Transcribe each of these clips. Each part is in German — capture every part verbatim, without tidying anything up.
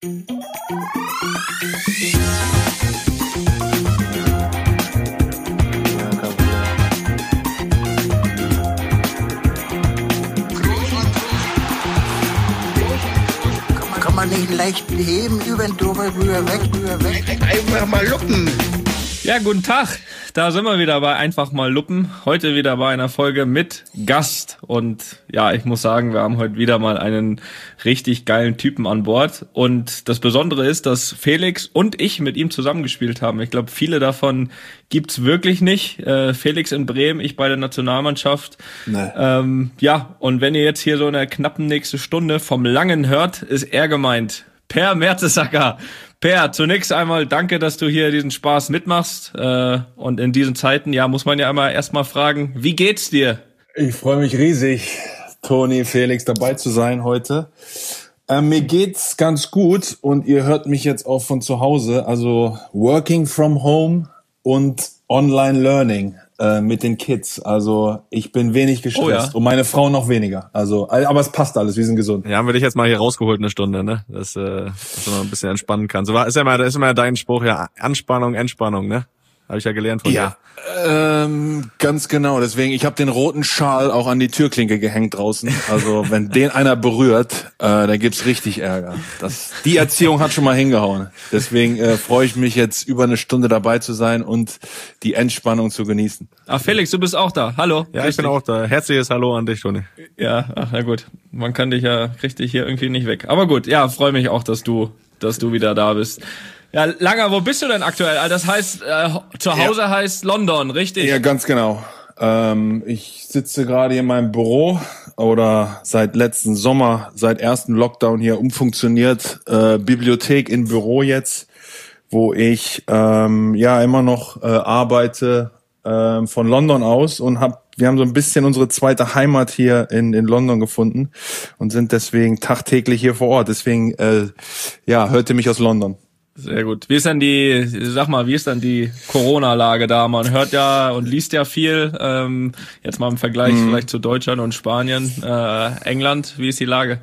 Kann man nicht leicht heben, über den drüber, rüber, weg, rüber, weg. Einfach mal luppen. Ja, guten Tag. Da sind wir wieder bei Einfach mal Luppen. Heute wieder bei einer Folge mit Gast. Und ja, ich muss sagen, wir haben heute wieder mal einen richtig geilen Typen an Bord. Und das Besondere ist, dass Felix und ich mit ihm zusammengespielt haben. Ich glaube, viele davon gibt's wirklich nicht. Äh, Felix in Bremen, ich bei der Nationalmannschaft. Nee. Ähm, ja, und wenn ihr jetzt hier so in der knappen nächste Stunde vom Langen hört, ist er gemeint. Per Mertesacker. Per, zunächst einmal danke, dass du hier diesen Spaß mitmachst. Äh, und in diesen Zeiten, ja, muss man ja einmal erstmal fragen, wie geht's dir? Ich freue mich riesig, Toni, Felix, dabei zu sein heute. Äh, mir geht's ganz gut und ihr hört mich jetzt auch von zu Hause. Also Working from Home und Online Learning äh, mit den Kids. Also ich bin wenig gestresst oh ja. und meine Frau noch weniger. Also, aber es passt alles, wir sind gesund. Ja, haben wir dich jetzt mal hier rausgeholt eine Stunde, ne? Dass, äh, dass du noch ein bisschen entspannen kannst. So ist ja immer, das ist immer dein Spruch, ja, Anspannung, Entspannung, ne? Habe ich ja gelernt von ja, dir. Ja, ähm, ganz genau. Deswegen, ich habe den roten Schal auch an die Türklinke gehängt draußen. Also wenn den einer berührt, äh, dann gibt's richtig Ärger. Das, die Erziehung hat schon mal hingehauen. Deswegen äh, freue ich mich jetzt über eine Stunde dabei zu sein und die Entspannung zu genießen. Ach Felix, du bist auch da. Hallo. Ja, ich bin auch da. Herzliches Hallo an dich, Toni. Ja, ach na gut. Man kann dich ja richtig hier irgendwie nicht weg. Aber gut, ja, freue mich auch, dass du, dass du wieder da bist. Ja, Langer, wo bist du denn aktuell? Das heißt, äh, zu Hause ja. heißt London, richtig? Ja, ganz genau. Ähm, ich sitze gerade in meinem Büro oder seit letzten Sommer, seit ersten Lockdown hier umfunktioniert, äh, Bibliothek in Büro jetzt, wo ich ähm, ja immer noch äh, arbeite äh, von London aus und hab, wir haben so ein bisschen unsere zweite Heimat hier in, in London gefunden und sind deswegen tagtäglich hier vor Ort. Deswegen, äh, ja, hört ihr mich aus London. Sehr gut. Wie ist denn die, sag mal, wie ist dann die Corona-Lage da? Man hört ja und liest ja viel. Ähm, jetzt mal im Vergleich mhm. vielleicht zu Deutschland und Spanien, äh, England. Wie ist die Lage?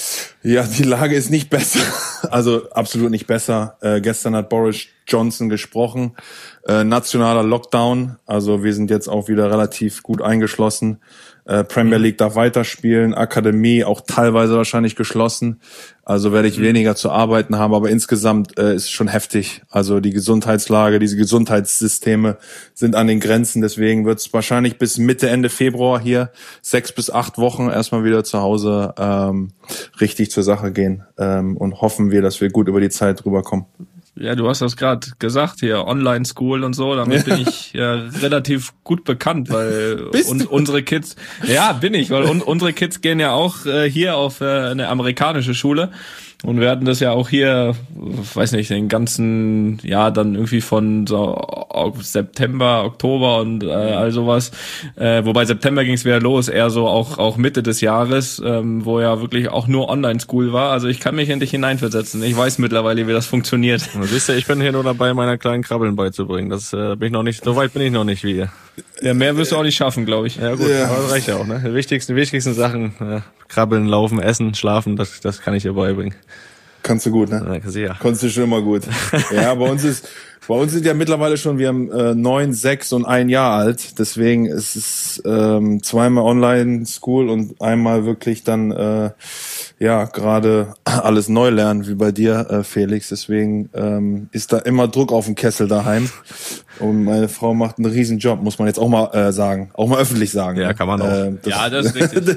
Ja, die Lage ist nicht besser. Also absolut nicht besser. Äh, gestern hat Boris Johnson gesprochen. Äh, nationaler Lockdown. Also wir sind jetzt auch wieder relativ gut eingeschlossen. Äh, Premier League darf weiterspielen, Akademie auch teilweise wahrscheinlich geschlossen. Also werde ich mhm. weniger zu arbeiten haben, aber insgesamt äh, ist es schon heftig. Also die Gesundheitslage, diese Gesundheitssysteme sind an den Grenzen. Deswegen wird es wahrscheinlich bis Mitte, Ende Februar hier sechs bis acht Wochen erstmal wieder zu Hause ähm, richtig zur Sache gehen. Ähm, und hoffen wir, dass wir gut über die Zeit drüber kommen. Ja, du hast das gerade gesagt hier, Online-School und so, damit bin ich ja relativ gut bekannt, weil un- unsere Kids, ja, bin ich, weil un- unsere Kids gehen ja auch äh, hier auf äh, eine amerikanische Schule und werden das ja auch hier, weiß nicht, den ganzen, ja, dann irgendwie von so September, Oktober und äh, all sowas, äh, wobei September ging es wieder los, eher so auch auch Mitte des Jahres, ähm, wo ja wirklich auch nur Online-School war, also ich kann mich in dich hineinversetzen, ich weiß mittlerweile, wie das funktioniert. Siehst du, ich bin hier nur dabei, meiner kleinen Krabbeln beizubringen, das äh, bin ich noch nicht, so weit bin ich noch nicht wie ihr. Ja, mehr wirst du auch nicht schaffen, glaube ich. Ja gut, ja. Aber das reicht ja auch, ne? Die wichtigsten, wichtigsten Sachen, äh, krabbeln, laufen, essen, schlafen, das das kann ich dir beibringen. Kannst du gut, ne? Ja, sicher. Konntest du schon immer gut. Ja, bei uns ist, bei uns sind ja mittlerweile schon, wir haben äh, neun, sechs und ein Jahr alt. Deswegen ist es ähm, zweimal Online-School und einmal wirklich dann äh, ja gerade alles neu lernen, wie bei dir, äh, Felix. Deswegen ähm, ist da immer Druck auf dem Kessel daheim. Und meine Frau macht einen riesen Job, muss man jetzt auch mal äh, sagen, auch mal öffentlich sagen. Ja, ne? kann man auch. Äh, das ja, das ist richtig.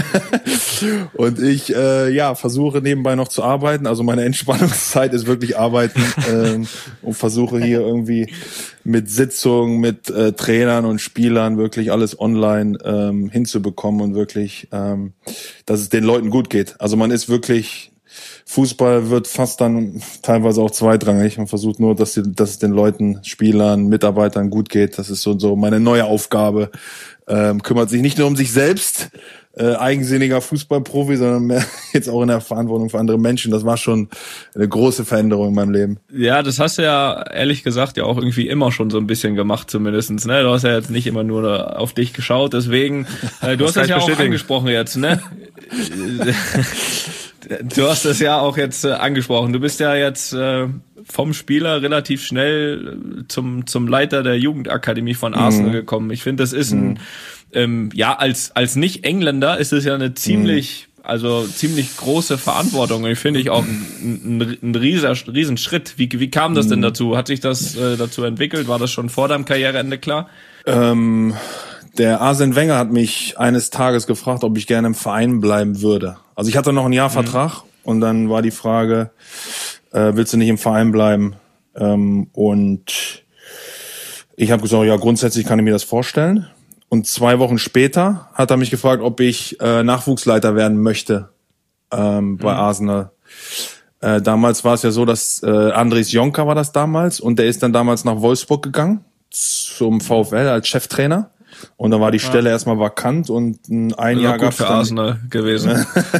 Und ich äh, ja versuche nebenbei noch zu arbeiten. Also meine Entspannungszeit ist wirklich arbeiten ähm, und versuche hier irgendwie mit Sitzungen, mit äh, Trainern und Spielern wirklich alles online ähm, hinzubekommen und wirklich, ähm, dass es den Leuten gut geht. Also man ist wirklich, Fußball wird fast dann teilweise auch zweitrangig. Man versucht nur, dass, die, dass es den Leuten, Spielern, Mitarbeitern gut geht. Das ist so, so meine neue Aufgabe. Ähm, kümmert sich nicht nur um sich selbst, äh, eigensinniger Fußballprofi, sondern mehr jetzt auch in der Verantwortung für andere Menschen. Das war schon eine große Veränderung in meinem Leben. Ja, das hast du ja ehrlich gesagt ja auch irgendwie immer schon so ein bisschen gemacht zumindestens, ne? Du hast ja jetzt nicht immer nur auf dich geschaut, deswegen, äh, du hast das ja auch angesprochen jetzt, ne? Du hast es ja auch jetzt äh, angesprochen. Du bist ja jetzt äh, vom Spieler relativ schnell zum zum Leiter der Jugendakademie von Arsenal mhm. gekommen. Ich finde, das ist ein, mhm. ähm, ja, als als Nicht-Engländer ist es ja eine ziemlich, mhm. also ziemlich große Verantwortung. Und ich finde ich auch ein, ein, ein rieser, riesen Schritt. Wie, wie kam das denn dazu? Hat sich das äh, dazu entwickelt? War das schon vor deinem Karriereende klar? Ähm, der Arsene Wenger hat mich eines Tages gefragt, ob ich gerne im Verein bleiben würde. Also ich hatte noch ein Jahr Vertrag mhm. und dann war die Frage, äh, willst du nicht im Verein bleiben? Ähm, und ich habe gesagt, ja, grundsätzlich kann ich mir das vorstellen. Und zwei Wochen später hat er mich gefragt, ob ich äh, Nachwuchsleiter werden möchte ähm, bei mhm. Arsenal. Äh, damals war es ja so, dass äh, Andries Jonker war das damals und der ist dann damals nach Wolfsburg gegangen zum VfL als Cheftrainer. Und da war die Stelle ja. erstmal vakant und ein also Jahr gut gab's für dann, Arsenal gewesen.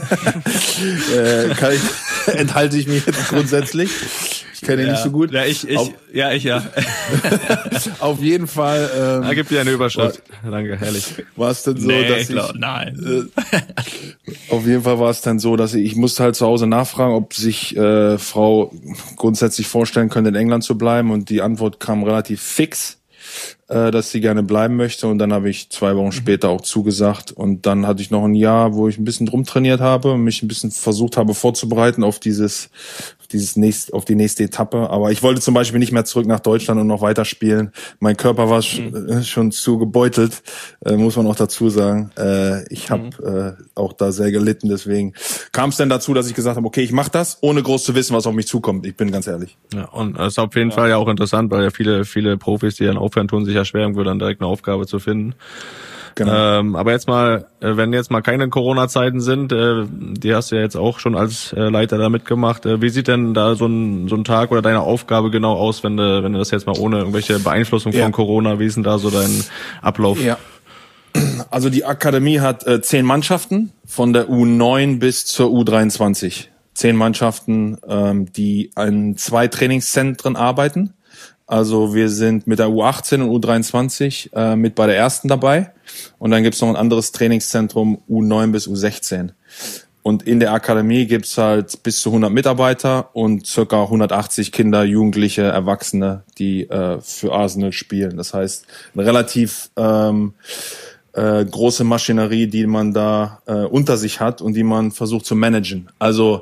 äh, kann ich, enthalte ich mich jetzt grundsätzlich. Ich kenne ihn ja. nicht so gut. Ja, ich, ich, auf, ja, ich, ja. Auf jeden Fall. Ähm, da gibt dir eine Überschrift. War, Danke, herrlich. War es denn so, nee, dass glaub, ich... Nein. Äh, auf jeden Fall war es dann so, dass ich, ich musste halt zu Hause nachfragen, ob sich äh, Frau grundsätzlich vorstellen könnte, in England zu bleiben. Und die Antwort kam relativ fix, äh, dass sie gerne bleiben möchte. Und dann habe ich zwei Wochen später auch zugesagt. Und dann hatte ich noch ein Jahr, wo ich ein bisschen drum trainiert habe und mich ein bisschen versucht habe vorzubereiten auf dieses, auf dieses nächste, auf die nächste Etappe. Aber ich wollte zum Beispiel nicht mehr zurück nach Deutschland und noch weiter spielen. Mein Körper war mhm. schon zu gebeutelt, äh, muss man auch dazu sagen. Äh, ich habe mhm. äh, auch da sehr gelitten. Deswegen kam es dann dazu, dass ich gesagt habe, okay, ich mache das, ohne groß zu wissen, was auf mich zukommt. Ich bin ganz ehrlich. Ja, und das ist auf jeden ja. Fall ja auch interessant, weil ja viele, viele Profis, die dann aufhören, tun sich ja schwer, irgendwo dann direkt eine Aufgabe zu finden. Genau. Ähm, aber jetzt mal, wenn jetzt mal keine Corona-Zeiten sind, äh, die hast du ja jetzt auch schon als äh, Leiter da mitgemacht. Äh, wie sieht denn da so ein so ein Tag oder deine Aufgabe genau aus, wenn du wenn du das jetzt mal ohne irgendwelche Beeinflussung ja. von Corona, wie ist denn da so dein Ablauf? Ja. Also die Akademie hat äh, zehn Mannschaften von der U neun bis zur U dreiundzwanzig. Zehn Mannschaften, ähm, die an zwei Trainingszentren arbeiten. Also wir sind mit der U achtzehn und U dreiundzwanzig äh, mit bei der ersten dabei. Und dann gibt's noch ein anderes Trainingszentrum U neun bis U sechzehn. Und in der Akademie gibt's halt bis zu hundert Mitarbeiter und circa hundertachtzig Kinder, Jugendliche, Erwachsene, die äh, für Arsenal spielen. Das heißt, eine relativ ähm, äh, große Maschinerie, die man da äh, unter sich hat und die man versucht zu managen. Also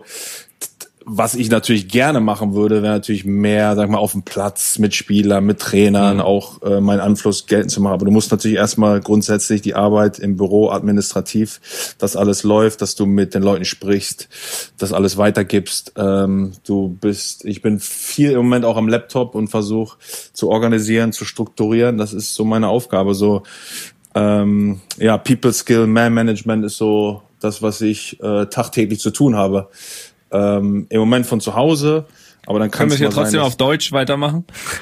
was ich natürlich gerne machen würde, wäre natürlich mehr, sag mal, auf dem Platz mit Spielern, mit Trainern, mhm. auch äh, meinen Einfluss geltend zu machen. Aber du musst natürlich erstmal grundsätzlich die Arbeit im Büro administrativ, dass alles läuft, dass du mit den Leuten sprichst, dass alles weitergibst. Ähm, du bist, ich bin viel im Moment auch am Laptop und versuche zu organisieren, zu strukturieren. Das ist so meine Aufgabe. So, ähm, ja, People Skill, Man Management ist so das, was ich äh, tagtäglich zu tun habe. Ähm, im Moment von zu Hause, aber dann kann Können wir hier trotzdem sein, auf Deutsch weitermachen?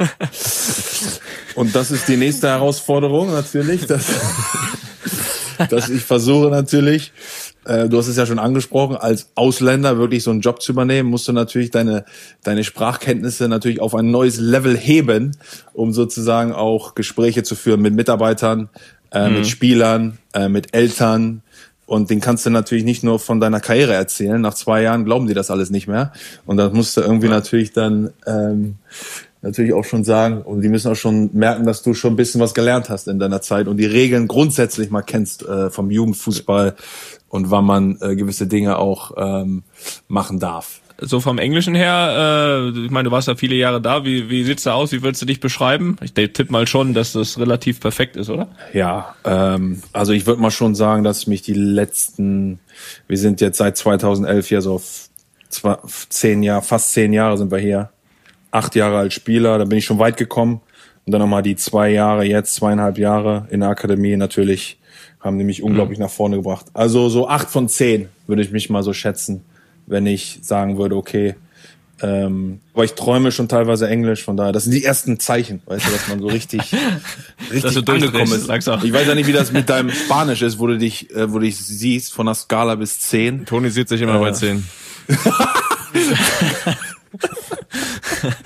Und das ist die nächste Herausforderung natürlich, dass, dass ich versuche natürlich, äh, du hast es ja schon angesprochen, als Ausländer wirklich so einen Job zu übernehmen, musst du natürlich deine deine Sprachkenntnisse natürlich auf ein neues Level heben, um sozusagen auch Gespräche zu führen mit Mitarbeitern, äh, mhm. mit Spielern, äh, mit Eltern. Und den kannst du natürlich nicht nur von deiner Karriere erzählen. Nach zwei Jahren glauben die das alles nicht mehr. Und das musst du irgendwie ja. natürlich dann ähm, natürlich auch schon sagen. Und die müssen auch schon merken, dass du schon ein bisschen was gelernt hast in deiner Zeit und die Regeln grundsätzlich mal kennst äh, vom Jugendfußball und wann man äh, gewisse Dinge auch ähm, machen darf. So vom Englischen her, äh, ich meine, du warst ja viele Jahre da, wie wie sieht's da aus, wie würdest du dich beschreiben? Ich tippe mal schon, dass das relativ perfekt ist, oder? Ja, ähm, also ich würde mal schon sagen, dass mich die letzten, wir sind jetzt seit zweitausendelf hier so zwei, zehn Jahre, fast zehn Jahre sind wir hier, acht Jahre als Spieler, da bin ich schon weit gekommen und dann nochmal die zwei Jahre jetzt, zweieinhalb Jahre in der Akademie natürlich, haben die mich unglaublich mhm. nach vorne gebracht. Also so acht von zehn würde ich mich mal so schätzen, wenn ich sagen würde, okay, ähm, aber ich träume schon teilweise Englisch, von daher, das sind die ersten Zeichen, weißt du, dass man so richtig, richtig angekommen ist. Ich weiß ja nicht, wie das mit deinem Spanisch ist, wo du dich, äh, wo du dich siehst, von der Skala bis zehn. Toni sieht sich immer äh. bei zehn.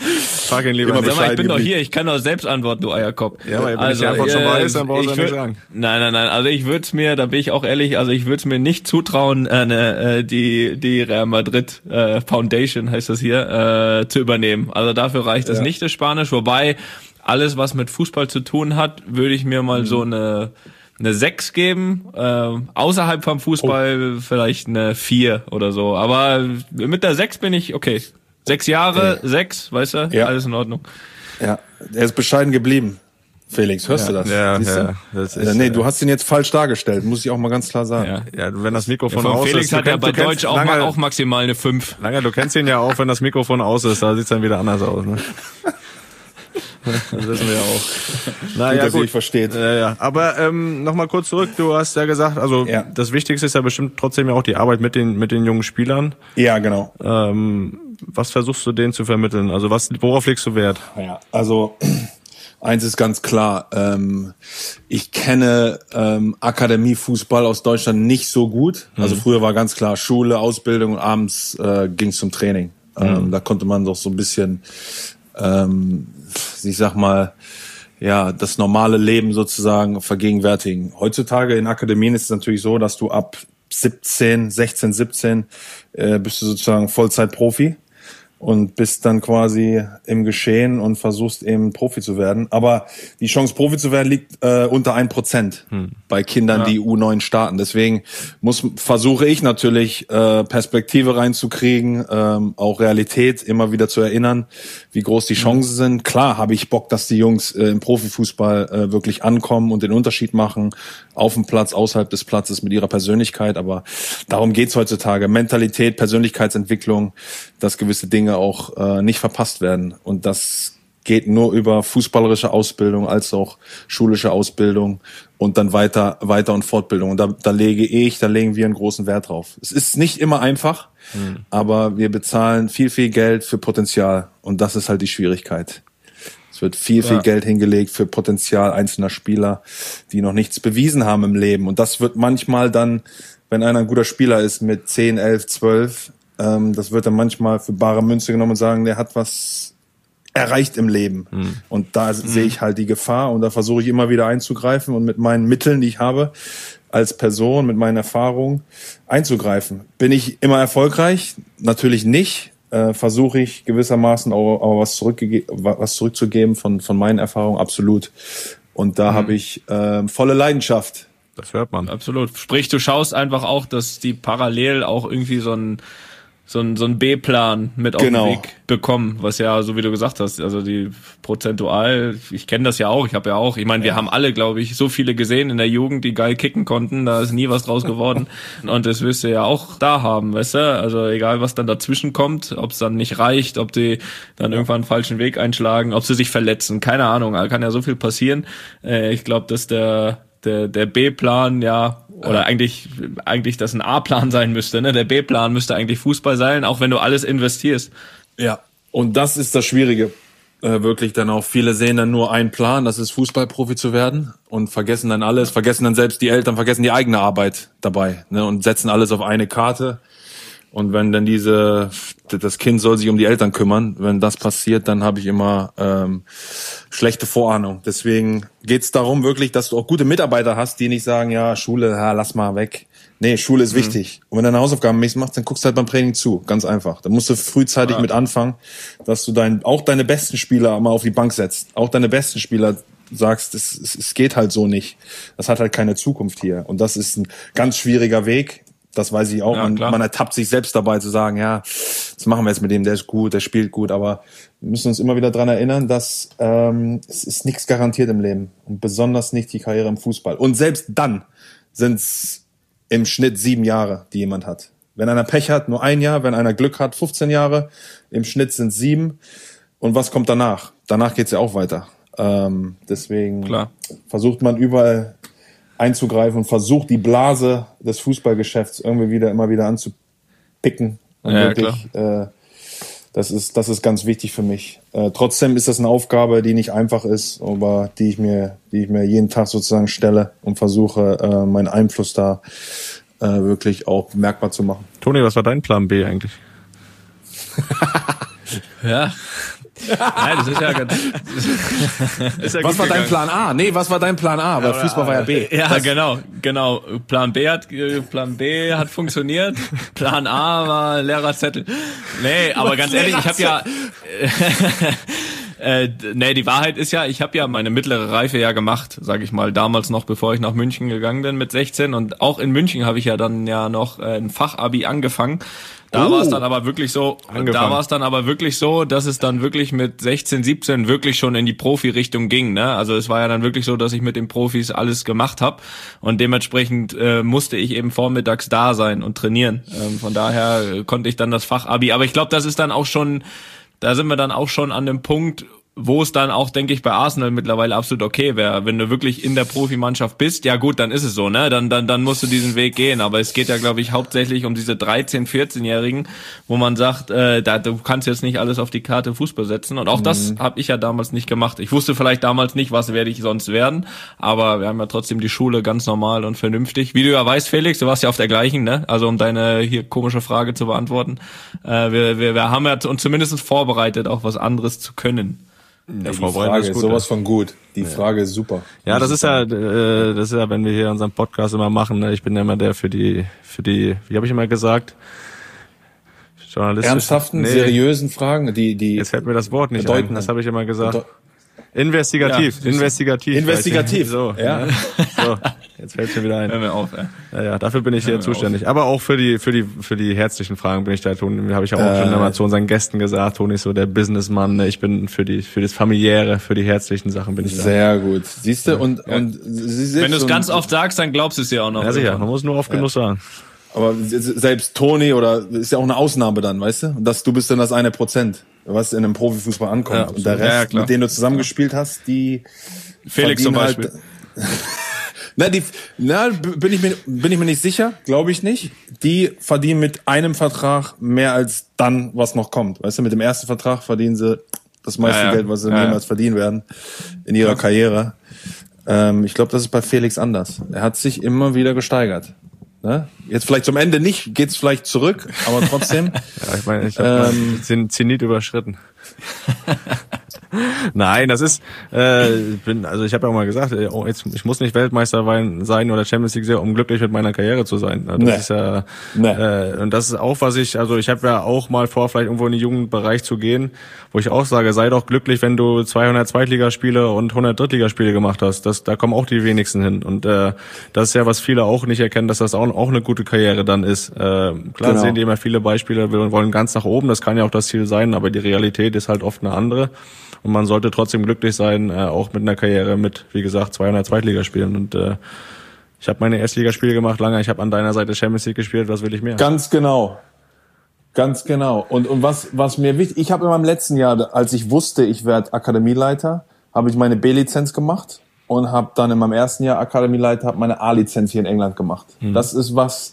frag ihn lieber Sag nicht. mal, ich bin doch hier, ich kann doch selbst antworten, du Eierkopf. Ja, aber wenn also, ich die Antwort schon äh, weiß, dann brauchst du ja würd, nicht sagen. Nein, nein, nein, also ich würde es mir, da bin ich auch ehrlich, also ich würde es mir nicht zutrauen, äh, ne, die die Real Madrid äh, Foundation, heißt das hier, äh, zu übernehmen. Also dafür reicht es ja. nicht, das Spanisch, wobei alles, was mit Fußball zu tun hat, würde ich mir mal mhm. so eine eine sechs geben, äh, außerhalb vom Fußball oh. vielleicht eine vier oder so, aber mit der sechs bin ich okay. Sechs Jahre, okay. sechs, weißt du, ja. alles in Ordnung. Ja, er ist bescheiden geblieben. Felix, hörst ja, du das? Ja, Siehst ja. Du? Das ist, ja, nee, du hast ihn jetzt falsch dargestellt, muss ich auch mal ganz klar sagen. Ja, ja wenn das Mikrofon ja, aus Felix ist. Felix hat ja bei Deutsch auch, lange, mal, auch maximal eine fünf. Lange, du kennst ihn ja auch, wenn das Mikrofon aus ist, da sieht's dann wieder anders aus. Ne? Das wissen wir ja auch. Na, gut, ja, dass gut. ihr versteht. Ja, ja. Aber ähm, nochmal kurz zurück, du hast ja gesagt, also ja. das Wichtigste ist ja bestimmt trotzdem ja auch die Arbeit mit den mit den jungen Spielern. Ja, genau. Ähm, was versuchst du denen zu vermitteln? Also was, worauf legst du Wert? Ja, also eins ist ganz klar, ähm, ich kenne ähm, Akademiefußball aus Deutschland nicht so gut. Mhm. Also früher war ganz klar Schule, Ausbildung und abends äh, ging es zum Training. Mhm. Ähm, da konnte man doch so ein bisschen, ähm, ich sag mal, ja, das normale Leben sozusagen vergegenwärtigen. Heutzutage in Akademien ist es natürlich so, dass du ab siebzehn, sechzehn, siebzehn äh, bist du sozusagen Vollzeit-Profi und bist dann quasi im Geschehen und versuchst eben Profi zu werden. Aber die Chance, Profi zu werden, liegt äh, unter ein Prozent hm. bei Kindern, ja. die U neun starten. Deswegen muss versuche ich natürlich äh, Perspektive reinzukriegen, ähm, auch Realität immer wieder zu erinnern, wie groß die Chancen sind. Klar habe ich Bock, dass die Jungs äh, im Profifußball äh, wirklich ankommen und den Unterschied machen, auf dem Platz, außerhalb des Platzes mit ihrer Persönlichkeit. Aber darum geht's heutzutage. Mentalität, Persönlichkeitsentwicklung, dass gewisse Dinge auch äh, nicht verpasst werden. Und das geht nur über fußballerische Ausbildung als auch schulische Ausbildung und dann weiter weiter und Fortbildung. Und da, da lege ich, da legen wir einen großen Wert drauf. Es ist nicht immer einfach, mhm. aber wir bezahlen viel, viel Geld für Potenzial. Und das ist halt die Schwierigkeit. Es wird viel, viel ja. Geld hingelegt für Potenzial einzelner Spieler, die noch nichts bewiesen haben im Leben. Und das wird manchmal dann, wenn einer ein guter Spieler ist mit zehn, elf, zwölf, ähm, das wird dann manchmal für bare Münze genommen und sagen, der hat was erreicht im Leben. Hm. Und da hm. sehe ich halt die Gefahr und da versuche ich immer wieder einzugreifen und mit meinen Mitteln, die ich habe, als Person, mit meinen Erfahrungen einzugreifen. Bin ich immer erfolgreich? Natürlich nicht. Äh, versuche ich gewissermaßen auch, auch was, zurückgege- was zurückzugeben von, von meinen Erfahrungen, absolut. Und da hm. habe ich äh, volle Leidenschaft. Das hört man. Absolut. Sprich, du schaust einfach auch, dass die parallel auch irgendwie so ein so ein so ein B-Plan mit auf genau. den Weg bekommen, was ja, so wie du gesagt hast, also die prozentual, ich kenne das ja auch, ich habe ja auch, ich meine, wir ja. haben alle, glaube ich, so viele gesehen in der Jugend, die geil kicken konnten, da ist nie was draus geworden und das wirst du ja auch da haben, weißt du, also egal, was dann dazwischen kommt, ob es dann nicht reicht, ob die dann irgendwann einen falschen Weg einschlagen, ob sie sich verletzen, keine Ahnung, da kann ja so viel passieren. Ich glaube, dass der der der B-Plan, ja, oder eigentlich eigentlich das ein A-Plan sein müsste, ne? Der B-Plan müsste eigentlich Fußball sein, auch wenn du alles investierst. Ja, und das ist das Schwierige. Äh, wirklich dann auch, viele sehen dann nur einen Plan, das ist Fußballprofi zu werden und vergessen dann alles, vergessen dann selbst die Eltern, vergessen die eigene Arbeit dabei, ne? Und setzen alles auf eine Karte. Und wenn dann diese, das Kind soll sich um die Eltern kümmern, wenn das passiert, dann habe ich immer ähm, schlechte Vorahnung. Deswegen geht's darum wirklich, dass du auch gute Mitarbeiter hast, die nicht sagen, ja, Schule, ja, lass mal weg. Nee, Schule ist mhm. wichtig. Und wenn du deine Hausaufgaben mäßig machst, dann guckst du halt beim Training zu. Ganz einfach. Da musst du frühzeitig ja. mit anfangen, dass du dein, auch deine besten Spieler mal auf die Bank setzt. Auch deine besten Spieler sagst, es, es, es geht halt so nicht. Das hat halt keine Zukunft hier. Und das ist ein ganz schwieriger Weg. Das weiß ich auch. Ja, man, man ertappt sich selbst dabei zu sagen, ja, was machen wir jetzt mit dem, der ist gut, der spielt gut. Aber wir müssen uns immer wieder dran erinnern, dass ähm, es ist nichts garantiert im Leben. Und besonders nicht die Karriere im Fußball. Und selbst dann sind es im Schnitt sieben Jahre, die jemand hat. Wenn einer Pech hat, nur ein Jahr. Wenn einer Glück hat, fünfzehn Jahre. Im Schnitt sind es sieben. Und was kommt danach? Danach geht's ja auch weiter. Ähm, deswegen Klar. versucht man überall einzugreifen und versucht, die Blase des Fußballgeschäfts irgendwie wieder, immer wieder anzupicken. Und ja, wirklich, äh, das ist, das ist ganz wichtig für mich. Äh, trotzdem ist das eine Aufgabe, die nicht einfach ist, aber die ich mir, die ich mir jeden Tag sozusagen stelle und versuche, äh, meinen Einfluss da äh, wirklich auch bemerkbar zu machen. Toni, was war dein Plan B eigentlich? ja. Nein, das ist ja ganz. Ist ja was war dein Plan A? Nee, was war dein Plan A? Weil ja, Fußball war ja B. Ja, das genau, genau. Plan B hat, Plan B hat funktioniert. Plan A war Lehrerzettel. Nee, aber ganz ehrlich, ich habe ja. Äh, nee, die Wahrheit ist ja, ich habe ja meine mittlere Reife ja gemacht, sage ich mal, damals noch, bevor ich nach München gegangen bin mit sechzehn, und auch in München habe ich ja dann ja noch äh, ein Fachabi angefangen. Da oh, war es dann aber wirklich so, angefangen. da war es dann aber wirklich so, dass es dann wirklich mit sechzehn, siebzehn wirklich schon in die Profi-Richtung ging, ne? Also es war ja dann wirklich so, dass ich mit den Profis alles gemacht habe, und dementsprechend äh, musste ich eben vormittags da sein und trainieren. Ähm, von daher äh, konnte ich dann das Fachabi, aber ich glaube, das ist dann auch schon, da sind wir dann auch schon an dem Punkt, wo es dann auch, denke ich, bei Arsenal mittlerweile absolut okay wäre. Wenn du wirklich in der Profimannschaft bist, ja gut, dann ist es so, ne? Dann dann dann musst du diesen Weg gehen. Aber es geht ja, glaube ich, hauptsächlich um diese dreizehn-, vierzehnjährigen, wo man sagt, äh, da du kannst jetzt nicht alles auf die Karte Fußball setzen. Und auch mhm. das habe ich ja damals nicht gemacht. Ich wusste vielleicht damals nicht, was werde ich sonst werden. Aber wir haben ja trotzdem die Schule ganz normal und vernünftig. Wie du ja weißt, Felix, du warst ja auf der gleichen, ne? Also um deine hier komische Frage zu beantworten. Äh, wir, wir, wir haben ja uns zumindest vorbereitet, auch was anderes zu können. Ja, die Frage ist, ist sowas von gut. Die ja. Frage ist super. Ja, das ist ja, äh, das ist ja, wenn wir hier unseren Podcast immer machen, ne? Ich bin ja immer der für die, für die, wie habe ich immer gesagt, journalistisch. Ernsthaften, nee. seriösen Fragen, die, die. Jetzt fällt mir das Wort nicht ein. Das habe ich immer gesagt. Investigativ, ja, investigativ. Investigativ. So, ja. Ne? So, jetzt fällt mir wieder ein. Hör mir auf, ey. Ja, ja, dafür bin ich hier zuständig. Auf. Aber auch für die, für die, für die herzlichen Fragen bin ich da. Toni, habe ich auch äh, schon immer zu unseren Gästen gesagt. Toni ist so der Businessmann. Ne? Ich bin für die, für das familiäre, für die herzlichen Sachen bin ich da. Sehr gut. Siehst du, ja. und, ja. und, sie wenn du es ganz oft sagst, dann glaubst du es dir auch noch. Ja, sicher. Man muss nur oft genug ja. sagen. Aber selbst Toni oder ist ja auch eine Ausnahme dann, weißt du? Dass du bist dann das eine Prozent, was in einem Profifußball ankommt. Ja, und der Rest, ja, mit denen du zusammengespielt hast, die Felix zum Beispiel. Halt, na, die, na, bin ich mir, bin ich mir nicht sicher, glaube ich nicht. Die verdienen mit einem Vertrag mehr als dann, was noch kommt. Weißt du, mit dem ersten Vertrag verdienen sie das meiste ja, ja. Geld, was sie ja, jemals ja. verdienen werden in ihrer ja. Karriere. Ähm, ich glaube, das ist bei Felix anders. Er hat sich immer wieder gesteigert. Ne? Jetzt vielleicht zum Ende nicht, geht's vielleicht zurück, aber trotzdem. Ja, ich meine, ich habe ähm, den Zenit überschritten. Nein, das ist, äh, bin, also ich habe ja auch mal gesagt, oh, jetzt, ich muss nicht Weltmeister sein oder Champions League sehr, um glücklich mit meiner Karriere zu sein. Das nee. ist ja, nee. äh, und das ist auch, was ich, also ich habe ja auch mal vor, vielleicht irgendwo in den Jugendbereich zu gehen, wo ich auch sage, sei doch glücklich, wenn du zweihundert Zweitligaspiele und hundert Drittligaspiele gemacht hast. Das, da kommen auch die wenigsten hin. Und äh, das ist ja, was viele auch nicht erkennen, dass das auch, auch eine gute Karriere dann ist. Äh, klar genau. sehen die immer viele Beispiele, wir wollen ganz nach oben, das kann ja auch das Ziel sein, aber die Realität ist halt oft eine andere. Und man sollte trotzdem glücklich sein, äh, auch mit einer Karriere mit, wie gesagt, zweihundert Zweitligaspielen. Und äh, ich habe meine Erstligaspiele gemacht lange, ich habe an deiner Seite Champions League gespielt, was will ich mehr? Ganz genau. Ganz genau. Und und was was mir wichtig, ich habe in meinem letzten Jahr, als ich wusste, ich werde Akademieleiter, habe ich meine B-Lizenz gemacht und habe dann in meinem ersten Jahr Akademieleiter habe meine A-Lizenz hier in England gemacht. Mhm. Das ist, was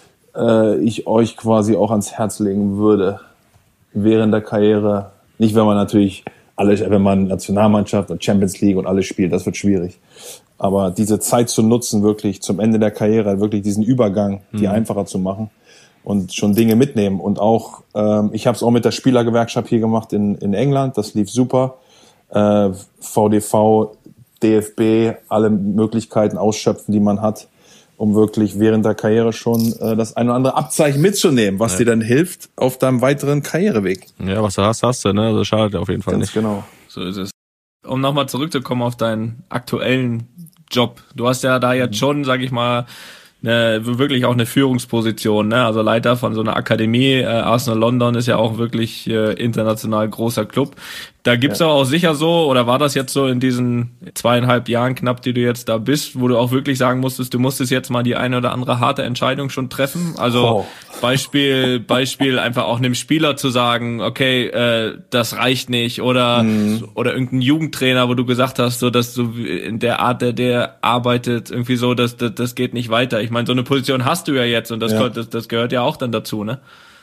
äh, ich euch quasi auch ans Herz legen würde während der Karriere. Nicht, wenn man natürlich alle, wenn man Nationalmannschaft und Champions League und alles spielt, das wird schwierig. Aber diese Zeit zu nutzen, wirklich zum Ende der Karriere, wirklich diesen Übergang, mhm. die einfacher zu machen und schon Dinge mitnehmen. Und auch, ähm, ich habe es auch mit der Spielergewerkschaft hier gemacht in, in England, das lief super. Äh, V D V, D F B, alle Möglichkeiten ausschöpfen, die man hat, um wirklich während der Karriere schon äh, das ein oder andere Abzeichen mitzunehmen, was ja. dir dann hilft auf deinem weiteren Karriereweg. Ja, was du hast, hast du, ne? Das schadet auf jeden Fall Ganz nicht. Genau. So ist es. Um nochmal zurückzukommen auf deinen aktuellen Job. Du hast ja da jetzt schon, sag ich mal, eine, wirklich auch eine Führungsposition, ne? Also Leiter von so einer Akademie. Äh, Arsenal London ist ja auch wirklich äh, international großer Club. Da gibt's ja. aber auch sicher so, oder war das jetzt so in diesen zweieinhalb Jahren knapp, die du jetzt da bist, wo du auch wirklich sagen musstest, du musstest jetzt mal die eine oder andere harte Entscheidung schon treffen? Also oh. Beispiel, Beispiel einfach auch einem Spieler zu sagen, okay, äh, das reicht nicht, oder mhm. oder irgendein Jugendtrainer, wo du gesagt hast, so dass du in der Art, der der arbeitet, irgendwie so, dass das, das geht nicht weiter. Ich meine, so eine Position hast du ja jetzt, und das, ja. das, das gehört ja auch dann dazu, ne?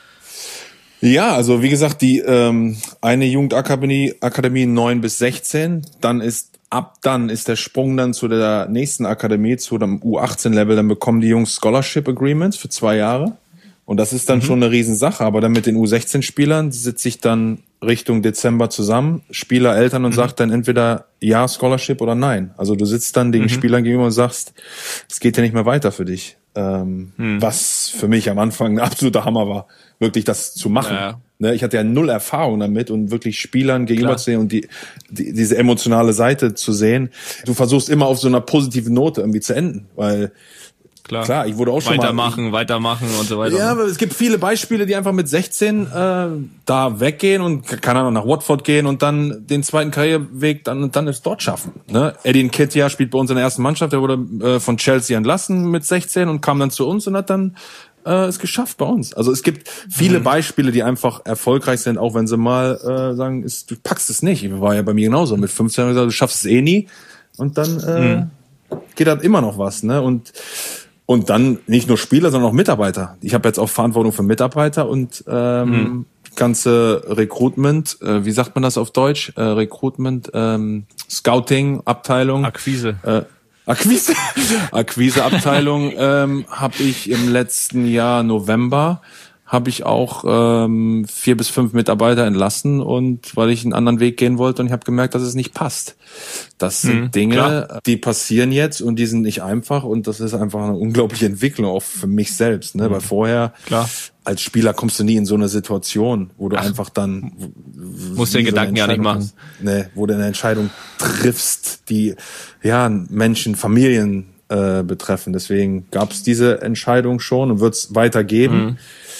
Ja, also wie gesagt, die ähm, eine Jugendakademie Akademie neun bis sechzehn, dann ist ab dann ist der Sprung dann zu der nächsten Akademie, zu dem U achtzehn Level, dann bekommen die Jungs Scholarship Agreements für zwei Jahre und das ist dann mhm. schon eine Riesensache, aber dann mit den U sechzehn Spielern sitze ich dann Richtung Dezember zusammen, Spieler, Eltern und mhm. sagt dann entweder ja, Scholarship oder nein. Also du sitzt dann den mhm. Spielern gegenüber und sagst, es geht ja nicht mehr weiter für dich. Ähm, mhm. Was für mich am Anfang ein absoluter Hammer war, wirklich das zu machen. Ja. Ne, ich hatte ja null Erfahrung damit und wirklich Spielern gegenüber zu sehen und die, die diese emotionale Seite zu sehen. Du versuchst immer auf so einer positiven Note irgendwie zu enden, weil Klar. Klar, ich wurde auch schon weitermachen, mal... Weitermachen, weitermachen und so weiter. Ja, aber es gibt viele Beispiele, die einfach mit sechzehn äh, da weggehen und, keine Ahnung, nach Watford gehen und dann den zweiten Karriereweg dann dann es dort schaffen. Ne? Eddie Nketiah spielt bei uns in der ersten Mannschaft, der wurde äh, von Chelsea entlassen mit sechzehn und kam dann zu uns und hat dann äh, es geschafft bei uns. Also es gibt viele mhm. Beispiele, die einfach erfolgreich sind, auch wenn sie mal äh, sagen, ist, du packst es nicht. War ja bei mir genauso. Mit fünfzehn habe ich gesagt, du schaffst es eh nie. Und dann äh, mhm. geht halt immer noch was. Ne? Und Und dann nicht nur Spieler, sondern auch Mitarbeiter. Ich habe jetzt auch Verantwortung für Mitarbeiter und ähm, mhm. ganze Recruitment, äh, wie sagt man das auf Deutsch? Äh, Recruitment, ähm, Scouting, Abteilung. Akquise. Äh, Akquise. Akquise-Abteilung ähm, habe ich im letzten Jahr November habe ich auch ähm, vier bis fünf Mitarbeiter entlassen und weil ich einen anderen Weg gehen wollte und ich habe gemerkt, dass es nicht passt. Das sind mhm, Dinge, klar. die passieren jetzt und die sind nicht einfach und das ist einfach eine unglaubliche Entwicklung auch für mich selbst, ne? Mhm. Weil vorher klar. als Spieler kommst du nie in so eine Situation, wo du Ach, einfach dann musst den Gedanken ja nicht machen, ne, wo du eine Entscheidung triffst, die ja Menschen, Familien äh, betreffen. Deswegen gab es diese Entscheidung schon und wird es weitergeben. Mhm.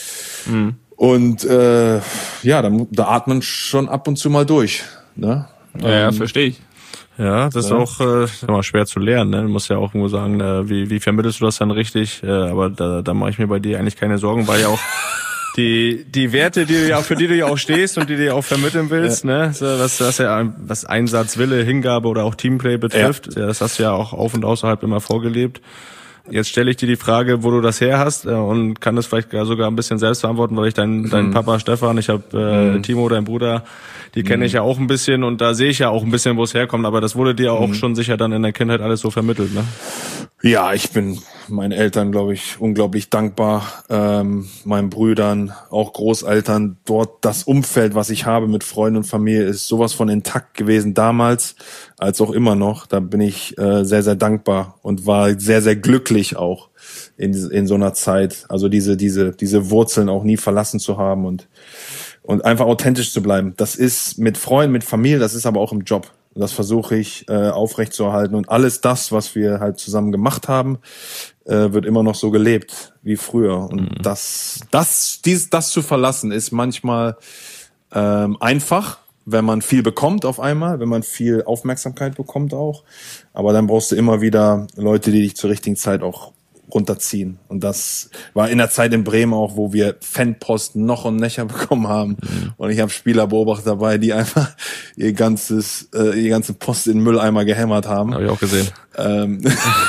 Mhm. Und äh, ja, da, da atmen schon ab und zu mal durch. Ne? Ja, ja, ähm, verstehe ich. Ja, das ja. ist auch äh, immer schwer zu lernen. Ne? Du musst ja auch irgendwo sagen, äh, wie, wie vermittelst du das dann richtig? Äh, aber da, da mache ich mir bei dir eigentlich keine Sorgen, weil ja auch die die Werte, die du ja für die du ja auch stehst und die du ja auch vermitteln willst, ja. ne, so, was das ja was Einsatz, Wille, Hingabe oder auch Teamplay betrifft, ja. Ja, das hast du ja auch auf und außerhalb immer vorgelebt. Jetzt stelle ich dir die Frage, wo du das her hast, und kann das vielleicht sogar ein bisschen selbst beantworten, weil ich deinen deinen Papa Stefan, ich habe äh, mhm. Timo, dein Bruder, die kenne ich ja auch ein bisschen und da sehe ich ja auch ein bisschen, wo es herkommt, aber das wurde dir auch mhm. schon sicher dann in der Kindheit alles so vermittelt, ne? Ja, ich bin meinen Eltern, glaube ich, unglaublich dankbar, ähm, meinen Brüdern, auch Großeltern. Dort das Umfeld, was ich habe mit Freunden und Familie, ist sowas von intakt gewesen damals, als auch immer noch. Da bin ich äh, sehr, sehr dankbar und war sehr, sehr glücklich auch in in so einer Zeit. Also diese diese diese Wurzeln auch nie verlassen zu haben und und einfach authentisch zu bleiben. Das ist mit Freunden, mit Familie, das ist aber auch im Job. Das versuche ich äh, aufrechtzuerhalten. Und alles das, was wir halt zusammen gemacht haben, äh, wird immer noch so gelebt wie früher. Und mhm. das, das, dies, das zu verlassen, ist manchmal ähm, einfach, wenn man viel bekommt auf einmal, wenn man viel Aufmerksamkeit bekommt auch. Aber dann brauchst du immer wieder Leute, die dich zur richtigen Zeit auch runterziehen. Und das war in der Zeit in Bremen auch, wo wir Fanposten noch und nöcher bekommen haben. Mhm. Und ich habe Spieler beobachtet dabei, die einfach ihr ganzes, äh, ihr ganzen Post in den Mülleimer gehämmert haben. Habe ich auch gesehen. Ähm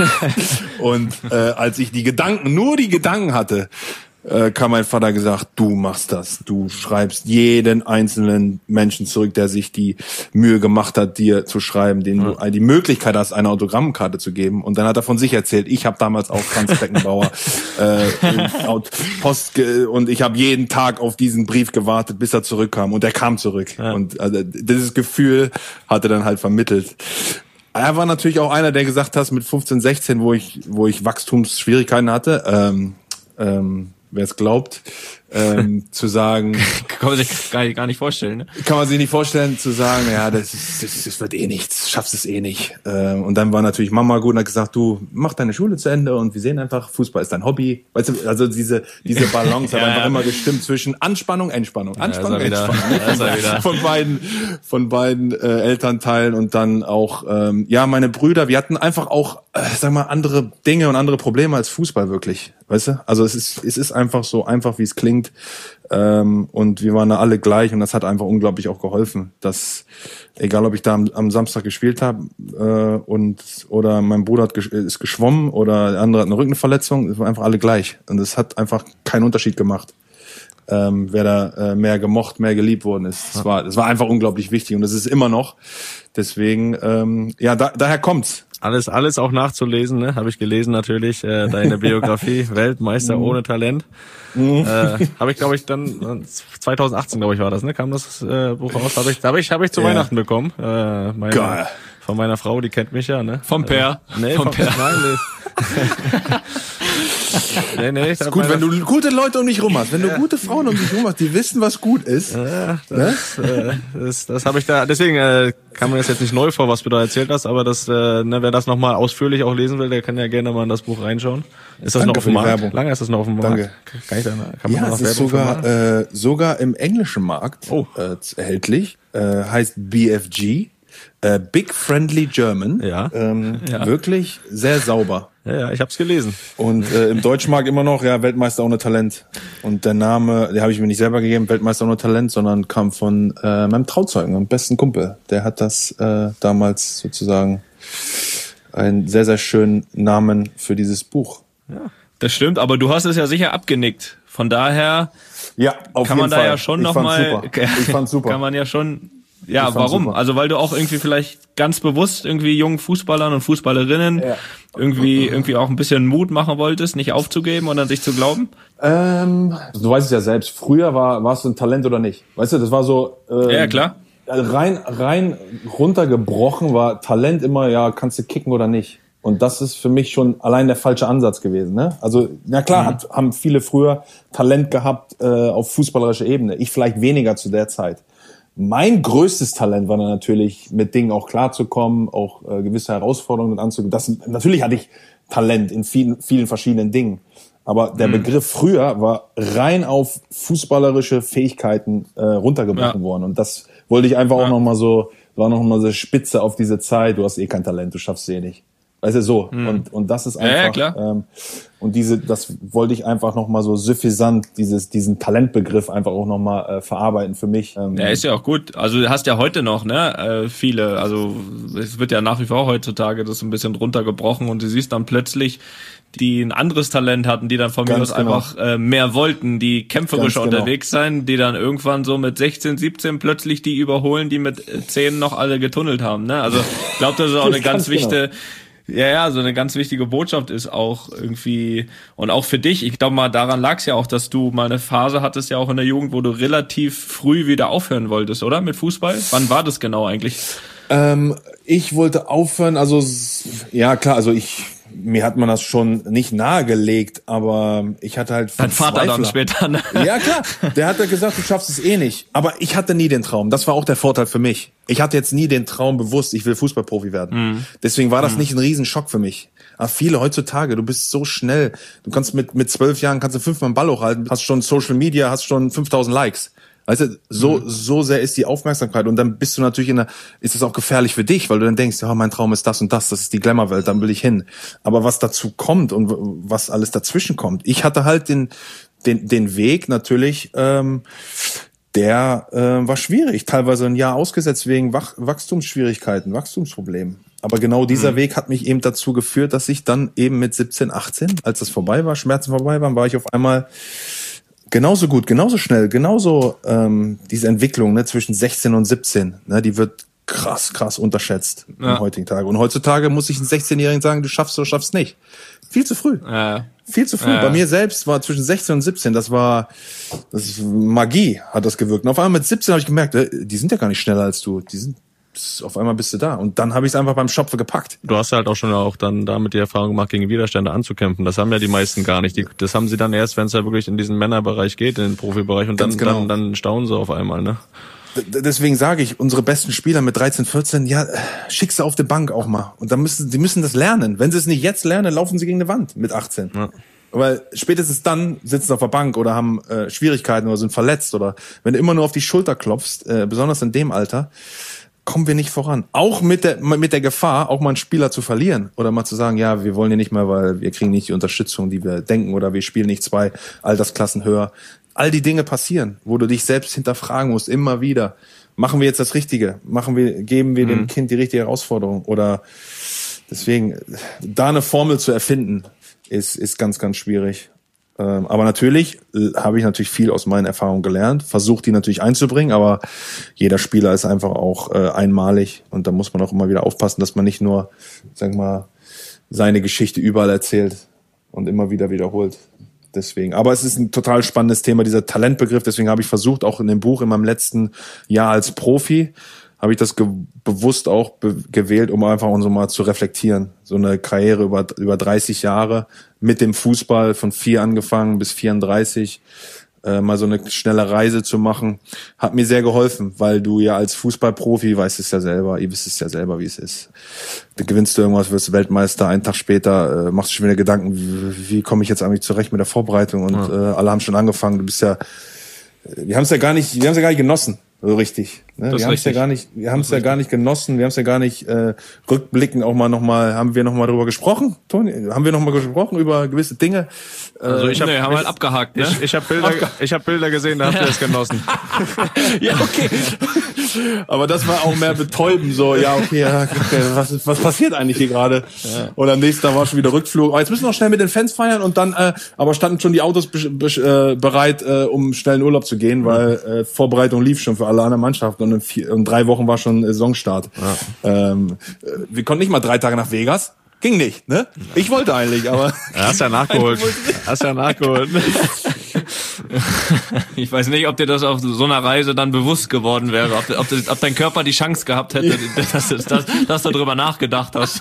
und äh, als ich die Gedanken, nur die Gedanken hatte, äh, kam mein Vater gesagt, du machst das. Du schreibst jeden einzelnen Menschen zurück, der sich die Mühe gemacht hat, dir zu schreiben, den ja. du die Möglichkeit hast, eine Autogrammkarte zu geben. Und dann hat er von sich erzählt, ich habe damals auch Franz Beckenbauer äh, Post ge- und ich habe jeden Tag auf diesen Brief gewartet, bis er zurückkam. Und er kam zurück. Ja. Und also, dieses Gefühl hat er dann halt vermittelt. Er war natürlich auch einer, der gesagt hat, mit fünfzehn, sechzehn, wo ich wo ich Wachstumsschwierigkeiten hatte, ähm, ähm, wer es glaubt, ähm, zu sagen... Kann man sich gar nicht, gar nicht vorstellen, ne? Kann man sich nicht vorstellen, zu sagen, ja, das, ist, das, das wird eh nichts, schaffst es eh nicht. Ähm, und dann war natürlich Mama gut und hat gesagt, du, mach deine Schule zu Ende und wir sehen einfach, Fußball ist dein Hobby. Weißt du, also diese diese Balance ja, hat einfach ja. immer gestimmt zwischen Anspannung, Entspannung, Anspannung, ja, Entspannung. Wieder, wieder. Von beiden von beiden äh, Elternteilen und dann auch, ähm, ja, meine Brüder, wir hatten einfach auch, äh, sag mal, andere Dinge und andere Probleme als Fußball wirklich. Weißt du? Also es ist es ist einfach so einfach, wie es klingt. Ähm, und wir waren da alle gleich und das hat einfach unglaublich auch geholfen. Dass, egal ob ich da am, am Samstag gespielt habe äh, und oder mein Bruder hat, ist geschwommen oder der andere hat eine Rückenverletzung, es waren einfach alle gleich. Und es hat einfach keinen Unterschied gemacht, ähm, wer da äh, mehr gemocht, mehr geliebt worden ist. Das war, das war einfach unglaublich wichtig und das ist immer noch. Deswegen, ähm, ja, da, daher kommt's. Alles, alles auch nachzulesen, ne? Habe ich gelesen natürlich, äh, deine Biografie, Weltmeister ohne Talent. Mhm. Äh, habe ich, glaube ich, dann zwanzig achtzehn, glaube ich, war das, ne? Kam das äh, Buch raus? Habe ich, habe ich, habe ich zu ja. Weihnachten bekommen. Äh, meine, Geil. Von meiner Frau, die kennt mich ja, ne? Vom Per. Äh, nee, vom, vom Per. Nein, nee. Nee, nee, ist gut, wenn du gute Leute um dich rum hast, wenn du ja. gute Frauen um dich rum hast, die wissen, was gut ist. Ja, das, ne? äh, das, das habe ich da, deswegen äh, kam mir das jetzt nicht neu vor, was du da erzählt hast, aber das, äh, ne, wer das nochmal ausführlich auch lesen will, der kann ja gerne mal in das Buch reinschauen. Ist das Danke noch auf dem Markt? Werbung. Lange ist das noch auf dem Markt? Danke. Kann ich da, kann man ja, noch es ist sogar, äh, sogar im englischen Markt oh. äh, erhältlich, äh, heißt B F G, äh, Big Friendly German, ja. Ähm, ja. wirklich sehr sauber. Ja, ja, ich hab's gelesen. Und äh, im Deutschmarkt immer noch, ja, Weltmeister ohne Talent. Und der Name, den habe ich mir nicht selber gegeben, Weltmeister ohne Talent, sondern kam von äh, meinem Trauzeugen, meinem besten Kumpel. Der hat das äh, damals sozusagen einen sehr, sehr schönen Namen für dieses Buch. Ja, das stimmt, aber du hast es ja sicher abgenickt. Von daher ja, auf kann jeden man da Fall. ja schon nochmal, ich fand's super. Kann man ja schon, ja, warum? Super. Also weil du auch irgendwie vielleicht ganz bewusst irgendwie jungen Fußballern und Fußballerinnen ja. irgendwie irgendwie auch ein bisschen Mut machen wolltest, nicht aufzugeben und an sich zu glauben? Ähm, du weißt es ja selbst. Früher war warst du ein Talent oder nicht. Weißt du, das war so. Ähm, ja klar. Rein rein runtergebrochen war Talent immer, ja, kannst du kicken oder nicht. Und das ist für mich schon allein der falsche Ansatz gewesen. Ne? Also na klar, mhm. hat, haben viele früher Talent gehabt äh, auf fußballerischer Ebene. Ich vielleicht weniger zu der Zeit. Mein größtes Talent war dann natürlich, mit Dingen auch klarzukommen, auch äh, gewisse Herausforderungen anzugehen. Das, natürlich hatte ich Talent in vielen, vielen verschiedenen Dingen. Aber der mhm. Begriff früher war rein auf fußballerische Fähigkeiten äh, runtergebrochen ja. worden. Und das wollte ich einfach ja. auch nochmal so, war nochmal so Spitze auf diese Zeit. Du hast eh kein Talent, du schaffst es eh nicht. Weißt du, so. Mhm. Und, und das ist einfach, ja, ja, klar. Ähm, und diese, das wollte ich einfach nochmal so suffisant, dieses, diesen Talentbegriff einfach auch nochmal äh, verarbeiten für mich. Ähm, ja, ist ja auch gut. Also, du hast ja heute noch, ne, äh, viele, also, es wird ja nach wie vor heutzutage das ein bisschen runtergebrochen und du siehst dann plötzlich, die ein anderes Talent hatten, die dann von mir aus genau. einfach äh, mehr wollten, die kämpferischer genau. unterwegs sein, die dann irgendwann so mit sechzehn, siebzehn plötzlich die überholen, die mit zehn noch alle getunnelt haben, ne? Also, ich glaube, das ist auch eine ganz, ganz wichtige, genau. Ja, ja, so eine ganz wichtige Botschaft ist auch irgendwie, und auch für dich, ich glaube mal, daran lag es ja auch, dass du mal eine Phase hattest ja auch in der Jugend, wo du relativ früh wieder aufhören wolltest, oder? Mit Fußball? Wann war das genau eigentlich? Ähm, ich wollte aufhören, also, ja klar, also ich, mir hat man das schon nicht nahegelegt, aber ich hatte halt Dein Vater dann später, ne? Ja klar, der hat ja gesagt, du schaffst es eh nicht. Aber ich hatte nie den Traum, das war auch der Vorteil für mich. Ich hatte jetzt nie den Traum bewusst, ich will Fußballprofi werden. Mhm. Deswegen war das mhm. nicht ein Riesenschock für mich. Aber viele heutzutage, du bist so schnell, du kannst mit mit zwölf Jahren, kannst du fünfmal einen Ball hochhalten, hast schon Social Media, hast schon fünftausend Likes. Weißt du, so, mhm. so sehr ist die Aufmerksamkeit und dann bist du natürlich in der, ist es auch gefährlich für dich, weil du dann denkst, ja, mein Traum ist das und das, das ist die Glamour-Welt, dann will ich hin. Aber was dazu kommt und was alles dazwischen kommt, ich hatte halt den, den, den Weg natürlich, ähm, der äh, war schwierig, teilweise ein Jahr ausgesetzt wegen Wach- Wachstumsschwierigkeiten, Wachstumsproblemen. Aber genau dieser mhm. Weg hat mich eben dazu geführt, dass ich dann eben mit siebzehn, achtzehn, als das vorbei war, Schmerzen vorbei waren, war ich auf einmal genauso gut, genauso schnell, genauso ähm, diese Entwicklung ne, zwischen sechzehn und siebzehn, ne, die wird krass, krass unterschätzt ja. im heutigen Tage. Und heutzutage muss ich einem sechzehnjährigen sagen, du schaffst oder schaffst nicht. Viel zu früh. Ja. Viel zu früh. Ja. Bei mir selbst war zwischen sechzehn und siebzehn, das war das ist Magie, hat das gewirkt. Und auf einmal mit siebzehn habe ich gemerkt, die sind ja gar nicht schneller als du. Die sind auf einmal bist du da. Und dann habe ich es einfach beim Schopfe gepackt. Du hast halt auch schon auch dann damit die Erfahrung gemacht, gegen Widerstände anzukämpfen. Das haben ja die meisten gar nicht. Die, das haben sie dann erst, wenn es ja wirklich in diesen Männerbereich geht, in den Profibereich. Und dann, genau. dann, dann staunen sie auf einmal, ne? D- deswegen sage ich, unsere besten Spieler mit dreizehn, vierzehn, ja, schick sie auf die Bank auch mal. Und dann müssen sie müssen das lernen. Wenn sie es nicht jetzt lernen, laufen sie gegen eine Wand mit achtzehn. Ja. Weil spätestens dann sitzen sie auf der Bank oder haben äh, Schwierigkeiten oder sind verletzt. Oder wenn du immer nur auf die Schulter klopfst, äh, besonders in dem Alter, kommen wir nicht voran. Auch mit der mit der Gefahr, auch mal einen Spieler zu verlieren oder mal zu sagen, ja, wir wollen hier nicht mehr, weil wir kriegen nicht die Unterstützung, die wir denken, oder wir spielen nicht zwei Altersklassen höher. All die Dinge passieren, wo du dich selbst hinterfragen musst, immer wieder. Machen wir jetzt das Richtige? Machen wir, geben wir mhm. dem Kind die richtige Herausforderung? Oder deswegen, da eine Formel zu erfinden, ist ist ganz, ganz schwierig. Ähm, aber natürlich äh, habe ich natürlich viel aus meinen Erfahrungen gelernt, versucht die natürlich einzubringen, aber jeder Spieler ist einfach auch äh, einmalig und da muss man auch immer wieder aufpassen, dass man nicht nur, sag mal, seine Geschichte überall erzählt und immer wieder wiederholt. Deswegen. Aber es ist ein total spannendes Thema, dieser Talentbegriff. Deswegen habe ich versucht, auch in dem Buch in meinem letzten Jahr als Profi, habe ich das ge- bewusst auch be- gewählt, um einfach so mal zu reflektieren. So eine Karriere über über dreißig Jahre mit dem Fußball von vier angefangen bis vierunddreißig, äh, mal so eine schnelle Reise zu machen, hat mir sehr geholfen, weil du ja als Fußballprofi weißt es ja selber, ihr wisst es ja selber, wie es ist. Da gewinnst du irgendwas, wirst Weltmeister, einen Tag später äh, machst du schon wieder Gedanken, wie, wie komme ich jetzt eigentlich zurecht mit der Vorbereitung und ja. äh, alle haben schon angefangen, du bist ja, wir haben es ja gar nicht, wir haben es ja gar nicht genossen. So richtig. Ne? Wir haben es ja gar nicht, wir haben es ja gar nicht genossen, wir haben es ja gar nicht äh, rückblickend auch mal nochmal, haben wir nochmal drüber gesprochen, Toni? Haben wir nochmal gesprochen über gewisse Dinge? Also ich habe nee, haben halt abgehakt, ne? Ich, ich habe Bilder, Abge- ich habe Bilder gesehen, da habt ihr es genossen. Ja, okay. Aber das war auch mehr betäuben, so, ja, okay, ja, okay was, was passiert eigentlich hier gerade? Ja. Und am nächsten Tag war schon wieder Rückflug. Aber jetzt müssen wir noch schnell mit den Fans feiern und dann, äh, aber standen schon die Autos be- be- äh, bereit, äh, um schnell in Urlaub zu gehen, weil äh, Vorbereitung lief schon für alle anderen Mannschaften und in, vier, in drei Wochen war schon Saisonstart. Ja. Ähm, wir konnten nicht mal drei Tage nach Vegas. Ging nicht, ne? Ich wollte eigentlich, aber... Ja, hast ja nachgeholt. Hast ja nachgeholt. Ich weiß nicht, ob dir das auf so einer Reise dann bewusst geworden wäre, ob, ob, das, ob dein Körper die Chance gehabt hätte, dass, dass, dass, dass du darüber nachgedacht hast.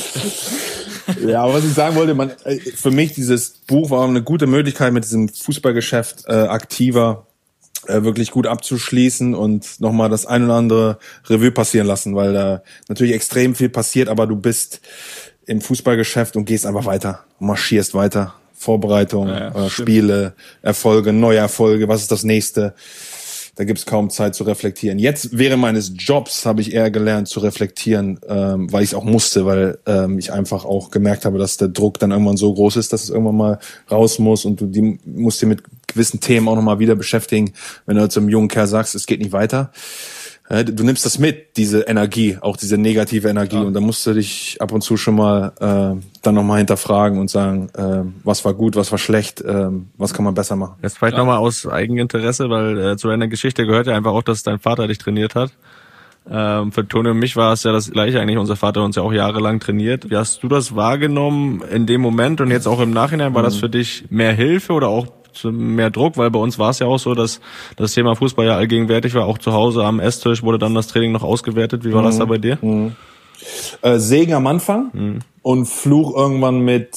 Ja, aber was ich sagen wollte, man, für mich dieses Buch war eine gute Möglichkeit, mit diesem Fußballgeschäft äh, aktiver äh, wirklich gut abzuschließen und nochmal das ein oder andere Revue passieren lassen, weil da natürlich extrem viel passiert, aber du bist im Fußballgeschäft und gehst einfach weiter, marschierst weiter. Vorbereitung, ja, ja, äh, Spiele, Erfolge, neue Erfolge, was ist das nächste? Da gibt's kaum Zeit zu reflektieren. Jetzt während meines Jobs habe ich eher gelernt zu reflektieren, ähm, weil ich es auch musste, weil ähm, ich einfach auch gemerkt habe, dass der Druck dann irgendwann so groß ist, dass es irgendwann mal raus muss und du die, musst dir mit gewissen Themen auch nochmal wieder beschäftigen, wenn du zu einem jungen Kerl sagst, es geht nicht weiter. Du nimmst das mit, diese Energie, auch diese negative Energie. Ja. Und da musst du dich ab und zu schon mal äh, dann nochmal hinterfragen und sagen, äh, was war gut, was war schlecht, äh, was kann man besser machen. Jetzt vielleicht ja. nochmal aus Eigeninteresse, weil äh, zu deiner Geschichte gehört ja einfach auch, dass dein Vater dich trainiert hat. Ähm, für Toni und mich war es ja das Gleiche eigentlich. Unser Vater hat uns ja auch jahrelang trainiert. Wie hast du das wahrgenommen in dem Moment und jetzt auch im Nachhinein? War mhm. das für dich mehr Hilfe oder auch mehr Druck, weil bei uns war es ja auch so, dass das Thema Fußball ja allgegenwärtig war. Auch zu Hause am Esstisch wurde dann das Training noch ausgewertet. Wie war mhm. das da bei dir? Mhm. Äh, Segen am Anfang mhm. und Fluch irgendwann mit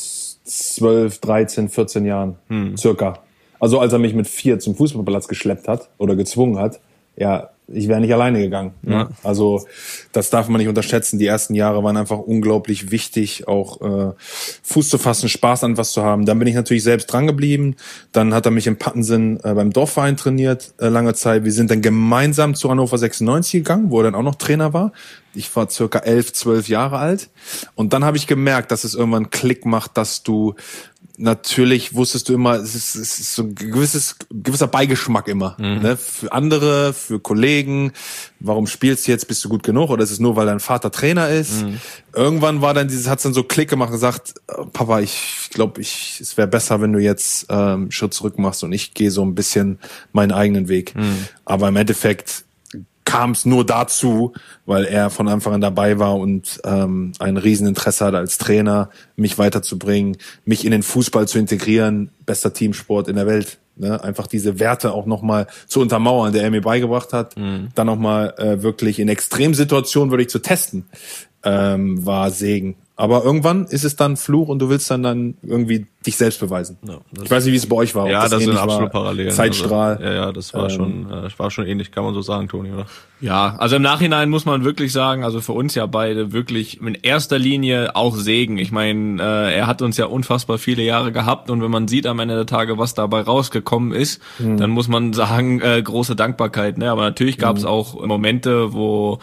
zwölf, dreizehn, vierzehn Jahren mhm. circa. Also als er mich mit vier zum Fußballplatz geschleppt hat oder gezwungen hat, ja, ich wäre nicht alleine gegangen. Ne? Ja. Also das darf man nicht unterschätzen. Die ersten Jahre waren einfach unglaublich wichtig, auch äh, Fuß zu fassen, Spaß an was zu haben. Dann bin ich natürlich selbst dran geblieben. Dann hat er mich in Pattensen äh, beim Dorfverein trainiert, äh, lange Zeit. Wir sind dann gemeinsam zu Hannover sechsundneunzig gegangen, wo er dann auch noch Trainer war. Ich war circa elf, zwölf Jahre alt. Und dann habe ich gemerkt, dass es irgendwann einen Klick macht, dass du natürlich wusstest du immer, es ist, es ist so ein gewisses, gewisser Beigeschmack immer, mhm. ne? Für andere, für Kollegen. Warum spielst du jetzt? Bist du gut genug? Oder ist es nur, weil dein Vater Trainer ist? Mhm. Irgendwann war dann dieses, hat's dann so Klick gemacht und gesagt, Papa, ich glaube, ich, es wäre besser, wenn du jetzt ähm, einen Schritt zurück machst und ich gehe so ein bisschen meinen eigenen Weg. Mhm. Aber im Endeffekt kam es nur dazu, weil er von Anfang an dabei war und ähm, ein Rieseninteresse hat als Trainer, mich weiterzubringen, mich in den Fußball zu integrieren, bester Teamsport in der Welt. Ne? Einfach diese Werte auch nochmal zu untermauern, der er mir beigebracht hat. Mhm. Dann nochmal äh, wirklich in Extremsituationen wirklich zu testen, ähm, war Segen. Aber irgendwann ist es dann Fluch und du willst dann dann irgendwie dich selbst beweisen. Ja, ich weiß nicht, wie es bei euch war. Ja, das, das sind absolut Parallelen. Zeitstrahl. Also, ja, ja, das war ähm, schon, äh, war schon ähnlich, kann man so sagen, Toni, oder? Ja, also im Nachhinein muss man wirklich sagen, also für uns ja beide wirklich in erster Linie auch Segen. Ich meine, äh, er hat uns ja unfassbar viele Jahre gehabt und wenn man sieht am Ende der Tage, was dabei rausgekommen ist, mhm. dann muss man sagen, äh, große Dankbarkeit. Ne? Aber natürlich gab es mhm. auch Momente, wo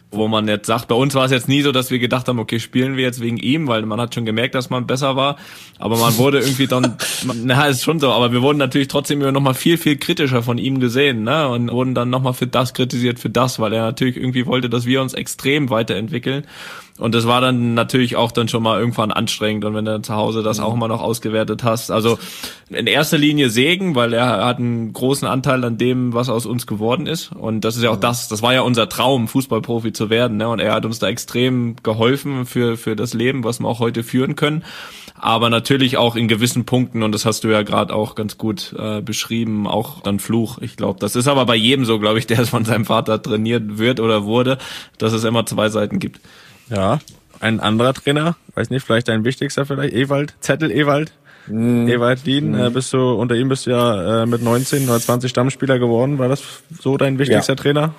wo man jetzt sagt, bei uns war es jetzt nie so, dass wir gedacht haben, okay, spielen wir jetzt wegen ihm, weil man hat schon gemerkt, dass man besser war, aber man wurde irgendwie dann, na, ist schon so, aber wir wurden natürlich trotzdem immer noch mal viel, viel kritischer von ihm gesehen, ne, und wurden dann noch mal für das kritisiert, für das, weil er natürlich irgendwie wollte, dass wir uns extrem weiterentwickeln. Und das war dann natürlich auch dann schon mal irgendwann anstrengend. Und wenn du zu Hause das auch mal noch ausgewertet hast. Also in erster Linie Segen, weil er hat einen großen Anteil an dem, was aus uns geworden ist. Und das ist ja auch das, das war ja unser Traum, Fußballprofi zu werden. Ne? Und er hat uns da extrem geholfen für für das Leben, was wir auch heute führen können. Aber natürlich auch in gewissen Punkten, und das hast du ja gerade auch ganz gut äh, beschrieben, auch dann Fluch. Ich glaube, das ist aber bei jedem so, glaube ich, der von seinem Vater trainiert wird oder wurde, dass es immer zwei Seiten gibt. Ja, ein anderer Trainer, weiß nicht, vielleicht dein wichtigster vielleicht, Ewald, Zettel Ewald, mm. Ewald Lien, mm. äh, bist du, unter ihm bist du ja äh, mit neunzehn oder zwanzig Stammspieler geworden, war das so dein wichtigster ja. Trainer?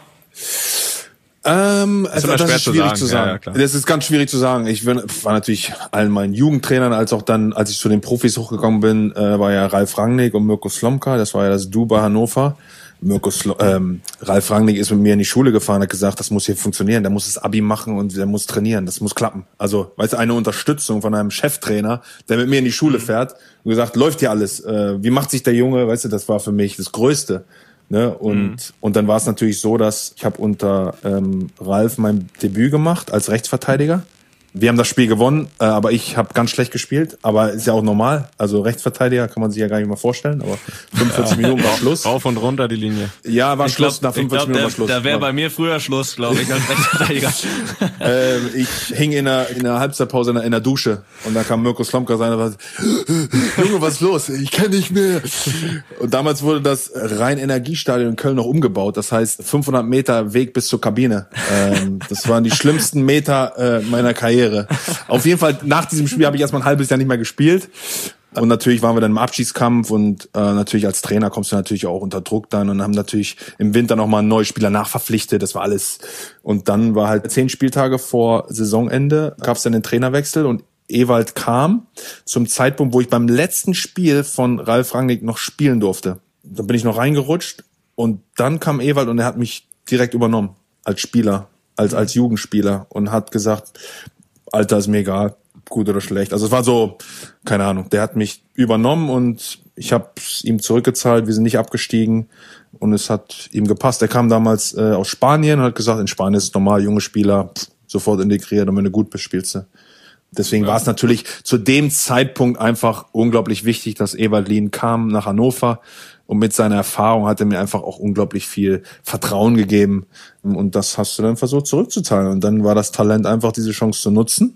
Ähm, das, also, das ist schwierig zu sagen. Zu sagen. Ja, ja, das ist ganz schwierig zu sagen. Ich war natürlich allen meinen Jugendtrainern, als auch dann, als ich zu den Profis hochgekommen bin, äh, war ja Ralf Rangnick und Mirko Slomka, das war ja das Du bei Hannover. Mirko Slo- ähm, Ralf Rangnick ist mit mir in die Schule gefahren, hat gesagt, das muss hier funktionieren, der muss das Abi machen und der muss trainieren, das muss klappen. Also, weißt du, eine Unterstützung von einem Cheftrainer, der mit mir in die Schule fährt und gesagt, läuft hier alles, äh, wie macht sich der Junge, weißt du, das war für mich das Größte. Ne? Und mhm. und dann war es natürlich so, dass ich habe unter ähm, Ralf mein Debüt gemacht als Rechtsverteidiger. Wir haben das Spiel gewonnen, äh, aber ich habe ganz schlecht gespielt, aber ist ja auch normal. Also Rechtsverteidiger kann man sich ja gar nicht mal vorstellen, aber fünfundvierzig ja. Minuten war Schluss. Rauf und runter die Linie. Ja, war ich Schluss, glaub, nach fünfundvierzig Minuten der, war Schluss. Da wäre bei mir früher Schluss, glaube ich, als Rechtsverteidiger. ähm, ich hing in der, in der Halbzeitpause in der, in der Dusche und da kam Mirko Slomka rein und war Junge, was ist los? Ich kann nicht mehr. Und damals wurde das Rhein-Energiestadion in Köln noch umgebaut, das heißt fünfhundert Meter Weg bis zur Kabine. Ähm, das waren die schlimmsten Meter äh, meiner Karriere. Auf jeden Fall, nach diesem Spiel habe ich erstmal ein halbes Jahr nicht mehr gespielt. Und natürlich waren wir dann im Abschiedskampf und äh, natürlich als Trainer kommst du natürlich auch unter Druck dann und haben natürlich im Winter nochmal einen neuen Spieler nachverpflichtet. Das war alles. Und dann war halt zehn Spieltage vor Saisonende, gab es dann den Trainerwechsel und Ewald kam zum Zeitpunkt, wo ich beim letzten Spiel von Ralf Rangnick noch spielen durfte. Da bin ich noch reingerutscht und dann kam Ewald und er hat mich direkt übernommen als Spieler, als als Jugendspieler und hat gesagt, Alter, ist mir egal, gut oder schlecht. Also es war so, keine Ahnung, der hat mich übernommen und ich habe ihm zurückgezahlt, wir sind nicht abgestiegen und es hat ihm gepasst. Er kam damals äh, aus Spanien und hat gesagt, in Spanien ist es normal, junge Spieler, pff, sofort integriert und wenn du gut bist, spielst du. Deswegen ja. war es natürlich zu dem Zeitpunkt einfach unglaublich wichtig, dass Ewald Lien kam nach Hannover und mit seiner Erfahrung hat er mir einfach auch unglaublich viel Vertrauen gegeben und das hast du dann versucht zurückzuzahlen und dann war das Talent einfach, diese Chance zu nutzen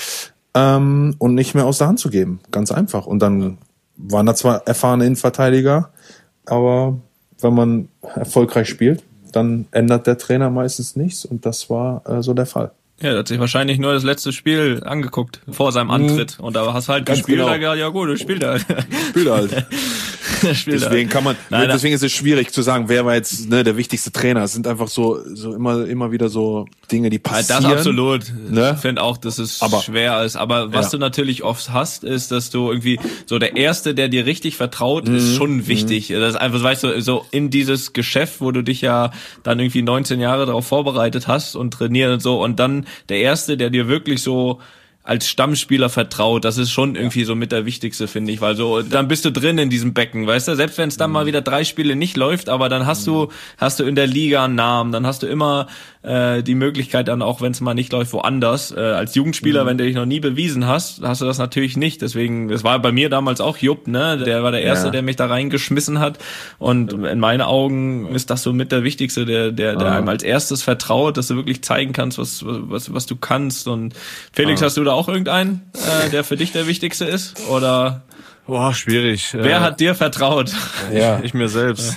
ähm, und nicht mehr aus der Hand zu geben, ganz einfach. Und dann waren da zwar erfahrene Innenverteidiger, aber wenn man erfolgreich spielt, dann ändert der Trainer meistens nichts und das war äh, so der Fall. Ja, er hat sich wahrscheinlich nur das letzte Spiel angeguckt vor seinem Antritt und da hast halt Ganz gespielt, genau. da gesagt, ja gut, du spielst halt. Spielt halt. Deswegen kann man, Nein, deswegen ist es schwierig zu sagen, wer war jetzt ne, der wichtigste Trainer. Es sind einfach so, so immer, immer wieder so Dinge, die passieren. Das absolut. Ne? Ich finde auch, dass es aber, schwer ist. Aber was ja. du natürlich oft hast, ist, dass du irgendwie so der Erste, der dir richtig vertraut, mhm. ist schon wichtig. Mhm. Das ist einfach, weißt du, so in dieses Geschäft, wo du dich ja dann irgendwie neunzehn Jahre darauf vorbereitet hast und trainiert und so. Und dann der Erste, der dir wirklich so als Stammspieler vertraut, das ist schon irgendwie so mit der wichtigste, finde ich, weil so, dann bist du drin in diesem Becken, weißt du, selbst wenn es dann mal wieder drei Spiele nicht läuft, aber dann hast du, hast du in der Liga einen Namen, dann hast du immer äh, die Möglichkeit dann auch, wenn es mal nicht läuft, woanders, äh, als Jugendspieler, mhm. wenn du dich noch nie bewiesen hast, hast du das natürlich nicht, deswegen, das war bei mir damals auch Jupp, ne, der war der Erste, ja. der mich da reingeschmissen hat und in meinen Augen ist das so mit der wichtigste, der, der, der ah. einem als erstes vertraut, dass du wirklich zeigen kannst, was, was, was du kannst und Felix, ah. hast du da auch irgendeinen, äh, der für dich der wichtigste ist? Oder? Boah, schwierig. Wer äh, hat dir vertraut? Ja, ich, ich mir selbst.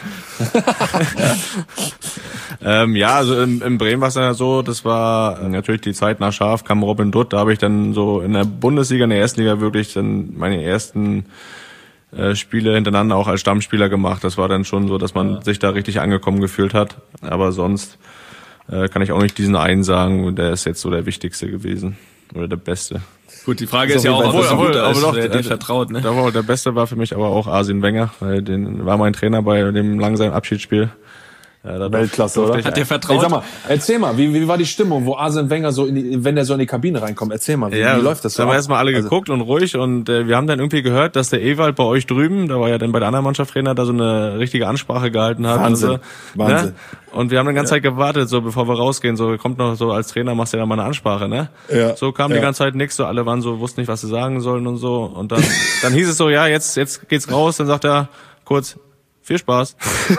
ja. ähm, ja, also in, in Bremen war es ja so, das war äh, natürlich die Zeit nach Scharf, kam Robin Dutt, da habe ich dann so in der Bundesliga, in der ersten Liga wirklich dann meine ersten äh, Spiele hintereinander auch als Stammspieler gemacht. Das war dann schon so, dass man ja. sich da richtig angekommen gefühlt hat. Aber sonst äh, kann ich auch nicht diesen einen sagen, der ist jetzt so der wichtigste gewesen. Oder der Beste. Gut, die Frage ist, ist ja auch, ob es gut ist, doch, der dir vertraut, ne? Der, der Beste war für mich aber auch Arsene Wenger, weil den war mein Trainer bei dem langsamen Abschiedsspiel. Ja, Weltklasse, oder? Hat dir vertraut? Ey, sag mal, erzähl mal, wie, wie war die Stimmung, wo Arsene Wenger so in die, wenn der so in die Kabine reinkommt? Erzähl mal, wie, ja, wie läuft das so? Da haben wir ab? erstmal alle also, geguckt und ruhig und äh, wir haben dann irgendwie gehört, dass der Ewald bei euch drüben, da war ja dann bei der anderen Mannschaftstrainer, da so eine richtige Ansprache gehalten hat. Wahnsinn, und so, Wahnsinn. Ne? Und wir haben die ganze Zeit gewartet, so bevor wir rausgehen, so kommt noch so als Trainer, machst du ja mal eine Ansprache, ne? Ja, So kam ja. die ganze Zeit nix, so alle waren so, wussten nicht, was sie sagen sollen und so. Und dann, dann hieß es so, ja, jetzt, jetzt geht's raus, dann sagt er kurz, viel Spaß.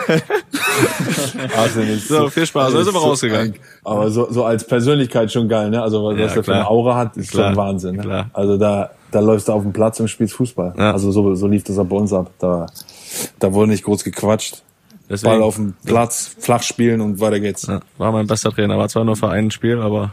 Arsene ist So, viel Spaß, dann sind wir rausgegangen. Aber so, so als Persönlichkeit schon geil, ne? Also was Ja, der für klar. eine Aura hat, ist Klar, schon Wahnsinn. Ne? klar. Also da, da läufst du auf dem Platz und spielst Fußball. Ja. Also so, so lief das auch bei uns ab. Da, da wurde nicht groß gequatscht. Deswegen, Ball auf dem Platz, flach spielen und weiter geht's. ja, war mein bester Trainer, war zwar nur für ein Spiel, aber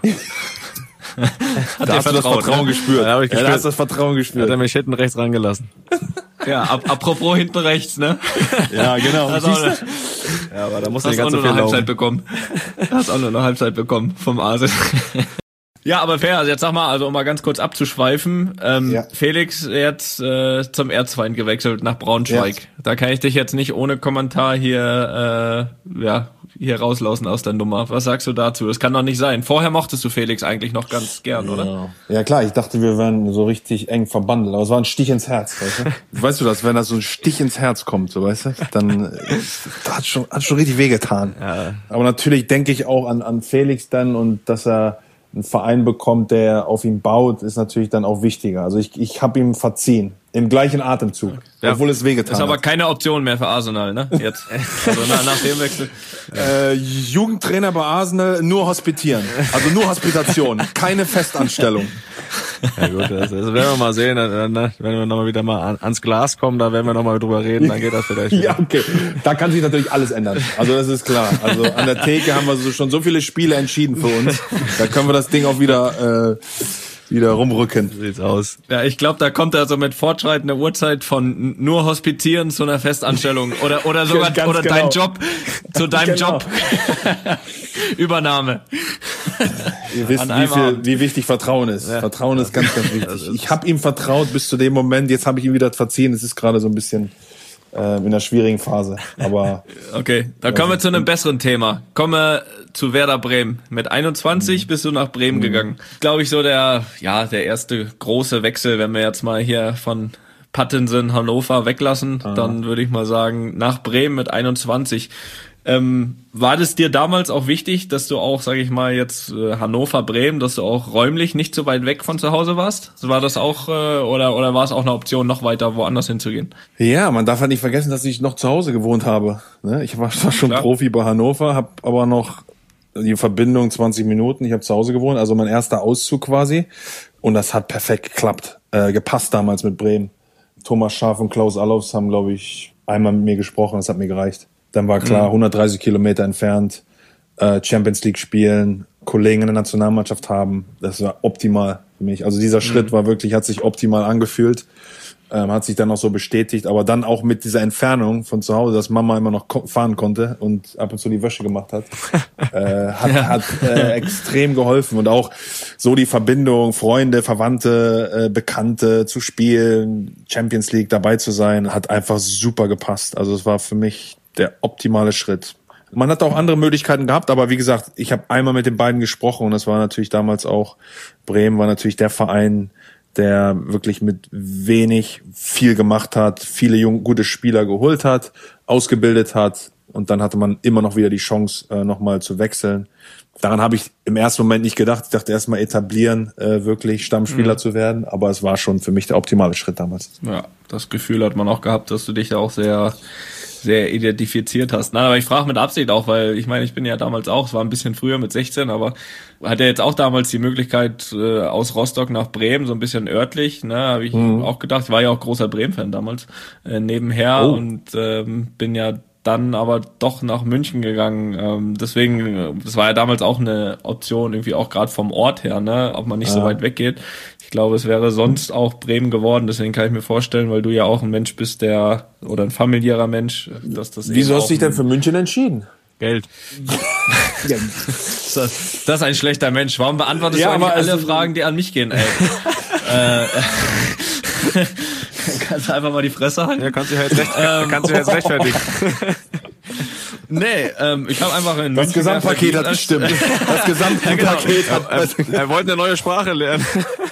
Hat Da dir hast du das vertraut, Vertrauen ne? gespürt. Ja, da hab ich Ja, da gespürt. hast du das Vertrauen hat gespürt. er mich hinten rechts rangelassen. Ja, ab, apropos hinten rechts, ne? Ja, genau. Hast auch, Siehst eine, Ja, aber da muss hast nicht auch ganz so nur viel eine Halbzeit laufen. bekommen. Hast auch nur eine Halbzeit bekommen vom Arsene. Ja, aber fair, also jetzt sag mal, also um mal ganz kurz abzuschweifen, ähm, Ja. Felix jetzt äh, zum Erzfeind gewechselt nach Braunschweig. Ja. Da kann ich dich jetzt nicht ohne Kommentar hier äh, ja hier rauslassen aus der Nummer. Was sagst du dazu? Das kann doch nicht sein. Vorher mochtest du Felix eigentlich noch ganz gern, oder? Ja. Ja klar, ich dachte, wir wären so richtig eng verbandelt, aber es war ein Stich ins Herz, weißt du? Weißt du das, wenn da so ein Stich ins Herz kommt, so weißt du, dann äh, das hat schon hat schon richtig wehgetan. Ja. Aber natürlich denke ich auch an an Felix dann und dass er einen Verein bekommt, der auf ihn baut, ist natürlich dann auch wichtiger. Also ich ich habe ihm verziehen im gleichen Atemzug, Ja. obwohl es wehgetan Ist aber hat. keine Option mehr für Arsenal, ne? Jetzt. Also nach, nach dem Wechsel. Äh, Jugendtrainer bei Arsenal nur hospitieren, also nur Hospitation, keine Festanstellung. Ja gut, das, das werden wir mal sehen. Dann, dann, wenn wir nochmal wieder mal an, ans Glas kommen, da werden wir nochmal drüber reden, dann geht das vielleicht wieder. Ja, okay. Da kann sich natürlich alles ändern. Also das ist klar. Also an der Theke haben wir so schon so viele Spiele entschieden für uns. Da können wir das Ding auch wieder äh, wieder rumrücken. So sieht's aus. Ja, ich glaube, da kommt er so mit fortschreitender Uhrzeit von nur hospitieren zu einer Festanstellung oder oder sogar Ganz oder genau. dein Job zu deinem Genau. Job. Übernahme. Ihr wisst, An wie, einem viel, Abend. wie wichtig Vertrauen ist. Vertrauen ist ganz, ganz wichtig. Ich habe ihm vertraut bis zu dem Moment. Jetzt habe ich ihm wieder verziehen. Es ist gerade so ein bisschen äh, in einer schwierigen Phase. Aber Okay, dann kommen wir zu einem besseren Thema. Kommen wir zu Werder Bremen. Mit einundzwanzig bist du nach Bremen gegangen. Glaube ich so der, ja, der erste große Wechsel, wenn wir jetzt mal hier von Pattensen, Hannover weglassen, dann würde ich mal sagen, nach Bremen mit einundzwanzig. Ähm, war das dir damals auch wichtig, dass du auch, sage ich mal, jetzt äh, Hannover, Bremen, dass du auch räumlich nicht so weit weg von zu Hause warst? War das auch, äh, oder oder war es auch eine Option, noch weiter woanders hinzugehen? ja, man darf halt nicht vergessen, dass ich noch zu Hause gewohnt habe. Ne? Ich war zwar schon Klar. Profi bei Hannover, habe aber noch die Verbindung zwanzig Minuten. Ich habe zu Hause gewohnt, also mein erster Auszug quasi. Und das hat perfekt geklappt, äh, gepasst damals mit Bremen. Thomas Schaaf und Klaus Allofs haben, glaube ich, einmal mit mir gesprochen. Das hat mir gereicht. Dann war klar, hundertdreißig Kilometer entfernt, äh, Champions League spielen, Kollegen in der Nationalmannschaft haben. Das war optimal für mich. Also dieser Schritt war wirklich, hat sich optimal angefühlt. Ähm, hat sich dann auch so bestätigt, aber dann auch mit dieser Entfernung von zu Hause, dass Mama immer noch ko- fahren konnte und ab und zu die Wäsche gemacht hat, äh, hat, hat äh, extrem geholfen und auch so die Verbindung, Freunde, Verwandte, äh, Bekannte zu spielen, Champions League dabei zu sein, hat einfach super gepasst. Also es war für mich der optimale Schritt. Man hat auch andere Möglichkeiten gehabt, aber wie gesagt, ich habe einmal mit den beiden gesprochen und das war natürlich damals auch, Bremen war natürlich der Verein, der wirklich mit wenig viel gemacht hat, viele junge, gute Spieler geholt hat, ausgebildet hat und dann hatte man immer noch wieder die Chance, äh, nochmal zu wechseln. Daran habe ich im ersten Moment nicht gedacht. Ich dachte erstmal etablieren, äh, wirklich Stammspieler mhm. zu werden, aber es war schon für mich der optimale Schritt damals. Ja, das Gefühl hat man auch gehabt, dass du dich da auch sehr sehr identifiziert hast. Nein, aber ich frage mit Absicht auch, weil ich meine, ich bin ja damals auch, es war ein bisschen früher mit sechzehn, aber hatte jetzt auch damals die Möglichkeit äh, aus Rostock nach Bremen, so ein bisschen örtlich, ne, habe ich mhm. auch gedacht, ich war ja auch großer Bremen-Fan damals, äh, nebenher oh. und ähm, bin ja dann aber doch nach München gegangen. Ähm, deswegen, das war ja damals auch eine Option, irgendwie auch gerade vom Ort her, ne, ob man nicht ja. so weit weggeht. Ich glaube, es wäre sonst auch Bremen geworden. Deswegen kann ich mir vorstellen, weil du ja auch ein Mensch bist, der oder ein familiärer Mensch, dass das. Wieso hast du dich denn für München entschieden? Geld. das, das ist ein schlechter Mensch. Warum beantwortest ja, du eigentlich alle also, Fragen, die an mich gehen, ey? äh, kannst du einfach mal die Fresse halten? Ja, kannst du jetzt, recht, kannst du jetzt rechtfertigen. Nee, ähm, ich habe einfach in Das Gesamtpaket hat gestimmt. Das Gesamtpaket ja, genau. hat... Er, er wollte eine neue Sprache lernen.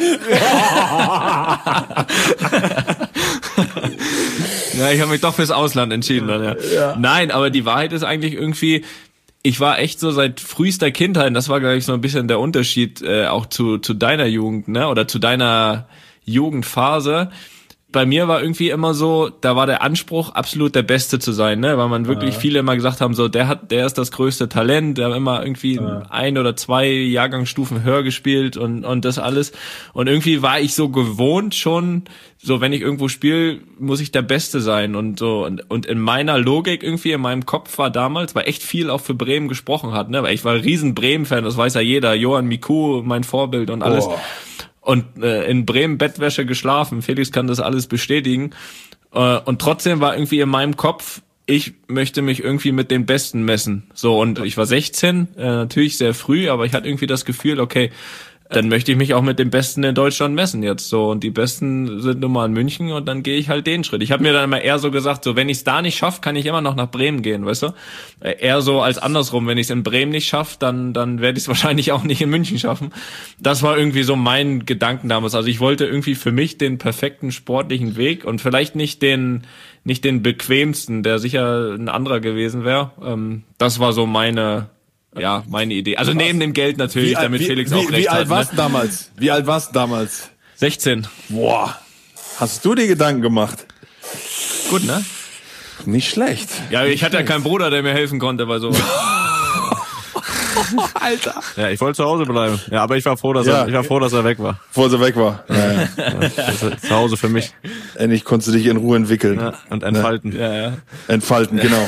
Ja, ich habe mich doch fürs Ausland entschieden. Dann, ja. Ja. Nein, aber die Wahrheit ist eigentlich irgendwie, ich war echt so seit frühester Kindheit, das war, glaube ich, so ein bisschen der Unterschied äh, auch zu zu deiner Jugend, ne, oder zu deiner Jugendphase. Bei mir war irgendwie immer so, da war der Anspruch, absolut der Beste zu sein, ne, weil man wirklich ja. viele immer gesagt haben, so, der hat, der ist das größte Talent, der hat immer irgendwie ja. ein oder zwei Jahrgangsstufen höher gespielt und und das alles. Und irgendwie war ich so gewohnt schon, so, wenn ich irgendwo spiele, muss ich der Beste sein und so. Und, und in meiner Logik irgendwie, in meinem Kopf war damals, weil echt viel auch für Bremen gesprochen hat, ne, weil ich war ein riesen Bremen-Fan, das weiß ja jeder, Johann Miku, mein Vorbild und alles. Oh. Und äh, in Bremen Bettwäsche geschlafen. Felix kann das alles bestätigen. Äh, und trotzdem war irgendwie in meinem Kopf, ich möchte mich irgendwie mit den Besten messen. So, und ich war sechzehn, äh, natürlich sehr früh, aber ich hatte irgendwie das Gefühl, okay, dann möchte ich mich auch mit den Besten in Deutschland messen jetzt so. Und die Besten sind nun mal in München und dann gehe ich halt den Schritt. Ich habe mir dann immer eher so gesagt, so wenn ich es da nicht schaffe, kann ich immer noch nach Bremen gehen, weißt du? Eher so als andersrum, wenn ich es in Bremen nicht schaffe, dann dann werde ich es wahrscheinlich auch nicht in München schaffen. Das war irgendwie so mein Gedanken damals. Also ich wollte irgendwie für mich den perfekten sportlichen Weg und vielleicht nicht den nicht den bequemsten, der sicher ein anderer gewesen wäre. Ähm, das war so meine Ja, meine Idee. Also neben dem Geld natürlich, wie, damit wie, Felix wie, auch recht hat. Wie alt hat, warst ne? du damals? Wie alt warst du damals? sechzehn. Boah. Hast du dir Gedanken gemacht? Gut, ne? Nicht schlecht. Ja, ich Nicht hatte schlecht. ja keinen Bruder, der mir helfen konnte bei sowas. Alter. Ja, ich wollte zu Hause bleiben. Ja, aber ich war froh, dass ja. er, ich war froh, dass er weg war. Bevor er weg war. Ja, ja. Ja, das ist zu Hause für mich. Endlich konntest du dich in Ruhe entwickeln. Ja, und entfalten. Ja, ja. Entfalten, genau.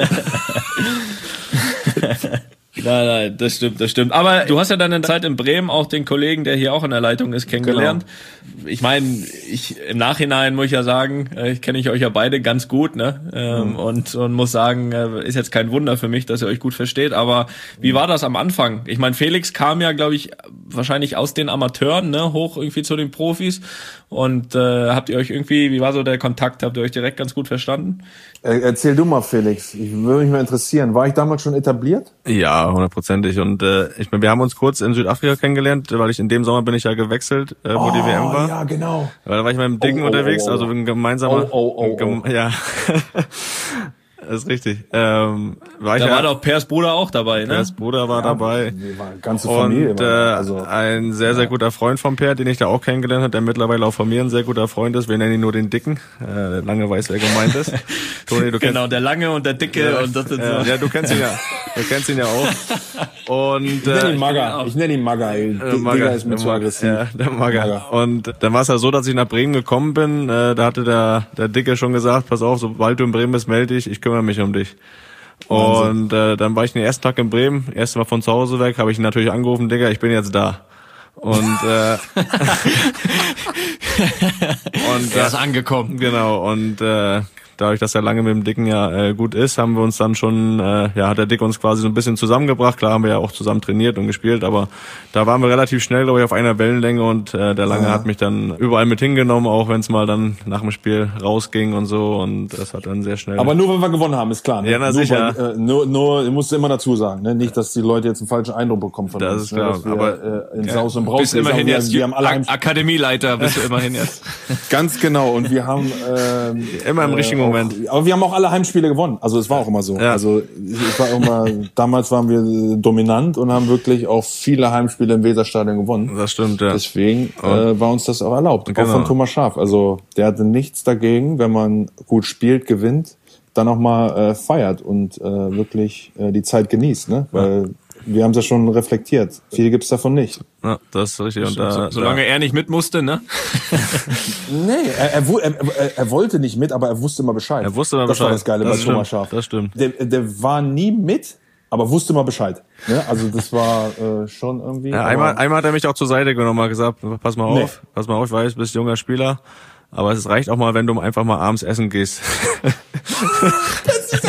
Nein, nein, das stimmt, das stimmt. Aber du hast ja deine Zeit in Bremen auch den Kollegen, der hier auch in der Leitung ist, kennengelernt. Genau. Ich meine, ich im Nachhinein muss ich ja sagen, ich kenne ich euch ja beide ganz gut, ne? Ähm, mhm. und, und muss sagen, ist jetzt kein Wunder für mich, dass ihr euch gut versteht. Aber wie war das am Anfang? Ich meine, Felix kam ja, glaube ich, wahrscheinlich aus den Amateuren, ne, hoch irgendwie zu den Profis. Und äh, habt ihr euch irgendwie, wie war so der Kontakt? Habt ihr euch direkt ganz gut verstanden? Erzähl du mal, Felix. Ich würde mich mal interessieren. War ich damals schon etabliert? Ja, hundertprozentig. Und äh, ich meine, wir haben uns kurz in Südafrika kennengelernt, weil ich in dem Sommer bin ich ja gewechselt, äh, wo oh, die W M war. Ja, genau. Weil da war ich mit dem Dicken oh, oh, unterwegs, oh, oh. also ein gemeinsamer. Oh, oh, oh, ein gem- oh. Ja. Das ist richtig. Ähm, war da ich war ja, doch Pers Bruder auch dabei, ne? Pers Bruder war ja, dabei. Die war ganze Familie. Und äh, also, ein sehr, sehr guter Freund von Per, den ich da auch kennengelernt habe, der mittlerweile auch von mir ein sehr guter Freund ist. Wir nennen ihn nur den Dicken. Äh, lange weiß, wer gemeint ist. Toni, du kennst, genau, der Lange und der Dicke. Ja, und das sind ja, so. ja, du kennst ihn ja. Du kennst ihn ja auch. Und, ich nenne ihn Maga. Äh, Ich nenne ihn Maga. Äh, Maga ist mir zu aggressiv. Ja, der Maga. Maga. Und dann war es ja so, dass ich nach Bremen gekommen bin. Äh, da hatte der, der Dicke schon gesagt, pass auf, sobald du in Bremen bist, melde dich, ich kümmere mich um dich. Und äh, dann war ich den ersten Tag in Bremen, erst mal von zu Hause weg, habe ich ihn natürlich angerufen, Digga, ich bin jetzt da. Und äh, und er ist angekommen. Genau, und äh, dadurch, dass er lange mit dem Dicken ja äh, gut ist, haben wir uns dann schon, äh, ja, hat der Dick uns quasi so ein bisschen zusammengebracht. Klar haben wir ja auch zusammen trainiert und gespielt, aber da waren wir relativ schnell, glaube ich, auf einer Wellenlänge und äh, der Lange ja. hat mich dann überall mit hingenommen, auch wenn es mal dann nach dem Spiel rausging und so und das hat dann sehr schnell... Aber nur, wenn wir gewonnen haben, ist klar. Ne? Ja, na nur, sicher. Weil, äh, nur, nur, musst du immer dazu sagen, ne? Nicht, dass die Leute jetzt einen falschen Eindruck bekommen von das uns. ist klar, ne? Dass wir, aber... Äh, in Saus und Braus bist immerhin wir, jetzt wir haben alle Ak- Akademieleiter, bist du immerhin jetzt. Ganz genau und wir haben... Äh, immer im richtigen äh, Moment. Auch, aber wir haben auch alle Heimspiele gewonnen. Also es war auch immer so. Ja. Also es war immer, damals waren wir dominant und haben wirklich auch viele Heimspiele im Weserstadion gewonnen. Das stimmt, ja. Deswegen äh, war uns das auch erlaubt. Genau. Auch von Thomas Schaaf. Also der hatte nichts dagegen, wenn man gut spielt, gewinnt, dann auch mal äh, feiert und äh, wirklich äh, die Zeit genießt. Ne? Weil wir haben es ja schon reflektiert. Viel gibt's davon nicht. Ja, das ist richtig. Und da, so, solange da. er nicht mit musste, ne? Nee, er, er, er, er wollte nicht mit, aber er wusste immer Bescheid. Er wusste immer das Bescheid. Das war das Geile das bei stimmt, Thomas Schaaf. Das stimmt. Der, der war nie mit, aber wusste immer Bescheid. Ne? Also das war äh, schon irgendwie... Ja, einmal, einmal hat er mich auch zur Seite genommen und gesagt, pass mal Nee. auf, pass mal auf, ich weiß, du bist junger Spieler, aber es reicht auch mal, wenn du einfach mal abends essen gehst. Das ist ja geil.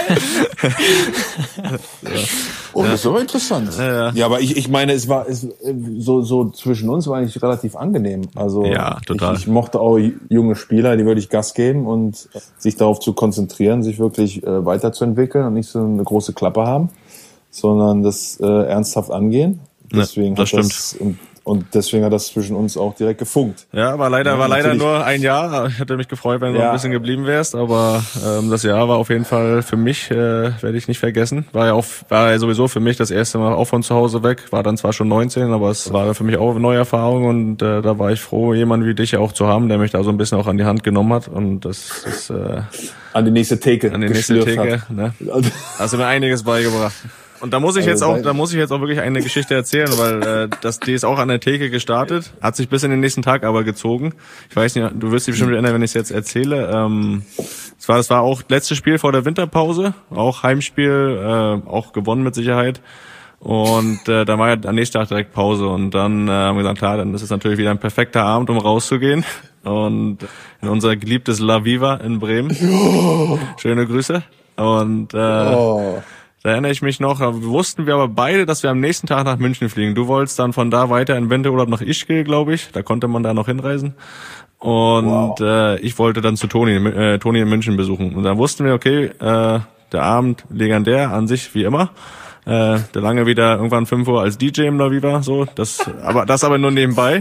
Oh, das ist aber interessant. Ja, ja. ja, aber ich, ich meine, es war es, so, so zwischen uns war eigentlich relativ angenehm. Also ja, total. Ich, ich mochte auch junge Spieler, die wirklich Gas geben und sich darauf zu konzentrieren, sich wirklich äh, weiterzuentwickeln und nicht so eine große Klappe haben, sondern das äh, ernsthaft angehen. Deswegen ja, das hat stimmt. das und, und deswegen hat das zwischen uns auch direkt gefunkt. Ja, aber leider ja, war leider nur ein Jahr. Ich hätte mich gefreut, wenn du ja. noch ein bisschen geblieben wärst, aber ähm, das Jahr war auf jeden Fall für mich, äh, werde ich nicht vergessen. War ja auch war ja sowieso für mich das erste Mal auch von zu Hause weg. War dann zwar schon neunzehn, aber es war für mich auch eine neue Erfahrung und äh, da war ich froh, jemanden wie dich auch zu haben, der mich da so ein bisschen auch an die Hand genommen hat und das ist äh, an die nächste Theke an die nächste Theke, ne? Hast du mir einiges beigebracht. Und da muss ich jetzt auch, da muss ich jetzt auch wirklich eine Geschichte erzählen, weil äh, das, die ist auch an der Theke gestartet, hat sich bis in den nächsten Tag aber gezogen. Ich weiß nicht, du wirst dich bestimmt erinnern, wenn ich es jetzt erzähle. Ähm, es war, das war auch letztes Spiel vor der Winterpause, auch Heimspiel, äh, auch gewonnen mit Sicherheit. Und äh, dann war ja am nächsten Tag direkt Pause und dann äh, haben wir gesagt, klar, dann ist es natürlich wieder ein perfekter Abend, um rauszugehen. Und in unser geliebtes La Viva in Bremen. Oh. Schöne Grüße. Und äh, oh. Da erinnere ich mich noch, wussten wir aber beide, dass wir am nächsten Tag nach München fliegen. Du wolltest dann von da weiter in Winterurlaub nach Ischgl, glaube ich. Da konnte man da noch hinreisen. Und wow. äh, ich wollte dann zu Toni, äh, Toni in München besuchen. Und dann wussten wir, okay, äh, der Abend legendär an sich, wie immer. Äh, der lange wieder irgendwann fünf Uhr als D J im La Viva, so. Das, aber, das aber nur nebenbei.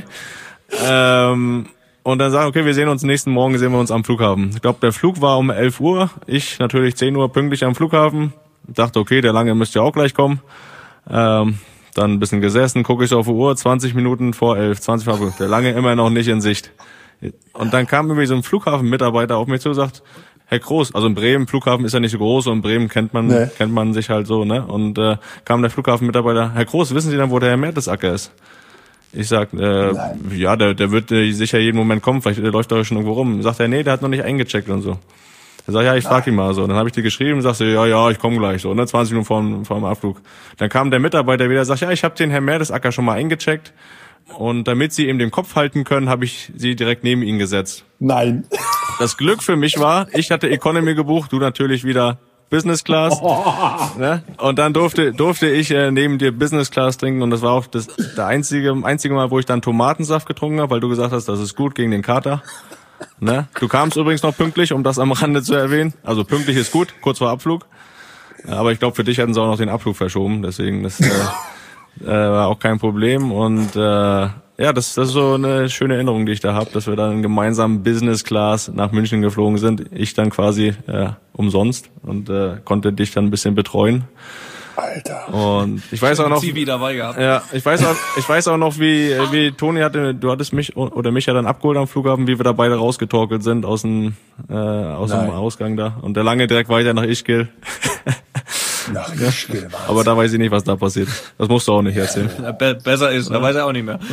Ähm, Und dann sagen, okay, wir sehen uns nächsten Morgen, sehen wir uns am Flughafen. Ich glaube, der Flug war um elf Uhr. Ich natürlich zehn Uhr pünktlich am Flughafen. Dachte, okay, der Lange müsste ja auch gleich kommen. Ähm, dann ein bisschen gesessen, gucke ich so auf die Uhr, zwanzig Minuten vor elf, zwanzig vor elf. Der Lange immer noch nicht in Sicht. Und dann kam irgendwie so ein Flughafenmitarbeiter auf mich zu und sagt, Herr Groß, also in Bremen, Flughafen ist ja nicht so groß und in Bremen kennt man nee. kennt man sich halt so, ne? Und äh, kam der Flughafenmitarbeiter, Herr Groß, wissen Sie dann, wo der Herr Mertesacker ist? Ich sag, äh, ja, der, der wird äh, sicher jeden Moment kommen, vielleicht der läuft da schon irgendwo rum. Sagt er, nee, der hat noch nicht eingecheckt und so. Er sagt, ja, ich frag ihn mal so. Dann habe ich dir geschrieben, sagst du, ja, ja, ich komme gleich so, ne, zwanzig Minuten vor, vor dem Abflug. Dann kam der Mitarbeiter wieder, sagt, ja, ich habe den Herrn Mertesacker schon mal eingecheckt und damit sie ihm den Kopf halten können, habe ich sie direkt neben ihn gesetzt. Nein. Das Glück für mich war, ich hatte Economy gebucht, du natürlich wieder Business Class, oh. ne? Und dann durfte durfte ich äh, neben dir Business Class trinken und das war auch das der einzige einzige Mal, wo ich dann Tomatensaft getrunken habe, weil du gesagt hast, das ist gut gegen den Kater. Ne? Du kamst übrigens noch pünktlich, um das am Rande zu erwähnen. Also pünktlich ist gut, kurz vor Abflug. Aber ich glaube, für dich hätten sie auch noch den Abflug verschoben, deswegen das äh, äh, war auch kein Problem und äh, ja, das, das ist so eine schöne Erinnerung, die ich da habe, dass wir dann gemeinsam Business Class nach München geflogen sind. Ich dann quasi äh, umsonst und äh, konnte dich dann ein bisschen betreuen. Alter. Und ich weiß auch noch, Zivi dabei gehabt. Ja, ich weiß auch, ich weiß auch noch, wie wie Toni hatte, du hattest mich oder mich ja dann abgeholt am Flughafen, wie wir da beide rausgetorkelt sind aus dem äh, aus Nein. dem Ausgang da und der Lange direkt weiter nach Ischgl. Nach Ischgl, was? Aber da weiß ich nicht, was da passiert. Das musst du auch nicht erzählen. Ja, be- besser ist, da weiß er auch nicht mehr.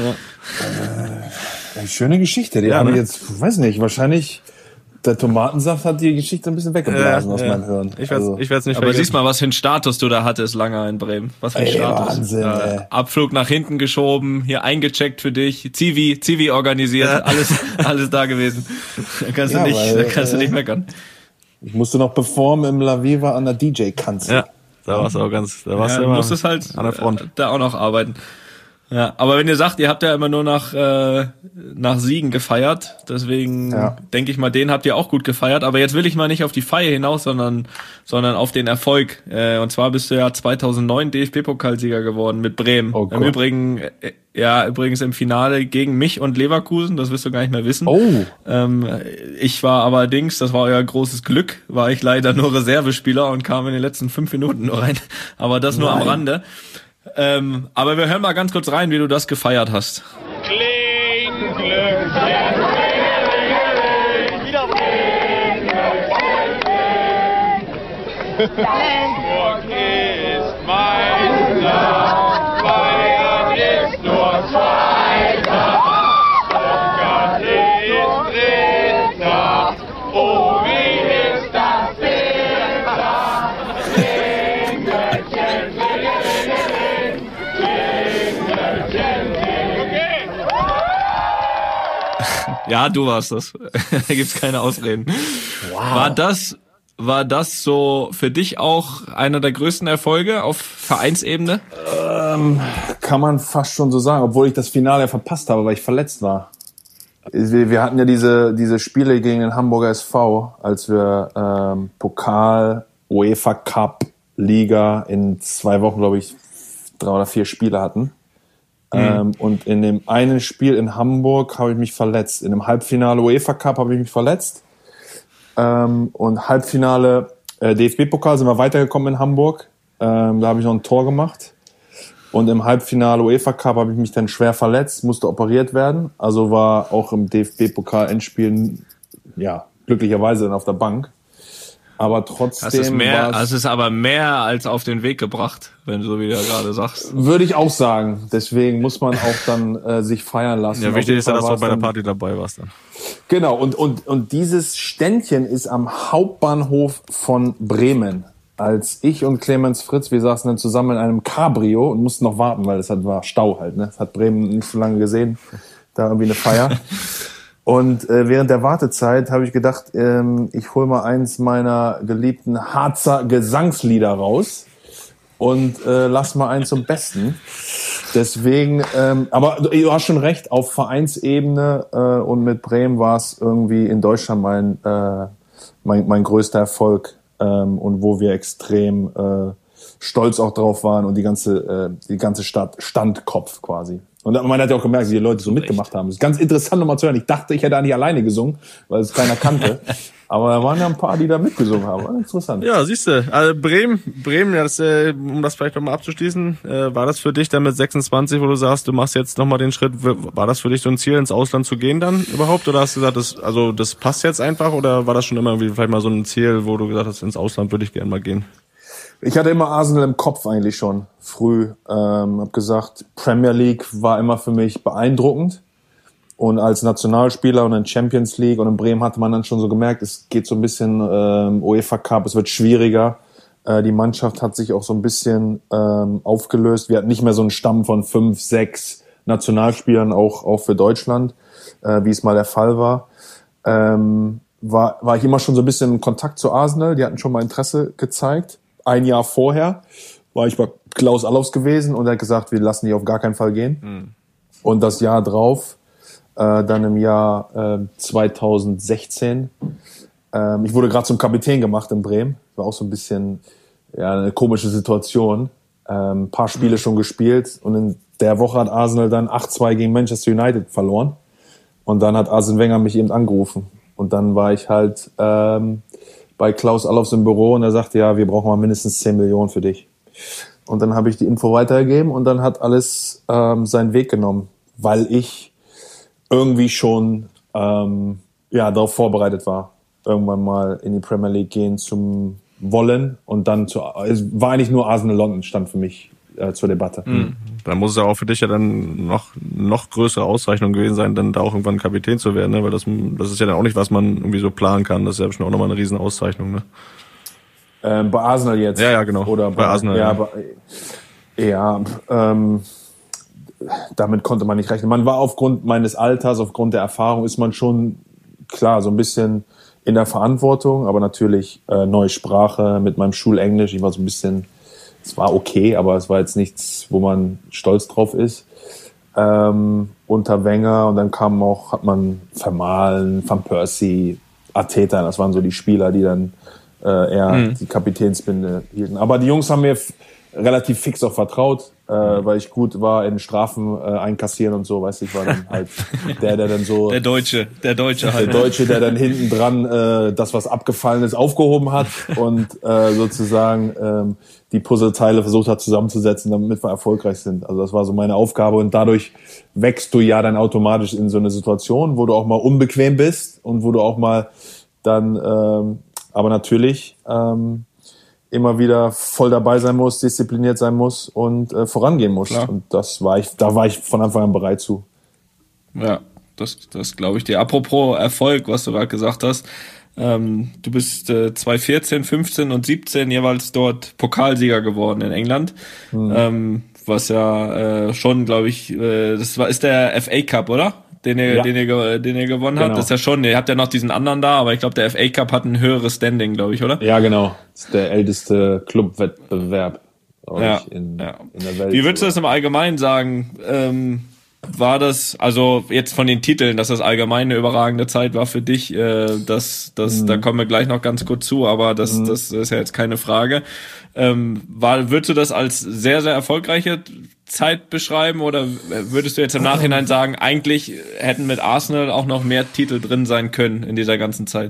Ja. Äh, schöne Geschichte, die ja, haben ne? jetzt, weiß nicht, wahrscheinlich der Tomatensaft hat die Geschichte ein bisschen weggeblasen ja, aus ja. meinem Hirn. Ich werde also. ich werd's nicht Aber vergessen. siehst mal, was für einen Status du da hattest, lange in Bremen. Was für ein ey, Status. Wahnsinn, äh, Abflug nach hinten geschoben, hier eingecheckt für dich, Zivi, Zivi organisiert, ja. alles, alles da gewesen. Da kannst ja, du nicht, weil, da kannst du nicht meckern. Ich musste noch performen im La Viva an der D J-Kanzel. Ja, da warst du auch ganz, da warst ja, du immer musstest halt an der Front. Äh, da auch noch arbeiten. Ja, aber wenn ihr sagt, ihr habt ja immer nur nach äh, nach Siegen gefeiert, deswegen ja. denke ich mal, den habt ihr auch gut gefeiert. Aber jetzt will ich mal nicht auf die Feier hinaus, sondern sondern auf den Erfolg. Äh, und zwar bist du ja zweitausendneun D F B-Pokalsieger geworden mit Bremen. Oh Im Übrigen, äh, ja übrigens im Finale gegen mich und Leverkusen. Das wirst du gar nicht mehr wissen. Oh. Ähm, ich war allerdings, das war euer großes Glück, war ich leider nur Reservespieler und kam in den letzten fünf Minuten nur rein. Aber das nur Nein. am Rande. Ähm, aber wir hören mal ganz kurz rein, wie du das gefeiert hast. Kling, Glück, Hamburg ist Meister, Bayern ist nur Zweiter, Stuttgart ist Dritter, oh wie ist das bitter, Klingelchen, Klingelchen, Klingelchen, Klingelchen. Ja, du warst das. Da gibt's keine Ausreden. Wow. War das war das so für dich auch einer der größten Erfolge auf Vereinsebene? Ähm, kann man fast schon so sagen, obwohl ich das Finale verpasst habe, weil ich verletzt war. Wir, wir hatten ja diese diese Spiele gegen den Hamburger S V, als wir ähm, Pokal, UEFA Cup, Liga in zwei Wochen, glaube ich, drei oder vier Spiele hatten. Mhm. Ähm, und in dem einen Spiel in Hamburg habe ich mich verletzt. In dem Halbfinale UEFA Cup habe ich mich verletzt. Ähm, und Halbfinale äh, D F B-Pokal sind wir weitergekommen in Hamburg. Ähm, da habe ich noch ein Tor gemacht. Und im Halbfinale UEFA Cup habe ich mich dann schwer verletzt, musste operiert werden. Also war auch im D F B-Pokal-Endspiel, ja, glücklicherweise dann auf der Bank. Aber trotzdem. Das ist mehr, das ist aber mehr als auf den Weg gebracht, wenn du so wie du gerade sagst. Würde ich auch sagen. Deswegen muss man auch dann äh, sich feiern lassen. Ja, wichtig ist ja, dass du bei der Party dabei warst dann. Genau. Und, und, und dieses Ständchen ist am Hauptbahnhof von Bremen. Als ich und Clemens Fritz, wir saßen dann zusammen in einem Cabrio und mussten noch warten, weil es halt war Stau halt, ne? Das hat Bremen nicht so lange gesehen. Da irgendwie eine Feier. Und äh, während der Wartezeit habe ich gedacht, ähm, ich hole mal eins meiner geliebten Harzer Gesangslieder raus und äh, lass mal eins zum Besten. Deswegen, ähm, aber du hast schon recht, auf Vereinsebene äh, und mit Bremen war es irgendwie in Deutschland mein, äh, mein, mein größter Erfolg ähm, und wo wir extrem äh, stolz auch drauf waren und die ganze, äh, die ganze Stadt stand Kopf quasi. Und man hat ja auch gemerkt, wie die Leute so mitgemacht haben. Das ist ganz interessant nochmal zu hören. Ich dachte, ich hätte eigentlich alleine gesungen, weil es keiner kannte. Aber da waren ja ein paar, die da mitgesungen haben. War interessant. Ja, siehst du. Also Bremen, Bremen, ja, das, äh, um das vielleicht nochmal abzuschließen, äh, war das für dich dann mit sechsundzwanzig, wo du sagst, du machst jetzt nochmal den Schritt, war das für dich so ein Ziel, ins Ausland zu gehen dann überhaupt? Oder hast du gesagt, das, also das passt jetzt einfach? Oder war das schon immer irgendwie vielleicht mal so ein Ziel, wo du gesagt hast, ins Ausland würde ich gerne mal gehen? Ich hatte immer Arsenal im Kopf eigentlich schon früh. Ähm, hab gesagt, Premier League war immer für mich beeindruckend. Und als Nationalspieler und in Champions League und in Bremen hatte man dann schon so gemerkt, es geht so ein bisschen ähm, UEFA Cup, es wird schwieriger. Äh, die Mannschaft hat sich auch so ein bisschen ähm, aufgelöst. Wir hatten nicht mehr so einen Stamm von fünf, sechs Nationalspielern, auch, auch für Deutschland, äh, wie es mal der Fall war. Ähm, war. War ich immer schon so ein bisschen in Kontakt zu Arsenal. Die hatten schon mal Interesse gezeigt. Ein Jahr vorher war ich bei Klaus Allofs gewesen und er hat gesagt, wir lassen die auf gar keinen Fall gehen. Mhm. Und das Jahr drauf, äh, dann im Jahr äh, zweitausendsechzehn, äh, ich wurde gerade zum Kapitän gemacht in Bremen. War auch so ein bisschen ja eine komische Situation. Ähm, ein paar Spiele mhm. schon gespielt und in der Woche hat Arsenal dann acht zwei gegen Manchester United verloren. Und dann hat Arsene Wenger mich eben angerufen. Und dann war ich halt ähm, bei Klaus Allofs im Büro und er sagte, ja, wir brauchen mal mindestens zehn Millionen für dich. Und dann habe ich die Info weitergegeben und dann hat alles ähm, seinen Weg genommen, weil ich irgendwie schon ähm, ja darauf vorbereitet war, irgendwann mal in die Premier League gehen zum wollen und dann zu, es war eigentlich nur Arsenal London stand für mich äh, zur Debatte. Mhm. Dann muss es ja auch für dich ja dann noch noch größere Auszeichnung gewesen sein, dann da auch irgendwann Kapitän zu werden, ne? Weil das das ist ja dann auch nicht, was man irgendwie so planen kann. Das ist ja schon auch nochmal eine riesen Auszeichnung, ne? Ähm, bei Arsenal jetzt? Ja, ja, genau. Oder bei, bei Arsenal. Ja, ja, bei, ja ähm, damit konnte man nicht rechnen. Man war aufgrund meines Alters, aufgrund der Erfahrung, ist man schon klar so ein bisschen in der Verantwortung, aber natürlich äh, neue Sprache mit meinem Schulenglisch. Ich war so ein bisschen Es war okay, aber es war jetzt nichts, wo man stolz drauf ist. Ähm, unter Wenger und dann kam auch, hat man Vermaelen, Van Persie, Arteta, das waren so die Spieler, die dann äh, eher mhm. die Kapitänsbinde hielten. Aber die Jungs haben mir f- relativ fix auch vertraut, äh, weil ich gut war in Strafen äh, einkassieren und so, weißt du, ich war dann halt der, der dann so... Der Deutsche, der Deutsche halt. Der Deutsche, der dann hinten dran äh, das, was abgefallen ist, aufgehoben hat und äh, sozusagen ähm, die Puzzleteile versucht hat zusammenzusetzen, damit wir erfolgreich sind. Also das war so meine Aufgabe und dadurch wächst du ja dann automatisch in so eine Situation, wo du auch mal unbequem bist und wo du auch mal dann, ähm, aber natürlich ähm, immer wieder voll dabei sein muss, diszipliniert sein muss und äh, vorangehen muss. Klar. Und das war ich, da war ich von Anfang an bereit zu. Ja, das, das glaube ich dir. Apropos Erfolg, was du gerade gesagt hast. Ähm, du bist äh, zwanzig vierzehn, fünfzehn und siebzehn jeweils dort Pokalsieger geworden in England. Mhm. Ähm, was ja äh, schon, glaube ich, äh, das war ist der F A Cup, oder? den ihr, Ja. den ihr, den ihr gewonnen habt. Genau. Das ist ja schon, ihr habt ja noch diesen anderen da, aber ich glaube, der F A Cup hat ein höheres Standing, glaube ich, oder? Ja, genau. Das ist der älteste Clubwettbewerb glaub Ja, ich, in, ja. in der Welt. Wie würdest du das im Allgemeinen sagen? Ähm, war das, also jetzt von den Titeln, dass das allgemein eine überragende Zeit war für dich, äh, das, das, Mhm. da kommen wir gleich noch ganz kurz zu, aber das, Mhm. das ist ja jetzt keine Frage. Ähm, war, würdest du das als sehr, sehr erfolgreiche Zeit beschreiben oder würdest du jetzt im Nachhinein sagen, eigentlich hätten mit Arsenal auch noch mehr Titel drin sein können in dieser ganzen Zeit?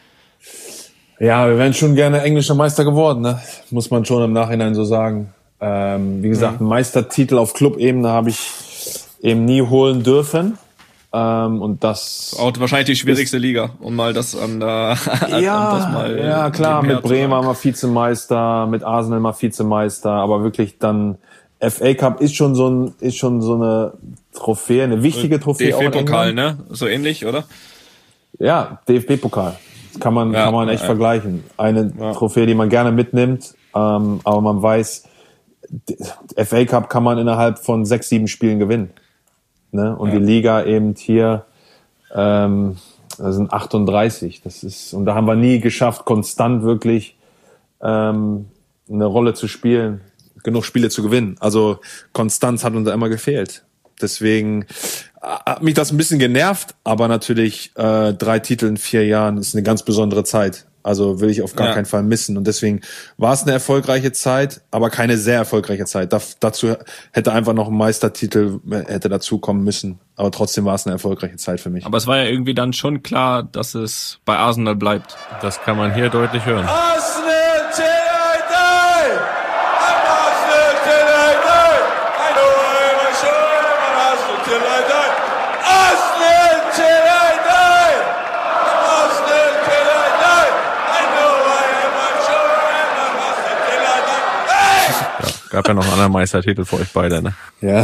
Ja, wir wären schon gerne englischer Meister geworden, ne? Muss man schon im Nachhinein so sagen. Ähm, wie gesagt, einen Meistertitel auf Clubebene habe ich eben nie holen dürfen. Ähm, und das Auch wahrscheinlich die schwierigste Liga, um mal das an der ja, um das mal ja klar, nebenher mit zu Bremen sagen. mal Vizemeister, mit Arsenal mal Vizemeister, aber wirklich dann F A Cup ist schon so ein ist schon so eine Trophäe, eine wichtige Trophäe auch in D F B-Pokal, England. ne? So ähnlich, oder? Ja, D F B-Pokal. Das kann man Ja, kann man echt ja. vergleichen. Eine Ja. Trophäe, die man gerne mitnimmt, ähm, aber man weiß, d- F A Cup kann man innerhalb von sechs, sieben Spielen gewinnen. Ne? Und Ja. die Liga eben hier, ähm, das sind achtunddreißig. Das ist, und da haben wir nie geschafft, konstant wirklich ähm, eine Rolle zu spielen, genug Spiele zu gewinnen. Also Konstanz hat uns da immer gefehlt. Deswegen hat mich das ein bisschen genervt, aber natürlich äh, drei Titel in vier Jahren ist eine ganz besondere Zeit. Also will ich auf gar Ja. keinen Fall missen. Und deswegen war es eine erfolgreiche Zeit, aber keine sehr erfolgreiche Zeit. Da, dazu hätte einfach noch ein Meistertitel hätte dazukommen müssen. Aber trotzdem war es eine erfolgreiche Zeit für mich. Aber es war ja irgendwie dann schon klar, dass es bei Arsenal bleibt. Das kann man hier deutlich hören. Arsenal till I die! I'm Arsenal till I die! I know I'm a show, I'm Arsenal till I die! Arsenal till I die! I'm Arsenal till I die! I know I am a show, I'm Arsenal till I die! Hey! Ja, gab ja noch einen anderen Meistertitel für euch beide, ne? Ja.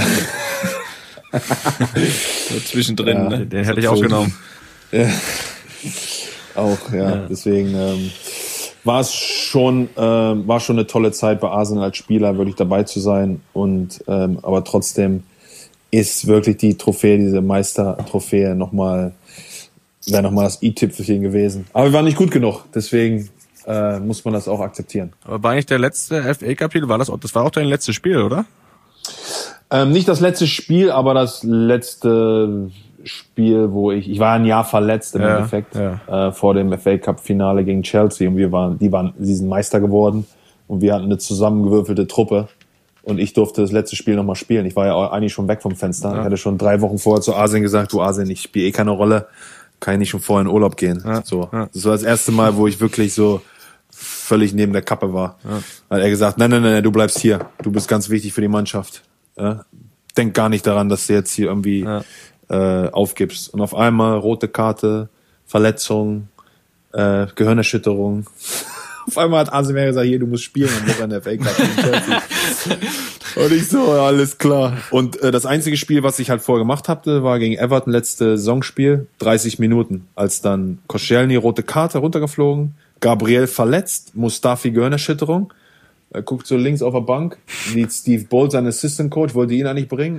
So zwischendrin, Ja. ne? Den hätte ich auch genommen. Ja. Auch, ja. Deswegen ähm, war es schon, ähm, war schon eine tolle Zeit bei Arsenal als Spieler, wirklich dabei zu sein. Und ähm, aber trotzdem ist wirklich die Trophäe, diese Meistertrophäe nochmal, wäre nochmal das i-Tüpfelchen gewesen. Aber wir waren nicht gut genug, deswegen äh, muss man das auch akzeptieren. Aber war nicht der letzte F A Cup Titel, war das auch, das war auch dein letztes Spiel, oder? Ähm, nicht das letzte Spiel, aber das letzte Spiel, wo ich, ich war ein Jahr verletzt im Ja, Endeffekt, ja. äh, vor dem F A Cup Finale gegen Chelsea und wir waren, die waren, sie sind Meister geworden und wir hatten eine zusammengewürfelte Truppe und ich durfte das letzte Spiel nochmal spielen. Ich war ja auch eigentlich schon weg vom Fenster. Ja. Ich hatte schon drei Wochen vorher zu Asien gesagt, du Asien, ich spiele eh keine Rolle, kann ich nicht schon vorher in Urlaub gehen. Ja, So. ja. Das war das erste Mal, wo ich wirklich so völlig neben der Kappe war. Ja. Hat er gesagt, nein, nein, nein, du bleibst hier. Du bist ganz wichtig für die Mannschaft. Ja? Denk gar nicht daran, dass du jetzt hier irgendwie Ja. äh, aufgibst. Und auf einmal rote Karte, Verletzung, äh, Gehirnerschütterung. Auf einmal hat Arsene gesagt, hier, du musst spielen und noch an der F A Cup gegen Chelsea. Und ich so, ja, alles klar. Und äh, das einzige Spiel, was ich halt vorher gemacht hatte, war gegen Everton, letzte Saisonspiel, dreißig Minuten. Als dann Koscielny rote Karte runtergeflogen, Gabriel verletzt, Mustafi Gehirnerschütterung. Er guckt so links auf der Bank, sieht Steve Bolt, sein Assistant Coach, wollte ihn eigentlich bringen.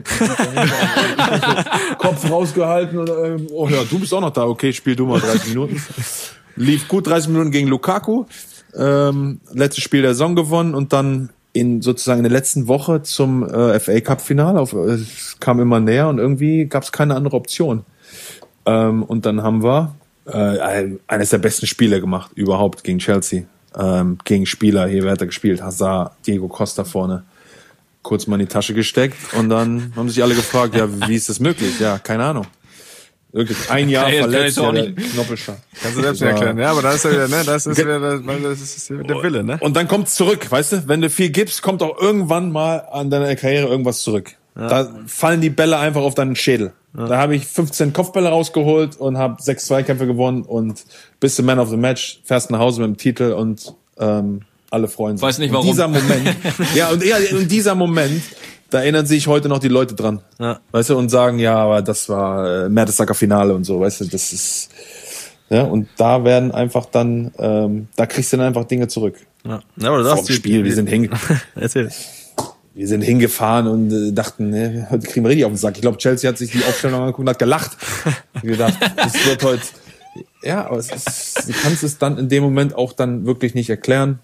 Kopf rausgehalten und ähm, oh ja, du bist auch noch da, okay, spiel du mal dreißig Minuten. Lief gut dreißig Minuten gegen Lukaku, ähm, letztes Spiel der Saison gewonnen und dann in sozusagen in der letzten Woche zum äh, F A Cup Finale, auf, äh, es kam immer näher und irgendwie gab es keine andere Option. Ähm, und dann haben wir äh, eines der besten Spiele gemacht überhaupt gegen Chelsea. Ähm, gegen Spieler, hier, wer hat er gespielt? Hazard, Diego Costa vorne. Kurz mal in die Tasche gesteckt und dann haben sich alle gefragt, ja, wie ist das möglich? Ja, keine Ahnung. Wirklich ein Jahr Kann ich- kann ich verletzt, so ja, auch der nicht. Knoppelschaft. Kannst du selbst Ja. erklären, ja, aber das ist ja wieder, ne, das ist wieder, das, das ist der Wille, ne? Und dann kommt's zurück, weißt du? Wenn du viel gibst, kommt auch irgendwann mal an deiner Karriere irgendwas zurück. Da fallen die Bälle einfach auf deinen Schädel. Da habe ich fünfzehn Kopfbälle rausgeholt und habe sechs Zweikämpfe gewonnen und bist du Man of the Match, fährst nach Hause mit dem Titel und ähm, alle freuen sich. Weiß nicht, Und warum. dieser Moment, ja, und ja, in dieser Moment, da erinnern sich heute noch die Leute dran. Ja. Weißt du, und sagen, ja, aber das war äh, Mertesacker Finale und so, weißt du, das ist, ja, und da werden einfach dann, ähm, da kriegst du dann einfach Dinge zurück. Ja, ja aber du Vor hast dem Spiel, wir sind hingegangen. Erzähl. wir sind hingefahren und äh, dachten, ne, heute kriegen wir richtig auf den Sack. Ich glaube, Chelsea hat sich die Aufstellung angeguckt und hat gelacht. Ich gedacht, das wird heute, ja, aber es ist, du kannst es dann in dem Moment auch dann wirklich nicht erklären.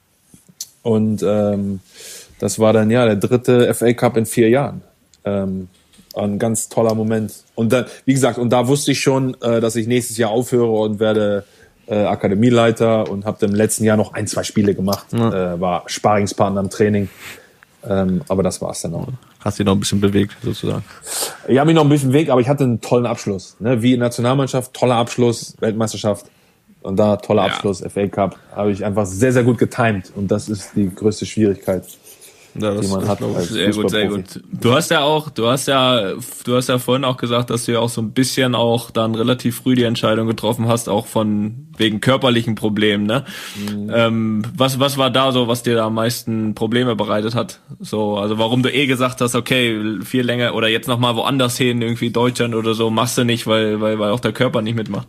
Und ähm, das war dann ja der dritte F A Cup in vier Jahren. Ähm, ein ganz toller Moment. Und da, wie gesagt, und da wusste ich schon, äh, dass ich nächstes Jahr aufhöre und werde äh, Akademieleiter und habe im letzten Jahr noch ein, zwei Spiele gemacht. Ja. Äh, war Sparingspartner im Training. Ähm, aber das war's dann auch. Hast dich noch ein bisschen bewegt, sozusagen? Ich habe mich noch ein bisschen bewegt, aber ich hatte einen tollen Abschluss. Ne? Wie in der Nationalmannschaft, toller Abschluss, Weltmeisterschaft. Und da toller ja. Abschluss, F A Cup. Habe ich einfach sehr, sehr gut getimed. Und das ist die größte Schwierigkeit. Ja, das, die man hat als sehr gut, sehr gut. Du hast ja auch, du hast ja, du hast ja vorhin auch gesagt, dass du ja auch so ein bisschen auch dann relativ früh die Entscheidung getroffen hast, auch von wegen körperlichen Problemen, ne? Mhm. Ähm, was, was war da so, was dir da am meisten Probleme bereitet hat? So, also warum du eh gesagt hast, okay, viel länger oder jetzt noch mal woanders hin, irgendwie Deutschland oder so, machst du nicht, weil, weil, weil auch der Körper nicht mitmacht.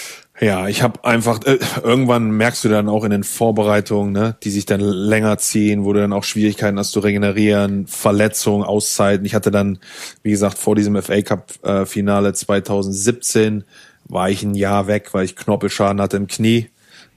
Ja, ich habe einfach, äh, irgendwann merkst du dann auch in den Vorbereitungen, ne, die sich dann länger ziehen, wo du dann auch Schwierigkeiten hast zu regenerieren, Verletzungen, Auszeiten. Ich hatte dann, wie gesagt, vor diesem F A Cup äh, Finale zwanzig siebzehn war ich ein Jahr weg, weil ich Knorpelschaden hatte im Knie.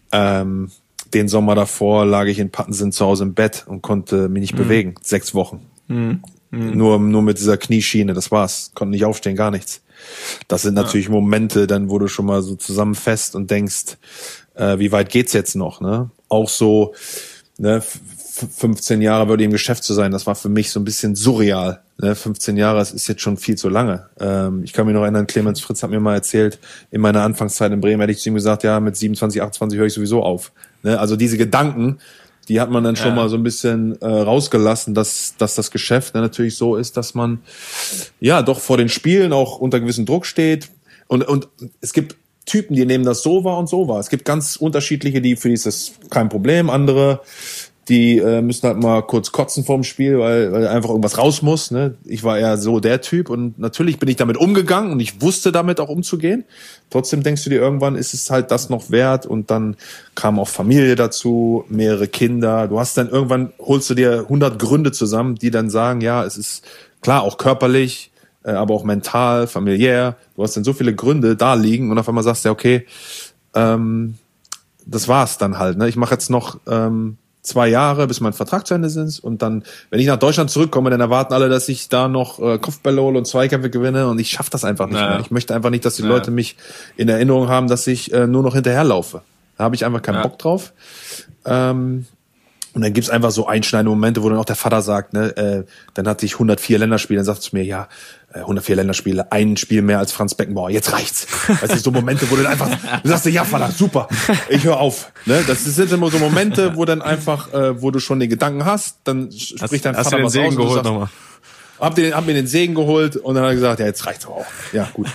Ähm, den Sommer davor lag ich in Pattensen zu Hause im Bett und konnte mich nicht mhm. bewegen. Sechs Wochen. Mhm. Mhm. Nur, nur mit dieser Knieschiene, das war's. Konnte nicht aufstehen, gar nichts. Das sind natürlich ja. Momente, dann wo du schon mal so zusammenfasst und denkst, äh, wie weit geht's jetzt noch, ne? Auch so, ne, fünfzehn Jahre bei dir im Geschäft zu sein, das war für mich so ein bisschen surreal, ne? fünfzehn Jahre, das ist jetzt schon viel zu lange. Ähm, ich kann mich noch erinnern, Clemens Fritz hat mir mal erzählt, in meiner Anfangszeit in Bremen hätte ich zu ihm gesagt, ja, mit siebenundzwanzig, achtundzwanzig höre ich sowieso auf, ne? Also diese Gedanken, die hat man dann schon ja. mal so ein bisschen äh, rausgelassen, dass dass das Geschäft dann natürlich so ist, dass man ja doch vor den Spielen auch unter gewissem Druck steht. Und und es gibt Typen, die nehmen das so wahr und so wahr. Es gibt ganz unterschiedliche, die für die ist das kein Problem. Andere, die äh, müssen halt mal kurz kotzen vorm Spiel, weil, weil einfach irgendwas raus muss. Ne? Ich war eher so der Typ und natürlich bin ich damit umgegangen und ich wusste damit auch umzugehen. Trotzdem denkst du dir, irgendwann ist es halt das noch wert und dann kam auch Familie dazu, mehrere Kinder. Du hast dann irgendwann, holst du dir hundert Gründe zusammen, die dann sagen, ja, es ist klar, auch körperlich, äh, aber auch mental, familiär. Du hast dann so viele Gründe da liegen und auf einmal sagst du, ja, okay, ähm, das war's dann halt. Ne? Ich mache jetzt noch ähm, zwei Jahre, bis mein Vertrag zu Ende ist und dann, wenn ich nach Deutschland zurückkomme, dann erwarten alle, dass ich da noch äh, Kopfbälle hole und Zweikämpfe gewinne und ich schaffe das einfach nicht naja. mehr. Ich möchte einfach nicht, dass die naja. Leute mich in Erinnerung haben, dass ich äh, nur noch hinterherlaufe. Da habe ich einfach keinen ja. Bock drauf. Ähm, und dann gibt's einfach so einschneidende Momente, wo dann auch der Vater sagt, ne, äh, dann hatte ich hundertvier Länderspiele, dann sagt es mir, ja, äh, hundertvier Länderspiele, ein Spiel mehr als Franz Beckenbauer, jetzt reicht's. Weißt du, so Momente, wo du dann einfach, du sagst, ja, Vater, super, ich höre auf. Ne? Das sind immer so Momente, wo dann einfach, äh, wo du schon den Gedanken hast, dann spricht hast, dein Vater was Segen aus. Geholt sagst, nochmal. Hab, den, hab mir den Segen geholt und dann hat er gesagt, ja, jetzt reicht's auch. Ja, gut.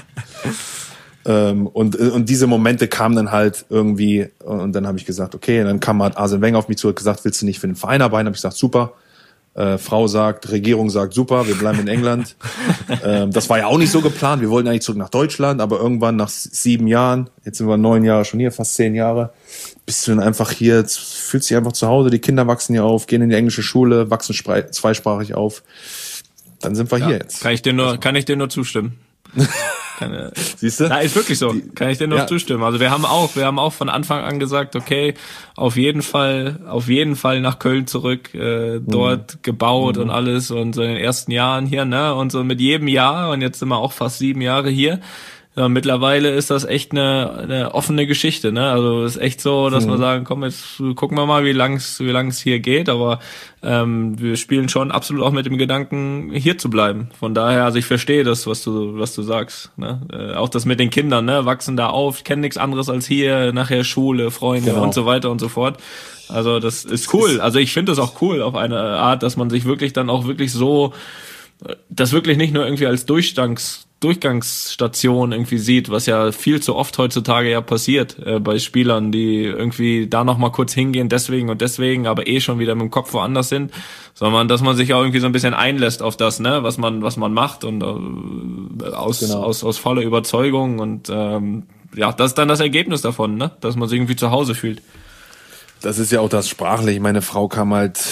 Ähm, und, und diese Momente kamen dann halt irgendwie und dann habe ich gesagt, okay, und dann kam halt Arsene Wenger auf mich zu und gesagt, willst du nicht für den Verein arbeiten? Habe ich gesagt, super. Äh, Frau sagt, Regierung sagt, super, wir bleiben in England. ähm, das war ja auch nicht so geplant. Wir wollten eigentlich zurück nach Deutschland, aber irgendwann nach sieben Jahren, jetzt sind wir neun Jahre schon hier, fast zehn Jahre, bist du dann einfach hier, fühlst dich einfach zu Hause, die Kinder wachsen hier auf, gehen in die englische Schule, wachsen zweisprachig auf. Dann sind wir ja, hier jetzt. Kann ich dir nur, kann ich dir nur zustimmen. Keine, siehst du? Na, ist wirklich so. Kann ich dir nur ja. zustimmen. Also wir haben auch, wir haben auch von Anfang an gesagt, okay, auf jeden Fall, auf jeden Fall nach Köln zurück, äh, dort mhm. gebaut mhm. und alles und so in den ersten Jahren hier, ne, und so mit jedem Jahr und jetzt sind wir auch fast sieben Jahre hier. Ja, mittlerweile ist das echt eine, eine offene Geschichte, ne? Also ist echt so, dass mhm. wir sagen, komm, jetzt gucken wir mal, wie lang's, wie lang's hier geht. Aber ähm, wir spielen schon absolut auch mit dem Gedanken, hier zu bleiben. Von daher, also ich verstehe das, was du, was du sagst. Ne? Äh, auch das mit den Kindern, ne? Wachsen da auf, kennen nichts anderes als hier, nachher Schule, Freunde genau. und so weiter und so fort. Also das ist cool. Also ich finde das auch cool auf eine Art, dass man sich wirklich dann auch wirklich so, das wirklich nicht nur irgendwie als Durchgangs Durchgangsstation irgendwie sieht, was ja viel zu oft heutzutage ja passiert äh, bei Spielern, die irgendwie da noch mal kurz hingehen, deswegen und deswegen, aber eh schon wieder mit dem Kopf woanders sind, sondern dass man sich auch irgendwie so ein bisschen einlässt auf das, ne, was man was man macht und äh, aus genau. aus aus voller Überzeugung und ähm, ja, das ist dann das Ergebnis davon, ne, dass man sich irgendwie zu Hause fühlt. Das ist ja auch das Sprachliche. Meine Frau kam halt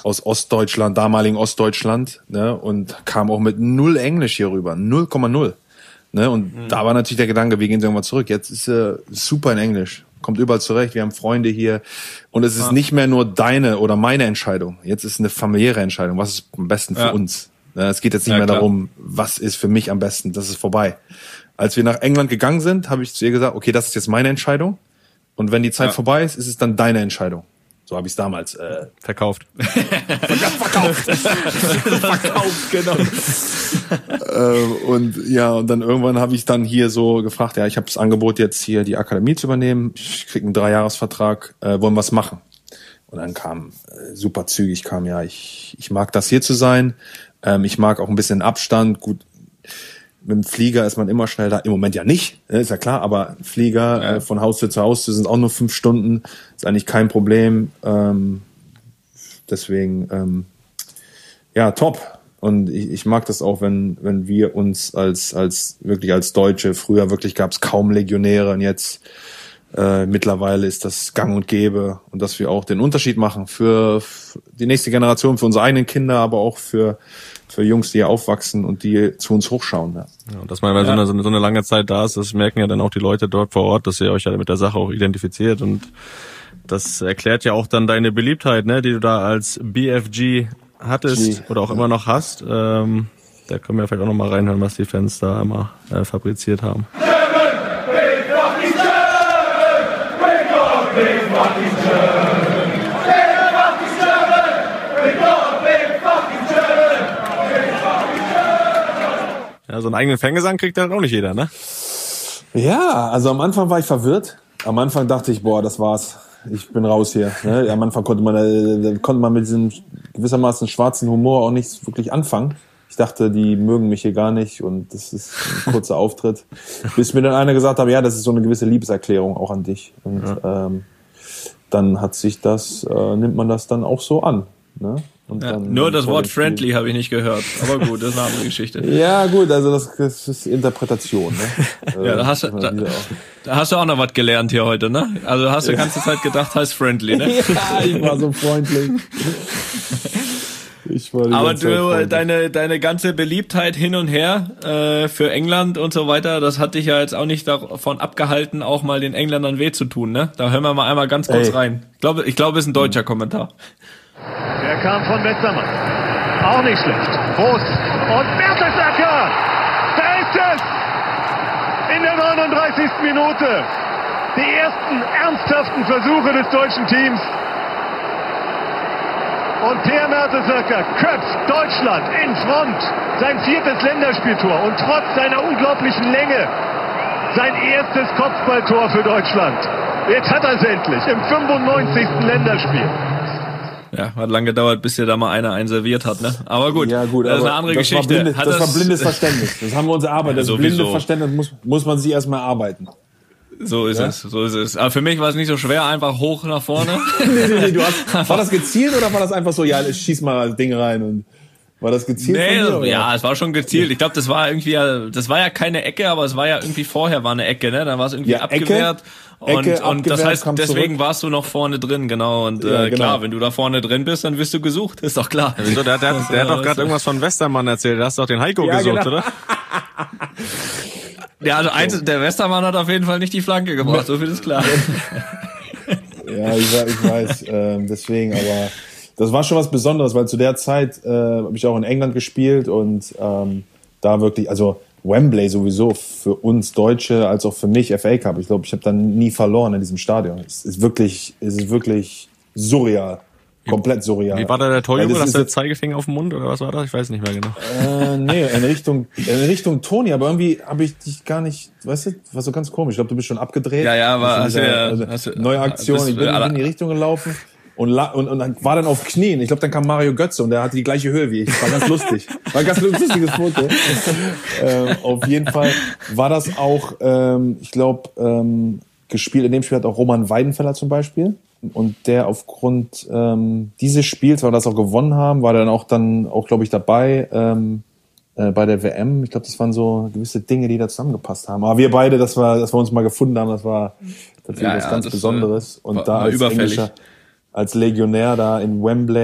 aus Ostdeutschland, damaligen Ostdeutschland, ne, und kam auch mit null Englisch hier rüber, null Komma null. Ne, und mhm. da war natürlich der Gedanke, wir gehen irgendwann zurück. Jetzt ist er super in Englisch, kommt überall zurecht, wir haben Freunde hier. Und es ist ja. nicht mehr nur deine oder meine Entscheidung. Jetzt ist eine familiäre Entscheidung. Was ist am besten für ja. uns? Ne, es geht jetzt nicht ja, mehr klar. darum, was ist für mich am besten. Das ist vorbei. Als wir nach England gegangen sind, habe ich zu ihr gesagt, okay, das ist jetzt meine Entscheidung. Und wenn die Zeit ja. vorbei ist, ist es dann deine Entscheidung. So habe ich es damals äh, verkauft. verkauft. verkauft, genau. äh, und ja, und dann irgendwann habe ich dann hier so gefragt, ja, ich habe das Angebot jetzt hier die Akademie zu übernehmen. Ich krieg einen Dreijahresvertrag, äh, wollen wir was machen? Und dann kam äh, super zügig kam ja, ich ich mag das hier zu sein. Ähm, ich mag auch ein bisschen Abstand. Gut. Mit dem Flieger ist man immer schnell da. Im Moment ja nicht, ist ja klar, aber Flieger ja. äh, von Haustür zu Haustür sind auch nur fünf Stunden. Ist eigentlich kein Problem. Ähm, deswegen, ähm, ja, top. Und ich, ich mag das auch, wenn wenn wir uns als als wirklich als Deutsche, früher wirklich gab es kaum Legionäre und jetzt äh, mittlerweile ist das gang und gäbe. Und dass wir auch den Unterschied machen für die nächste Generation, für unsere eigenen Kinder, aber auch für für Jungs, die hier aufwachsen und die zu uns hochschauen. Ja. Ja, und dass man, weil ja. so, eine, so, eine, so eine lange Zeit da ist, das merken ja dann auch die Leute dort vor Ort, dass ihr euch ja mit der Sache auch identifiziert. Und das erklärt ja auch dann deine Beliebtheit, ne, die du da als B F G hattest G. oder auch ja. immer noch hast. Ähm, da können wir vielleicht auch noch mal reinhören, was die Fans da immer äh, fabriziert haben. Ja, so einen eigenen Fangesang kriegt halt auch nicht jeder, ne? Ja, also am Anfang war ich verwirrt. Am Anfang dachte ich, boah, das war's. Ich bin raus hier. Ne? Am Anfang konnte man, äh, konnte man mit diesem gewissermaßen schwarzen Humor auch nicht wirklich anfangen. Ich dachte, die mögen mich hier gar nicht und das ist ein kurzer Auftritt. Bis mir dann einer gesagt hat, ja, das ist so eine gewisse Liebeserklärung auch an dich. Und ja. ähm, dann hat sich das, äh, nimmt man das dann auch so an. Ne? Und ja, dann, nur das Wort friendly habe ich nicht gehört. Aber gut, das ist eine andere Geschichte. Ja, gut, also das, das ist Interpretation. Ne? ja, da hast, du, da, da hast du auch noch was gelernt hier heute, ne? Also hast du die ganze Zeit gedacht, heißt friendly, ne? Ja, ich war so freundlich. Ich war Aber du, deine, deine ganze Beliebtheit hin und her äh, für England und so weiter, das hat dich ja jetzt auch nicht davon abgehalten, auch mal den Engländern weh zu tun, ne? Da hören wir mal einmal ganz kurz Ey. rein. Ich glaube, ich glaube, es ist ein deutscher Kommentar. Der kam von Westermann. Auch nicht schlecht. Groß. Und Mertesacker! Da ist es! In der neununddreißigsten Minute. Die ersten ernsthaften Versuche des deutschen Teams. Und Per Mertesacker köpft Deutschland in Front. Sein viertes Länderspieltor. Und trotz seiner unglaublichen Länge sein erstes Kopfballtor für Deutschland. Jetzt hat er es endlich. Im fünfundneunzigsten Länderspiel. Ja, hat lange gedauert, bis dir da mal einer einen serviert hat, ne? Aber gut, ja, gut das ist eine andere das Geschichte. War blinde, hat das, das war blindes Verständnis. Das haben wir uns erarbeitet. Ja, das blinde Verständnis muss, muss man sich erstmal erarbeiten. So ist ja? es, so ist es. Aber für mich war es nicht so schwer, einfach hoch nach vorne. nee, nee, nee, du hast, war das gezielt oder war das einfach so, ja, ich schieß mal das Ding rein und war das gezielt? Nee, von dir, oder? Ja, es war schon gezielt. Ich glaube, das war irgendwie ja, das war ja keine Ecke, aber es war ja irgendwie vorher war eine Ecke, ne? Dann war es irgendwie ja, abgewehrt. Ecke. Und, Ecke, und das heißt, deswegen zurück. warst du noch vorne drin, genau. Und ja, äh, genau. klar, wenn du da vorne drin bist, dann wirst du gesucht. Ist doch klar. Ja, wieso? Der, der, der, der hat doch gerade irgendwas von Westermann erzählt. Da hast du doch den Heiko ja, gesucht, genau. oder? Ja, also eins, der Westermann hat auf jeden Fall nicht die Flanke gebracht, so viel ist klar. Ja, ich, ich weiß, äh, deswegen, aber das war schon was Besonderes, weil zu der Zeit äh, habe ich auch in England gespielt und ähm, da wirklich, also Wembley sowieso für uns Deutsche als auch für mich F A Cup. Ich glaube, ich habe dann nie verloren in diesem Stadion. Es ist wirklich, es ist wirklich surreal. Komplett surreal. Wie war da der Torjubel? Hast du den Zeigefinger auf dem Mund oder was war das? Ich weiß nicht mehr genau. Äh, nee, in Richtung, in Richtung Toni, aber irgendwie habe ich dich gar nicht, weißt du, war so ganz komisch. Ich glaube, du bist schon abgedreht. Ja, ja, aber hast du ja, also, hast du, neue Aktion. Ich bin, bin in die Richtung gelaufen und, la, und, und dann war dann auf Knien. Ich glaube, dann kam Mario Götze und der hatte die gleiche Höhe wie ich. War ganz lustig. War ein ganz lustiges Foto. ähm, auf jeden Fall war das auch, ähm, ich glaube, ähm, gespielt. In dem Spiel hat auch Roman Weidenfeller zum Beispiel. Und der aufgrund ähm, dieses Spiels, weil wir das auch gewonnen haben, war dann auch dann auch, glaube ich, dabei ähm, äh, bei der W M. Ich glaube, das waren so gewisse Dinge, die da zusammengepasst haben. Aber wir beide, dass wir, dass wir uns mal gefunden haben, das war tatsächlich ja, was ja, ganz das Besonderes. Und da als Englischer, als Legionär da in Wembley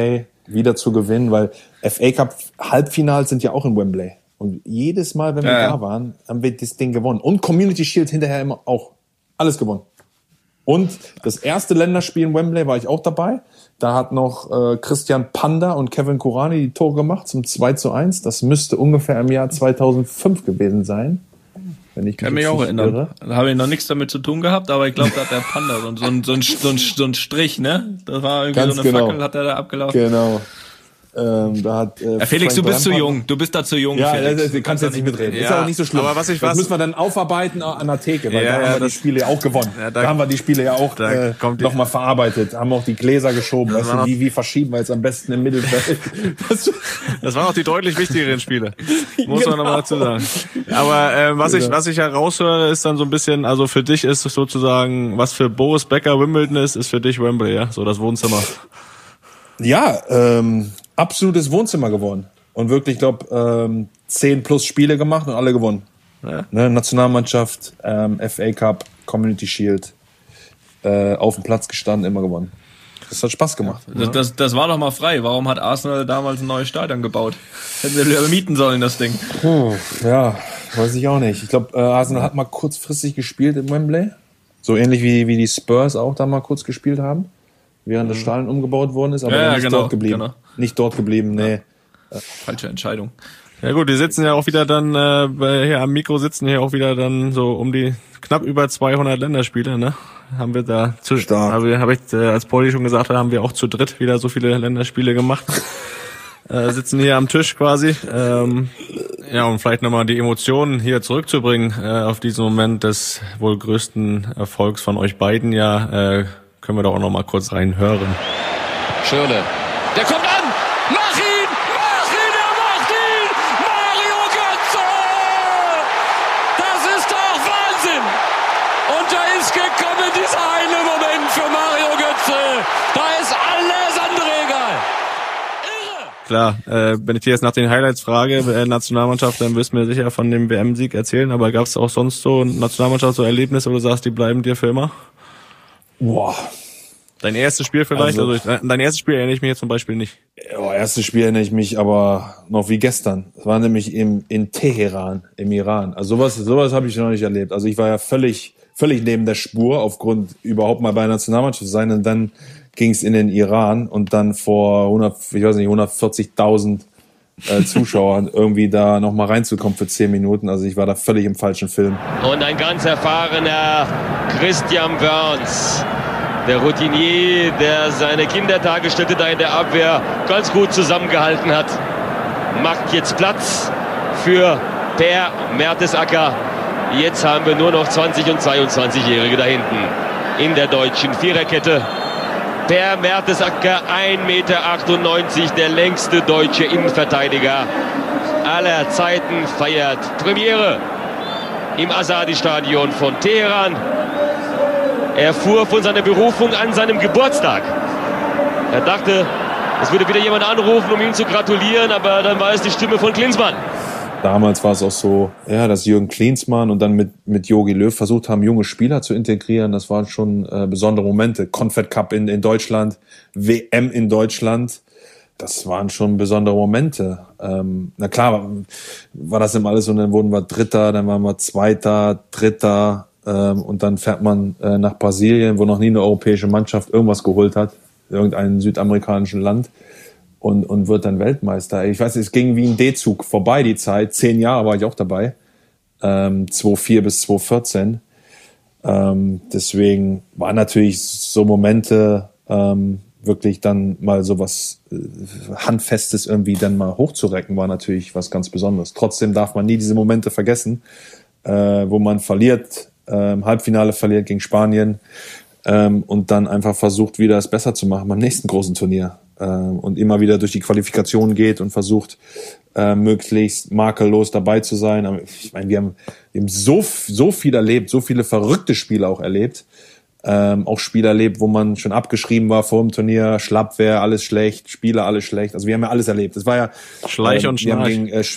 wieder zu gewinnen, weil F A Cup Halbfinals sind ja auch in Wembley. Und jedes Mal, wenn wir ja, da ja. waren, haben wir das Ding gewonnen. Und Community Shield hinterher immer auch. Alles gewonnen. Und das erste Länderspiel in Wembley war ich auch dabei. Da hat noch äh, Christian Panda und Kevin Kurani die Tore gemacht zum zwei zu eins. Das müsste ungefähr im Jahr zweitausendfünf gewesen sein. Wenn ich kann mich auch erinnern. Da habe ich noch nichts damit zu tun gehabt, aber ich glaube, da hat der Panda so, so, ein, so, ein, so, ein, so ein Strich, ne? Das war irgendwie Ganz so eine genau. Fackel, hat er da abgelaufen. Genau. Ähm, da hat, äh, Ja, Felix, Frank du bist zu Lampard- jung. Du bist da zu jung, Ja, Felix. das, das, du kannst jetzt nicht mitreden. Ja, ist aber nicht so schlimm. aber was ich das was- müssen wir dann aufarbeiten an der Theke, weil Ja, da haben ja, wir die das- Spiele ja auch gewonnen. Ja, da, da- haben wir die Spiele ja auch da äh, kommt die- nochmal verarbeitet. Haben auch die Gläser geschoben. Weißt war du, noch- wie, wie verschieben wir jetzt am besten im Mittelfeld? Das- Das waren auch die deutlich wichtigeren Spiele. Muss man Genau. nochmal dazu sagen. Aber äh, was ich was ich heraushöre, ist dann so ein bisschen, also für dich ist es sozusagen, was für Boris Becker Wimbledon ist, ist für dich Wembley, ja? So das Wohnzimmer. ja, ähm, absolutes Wohnzimmer geworden. Und wirklich, ich glaube, ähm, zehn plus Spiele gemacht und alle gewonnen. Ja. Ne, Nationalmannschaft, ähm, F A Cup, Community Shield, äh, auf dem Platz gestanden, immer gewonnen. Das hat Spaß gemacht. Das, das, das war doch mal frei. Warum hat Arsenal damals ein neues Stadion gebaut? Hätten sie lieber mieten sollen, das Ding. Puh, ja, weiß ich auch nicht. Ich glaube, äh, Arsenal hat mal kurzfristig gespielt im Wembley. So ähnlich wie, wie die Spurs auch da mal kurz gespielt haben, während das Stadion umgebaut worden ist, aber Ja, ja, nicht genau, dort geblieben. genau. Nicht dort geblieben, nee. Falsche Entscheidung. Ja gut, die sitzen ja auch wieder dann, äh, bei- hier am Mikro sitzen hier auch wieder dann so um die knapp über zweihundert Länderspiele, ne? Haben wir da zu, Stark. habe hab ich, äh, als Pauli schon gesagt hat, haben wir auch zu dritt wieder so viele Länderspiele gemacht. äh, sitzen hier am Tisch quasi. Ähm, ja, um vielleicht nochmal die Emotionen hier zurückzubringen, äh, auf diesen Moment des wohl größten Erfolgs von euch beiden, ja, äh, können wir doch auch nochmal kurz reinhören. Schirle. Der kommt an! Mach ihn! Mach ihn! Er macht ihn! Mario Götze! Das ist doch Wahnsinn! Und da ist gekommen dieser eine Moment für Mario Götze. Da ist alles andere egal. Irre! Klar, äh, wenn ich dir jetzt nach den Highlights frage, äh, Nationalmannschaft, dann wirst du mir sicher von dem W M-Sieg erzählen, aber gab es auch sonst so Nationalmannschaft so Erlebnisse, wo du sagst, die bleiben dir für immer? Boah. Dein erstes Spiel vielleicht? Also- Also, ich, dein erstes Spiel erinnere ich mich jetzt zum Beispiel nicht. Ja, erstes Spiel erinnere ich mich aber noch wie gestern. Das war nämlich im, in Teheran, im Iran. Also sowas, sowas habe ich noch nicht erlebt. Also ich war ja völlig, völlig neben der Spur, aufgrund überhaupt mal bei der Nationalmannschaft zu sein. Und dann ging es in den Iran und dann vor hundert, ich weiß nicht, hundertvierzigtausend äh, Zuschauern irgendwie da noch mal reinzukommen für zehn Minuten. Also ich war da völlig im falschen Film. Und ein ganz erfahrener Christian Wörns. Der Routinier, der seine Kindertagesstätte da in der Abwehr ganz gut zusammengehalten hat, macht jetzt Platz für Per Mertesacker. Jetzt haben wir nur noch zwanzig- und zweiundzwanzigjährige da hinten in der deutschen Viererkette. Per Mertesacker, ein Meter achtundneunzig, der längste deutsche Innenverteidiger aller Zeiten, feiert Premiere im Azadi-Stadion von Teheran. Er fuhr von seiner Berufung an seinem Geburtstag. Er dachte, es würde wieder jemand anrufen, um ihm zu gratulieren, aber dann war es die Stimme von Klinsmann. Damals war es auch so, ja, dass Jürgen Klinsmann und dann mit mit Jogi Löw versucht haben, junge Spieler zu integrieren. Das waren schon äh, besondere Momente. Confed Cup in, in Deutschland, W M in Deutschland. Das waren schon besondere Momente. Ähm, na klar, war, war das immer alles und dann wurden wir Dritter, dann waren wir Zweiter, Dritter ähm, und dann fährt man äh, nach Brasilien, wo noch nie eine europäische Mannschaft irgendwas geholt hat, irgendein südamerikanischen Land. Und, und wird dann Weltmeister. Ich weiß, es ging wie ein D-Zug vorbei, die Zeit. Zehn Jahre war ich auch dabei. Ähm, zweitausendvier bis zweitausendvierzehn. Ähm, deswegen waren natürlich so Momente, ähm, wirklich dann mal sowas äh, Handfestes irgendwie dann mal hochzurecken, war natürlich was ganz Besonderes. Trotzdem darf man nie diese Momente vergessen, äh, wo man verliert, äh, im Halbfinale verliert gegen Spanien, ähm, und dann einfach versucht, wieder es besser zu machen beim nächsten großen Turnier. Und immer wieder durch die Qualifikation geht und versucht, äh, möglichst makellos dabei zu sein. Aber ich meine, wir haben, wir haben so, so viel erlebt, so viele verrückte Spiele auch erlebt. Ähm, auch Spiele erlebt, wo man schon abgeschrieben war vor dem Turnier, Schlappwehr, alles schlecht, Spieler, alles schlecht. Also wir haben ja alles erlebt. Das war ja Schleich ähm, und wir haben Schnarch. gegen, äh, Sch-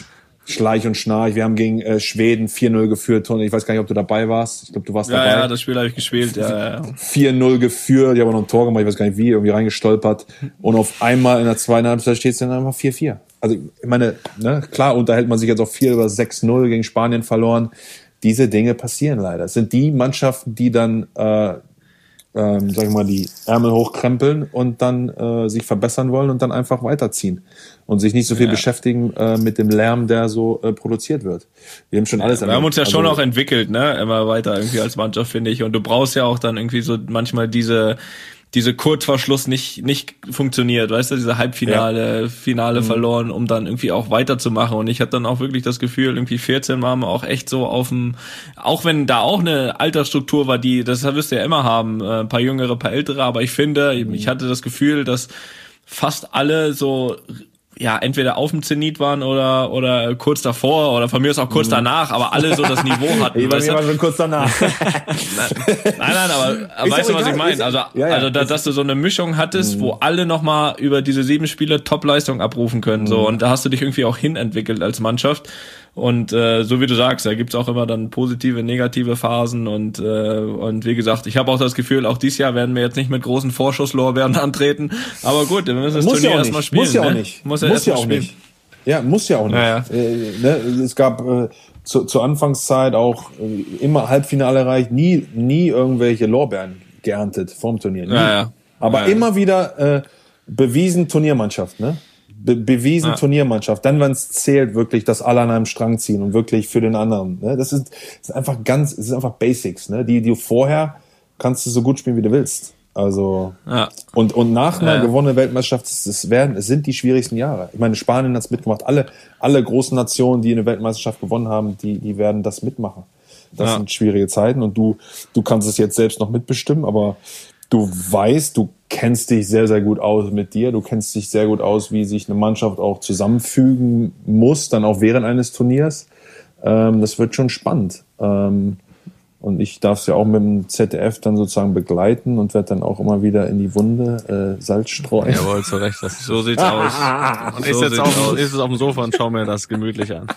Schleich und Schnarch. Wir haben gegen äh, Schweden vier null geführt. Und ich weiß gar nicht, ob du dabei warst. Ich glaube, du warst ja, dabei. Ja, das Spiel habe ich gespielt. Ja, ja, ja. vier null geführt. Ich habe noch ein Tor gemacht. Ich weiß gar nicht wie. Irgendwie reingestolpert. Und auf einmal in der zweiten Halbzeit steht es dann einfach vier vier. Also ich meine, ne, klar unterhält man sich jetzt auf vier über sechs null gegen Spanien verloren. Diese Dinge passieren leider. Es sind die Mannschaften, die dann, äh, ähm, sag ich mal, die Ärmel hochkrempeln und dann äh, sich verbessern wollen und dann einfach weiterziehen und sich nicht so viel ja. beschäftigen äh, mit dem Lärm, der so äh, produziert wird. Wir haben schon alles. Ja, wir haben uns ja also, schon auch entwickelt, ne, immer weiter irgendwie als Mannschaft, finde ich. Und du brauchst ja auch dann irgendwie so manchmal diese diese Kurzverschluss nicht nicht funktioniert, weißt du, diese Halbfinale, ja. Finale mhm. verloren, um dann irgendwie auch weiterzumachen. Und ich hatte dann auch wirklich das Gefühl, irgendwie vierzehn waren wir auch echt so auf dem, auch wenn da auch eine Altersstruktur war, die, das wirst du ja immer haben, ein paar Jüngere, ein paar Ältere, aber ich finde, mhm. ich hatte das Gefühl, dass fast alle so ja, entweder auf dem Zenit waren oder oder kurz davor oder von mir aus auch kurz mhm. danach, aber alle so das Niveau hatten. Ich weißt du? War schon kurz danach. nein, nein, aber, aber weißt du, was ich meine? Also, ja, ja. also da, dass du so eine Mischung hattest, mhm. wo alle nochmal über diese sieben Spiele Top-Leistung abrufen können. Mhm. So, und da hast du dich irgendwie auch hinentwickelt als Mannschaft. Und äh, so wie du sagst, da gibt's auch immer dann positive, negative Phasen und äh, und wie gesagt, ich habe auch das Gefühl, auch dieses Jahr werden wir jetzt nicht mit großen Vorschusslorbeeren antreten, aber gut, wir müssen das muss Turnier ja erstmal spielen. Muss ja auch ne? nicht. Muss ja, muss ja auch spielen. nicht. Ja, muss ja auch nicht. Ja, ja. Äh, ne, es gab äh, zu, zur Anfangszeit auch äh, immer Halbfinale erreicht, nie nie irgendwelche Lorbeeren geerntet vorm Turnier. Nie. Ja, ja. Aber ja, ja. immer wieder äh, bewiesen Turniermannschaft, ne? Be- bewiesen ja. Turniermannschaft. Dann, wenn es zählt, wirklich, dass alle an einem Strang ziehen und wirklich für den anderen. Ne? Das ist, das ist einfach ganz, das ist einfach Basics. Ne? Die, die vorher kannst du so gut spielen, wie du willst. Also ja. und und nach einer ja. gewonnenen Weltmeisterschaft, es werden, es sind die schwierigsten Jahre. Ich meine, Spanien hat's mitgemacht. Alle alle großen Nationen, die eine Weltmeisterschaft gewonnen haben, die die werden das mitmachen. Das ja. sind schwierige Zeiten und du du kannst es jetzt selbst noch mitbestimmen, aber du weißt, du kennst dich sehr, sehr gut aus mit dir. Du kennst dich sehr gut aus, wie sich eine Mannschaft auch zusammenfügen muss, dann auch während eines Turniers. Ähm, das wird schon spannend. Ähm, und ich darf es ja auch mit dem Z D F dann sozusagen begleiten und werde dann auch immer wieder in die Wunde äh, Salz streuen. Jawohl, zu Recht. Das so sieht's aus. Und so ist jetzt auf, ist es auf dem Sofa und schau mir das gemütlich an.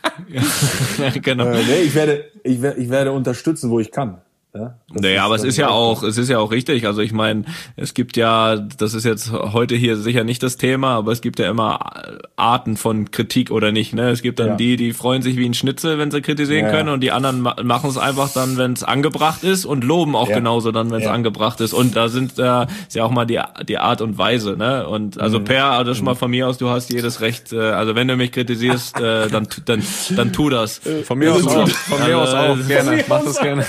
ja, genau. Äh, nee, ich werde, ich werde, ich werde unterstützen, wo ich kann. Ja, naja, aber es ist ja auch, es ist ja auch richtig. Also ich meine, es gibt ja, das ist jetzt heute hier sicher nicht das Thema, aber es gibt ja immer Arten von Kritik oder nicht. Ne, es gibt dann ja. die, die freuen sich wie ein Schnitzel, wenn sie kritisieren ja. können, und die anderen ma- machen es einfach dann, wenn es angebracht ist, und loben auch ja. genauso dann, wenn es ja. angebracht ist. Und da sind äh, ist ja auch mal die die Art und Weise. Ne, und also mhm. Per, also schon mal von mir aus, du hast jedes Recht. Äh, also wenn du mich kritisierst, äh, dann dann dann tu das. Von mir aus auch. Von mir aus auch gerne. Mach das gerne.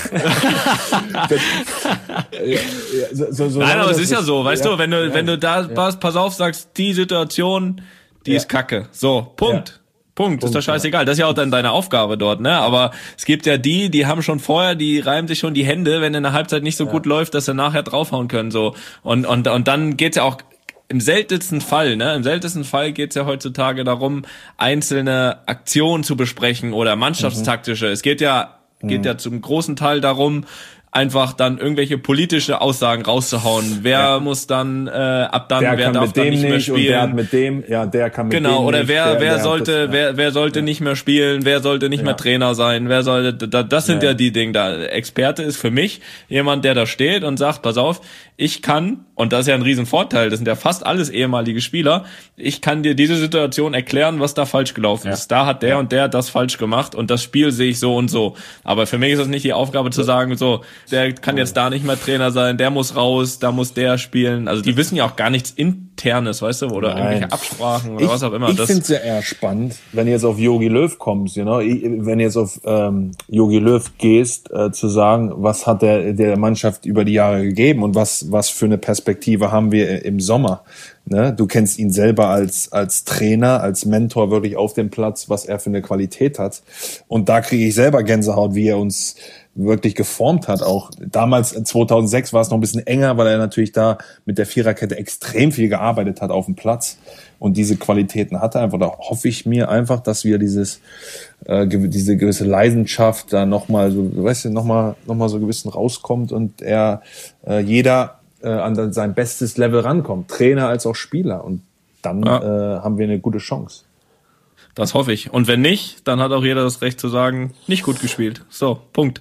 so, so, so Nein, aber es ist ja so, weißt ja, du, wenn du ja, wenn du da ja. pass, pass auf, sagst, die Situation, die ja. ist kacke. So, Punkt. Ja. Punkt, Punkt, ist doch scheißegal. Das ist ja auch dann deine Aufgabe dort, ne? Aber es gibt ja die, die haben schon vorher, die reiben sich schon die Hände, wenn in der Halbzeit nicht so ja. gut läuft, dass sie nachher draufhauen können, so. Und und und dann geht's ja auch im seltensten Fall, ne? Im seltensten Fall geht's ja heutzutage darum, einzelne Aktionen zu besprechen oder mannschaftstaktische. Mhm. Es geht ja geht mhm. ja zum großen Teil darum, einfach dann irgendwelche politische Aussagen rauszuhauen. Wer ja. muss dann äh, ab dann, der wer kann darf mit dann dem nicht mehr spielen? Und der hat mit dem, ja, der kann mit genau, dem oder nicht. wer der, wer der sollte das, ja. wer wer sollte ja. nicht mehr spielen? Wer sollte nicht ja. mehr Trainer sein? Wer sollte da, das sind ja. ja die Dinge da. Experte ist für mich jemand, der da steht und sagt, pass auf, ich kann, und das ist ja ein Riesenvorteil, das sind ja fast alles ehemalige Spieler, ich kann dir diese Situation erklären, was da falsch gelaufen ja. ist. Da hat der ja. und der das falsch gemacht und das Spiel sehe ich so und so. Aber für mich ist das nicht die Aufgabe zu sagen, so, der kann jetzt da nicht mehr Trainer sein, der muss raus, da muss der spielen. Also die wissen ja auch gar nichts Internes, weißt du, oder Nein. irgendwelche Absprachen oder ich, was auch immer. Ich finde es ja eher spannend, wenn du jetzt auf Jogi Löw kommst, you know, wenn du jetzt auf Jogi ähm, Löw gehst, äh, zu sagen, was hat der der Mannschaft über die Jahre gegeben und was was für eine Perspektive haben wir im Sommer. Ne? Du kennst ihn selber als als Trainer, als Mentor wirklich auf dem Platz, was er für eine Qualität hat. Und da kriege ich selber Gänsehaut, wie er uns wirklich geformt hat. Auch damals, zweitausendsechs, war es noch ein bisschen enger, weil er natürlich da mit der Viererkette extrem viel gearbeitet hat auf dem Platz und diese Qualitäten hatte einfach. Da hoffe ich mir einfach, dass wir dieses äh, diese gewisse Leidenschaft da nochmal so, weißt du, nochmal noch mal so gewissen rauskommt und er äh, jeder äh, an sein bestes Level rankommt, Trainer als auch Spieler, und dann ja. äh, haben wir eine gute Chance. Das hoffe ich. Und wenn nicht, dann hat auch jeder das Recht zu sagen, nicht gut gespielt. So, Punkt.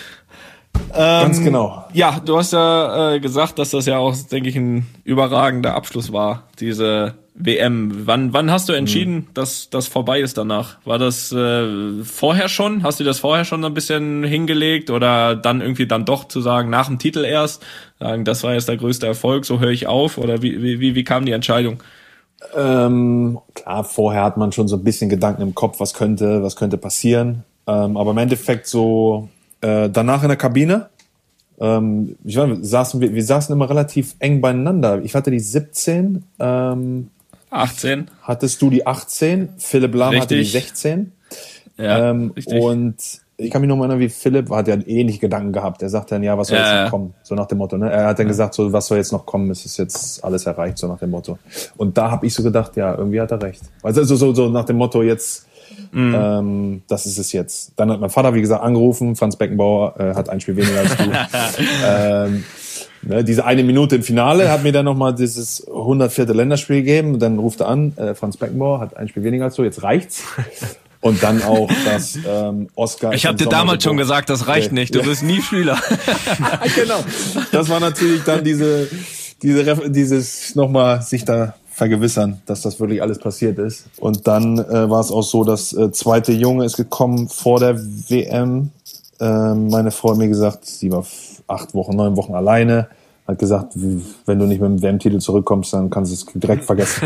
Ganz ähm, genau. Ja, du hast ja äh, gesagt, dass das ja auch, denke ich, ein überragender Abschluss war, diese W M. Wann wann hast du entschieden, mhm. dass das vorbei ist danach? War das äh, vorher schon? Hast du das vorher schon ein bisschen hingelegt oder dann irgendwie dann doch zu sagen, nach dem Titel erst, sagen, das war jetzt der größte Erfolg, so höre ich auf? Oder wie wie wie, wie kam die Entscheidung? Ähm, klar, vorher hat man schon so ein bisschen Gedanken im Kopf, was könnte, was könnte passieren. Ähm, aber im Endeffekt so äh, danach in der Kabine, ähm, ich weiß, saßen wir, wir saßen immer relativ eng beieinander. Ich hatte die siebzehn, ähm, achtzehn. Hattest du die achtzehn? Philipp Lahm Richtig. hatte die sechzehn. Ja, ähm, richtig. Und ich kann mich noch mal erinnern, wie Philipp hat ja ähnliche Gedanken gehabt. Er sagt dann, ja, was soll Ja, jetzt ja. noch kommen? So nach dem Motto, ne? Er hat dann gesagt, so, was soll jetzt noch kommen? Es ist jetzt alles erreicht, so nach dem Motto. Und da habe ich so gedacht, ja, irgendwie hat er recht. Also so, so, so nach dem Motto, jetzt, mhm. ähm, das ist es jetzt. Dann hat mein Vater, wie gesagt, angerufen. Franz Beckenbauer äh, hat ein Spiel weniger als du. ähm, ne, diese eine Minute im Finale hat mir dann nochmal dieses hundertvierte Länderspiel gegeben. Dann ruft er an, äh, Franz Beckenbauer hat ein Spiel weniger als du, jetzt reicht's. Und dann auch das ähm, Oscar. Ich habe dir damals schon gesagt, das reicht nicht. Du bist nie Spieler. Genau. Das war natürlich dann diese, diese, dieses nochmal sich da vergewissern, dass das wirklich alles passiert ist. Und dann äh, war es auch so, das äh, zweite Junge ist gekommen vor der W M. Äh, meine Frau hat mir gesagt, sie war acht Wochen, neun Wochen alleine. Hat gesagt, wenn du nicht mit dem W M-Titel zurückkommst, dann kannst du es direkt vergessen.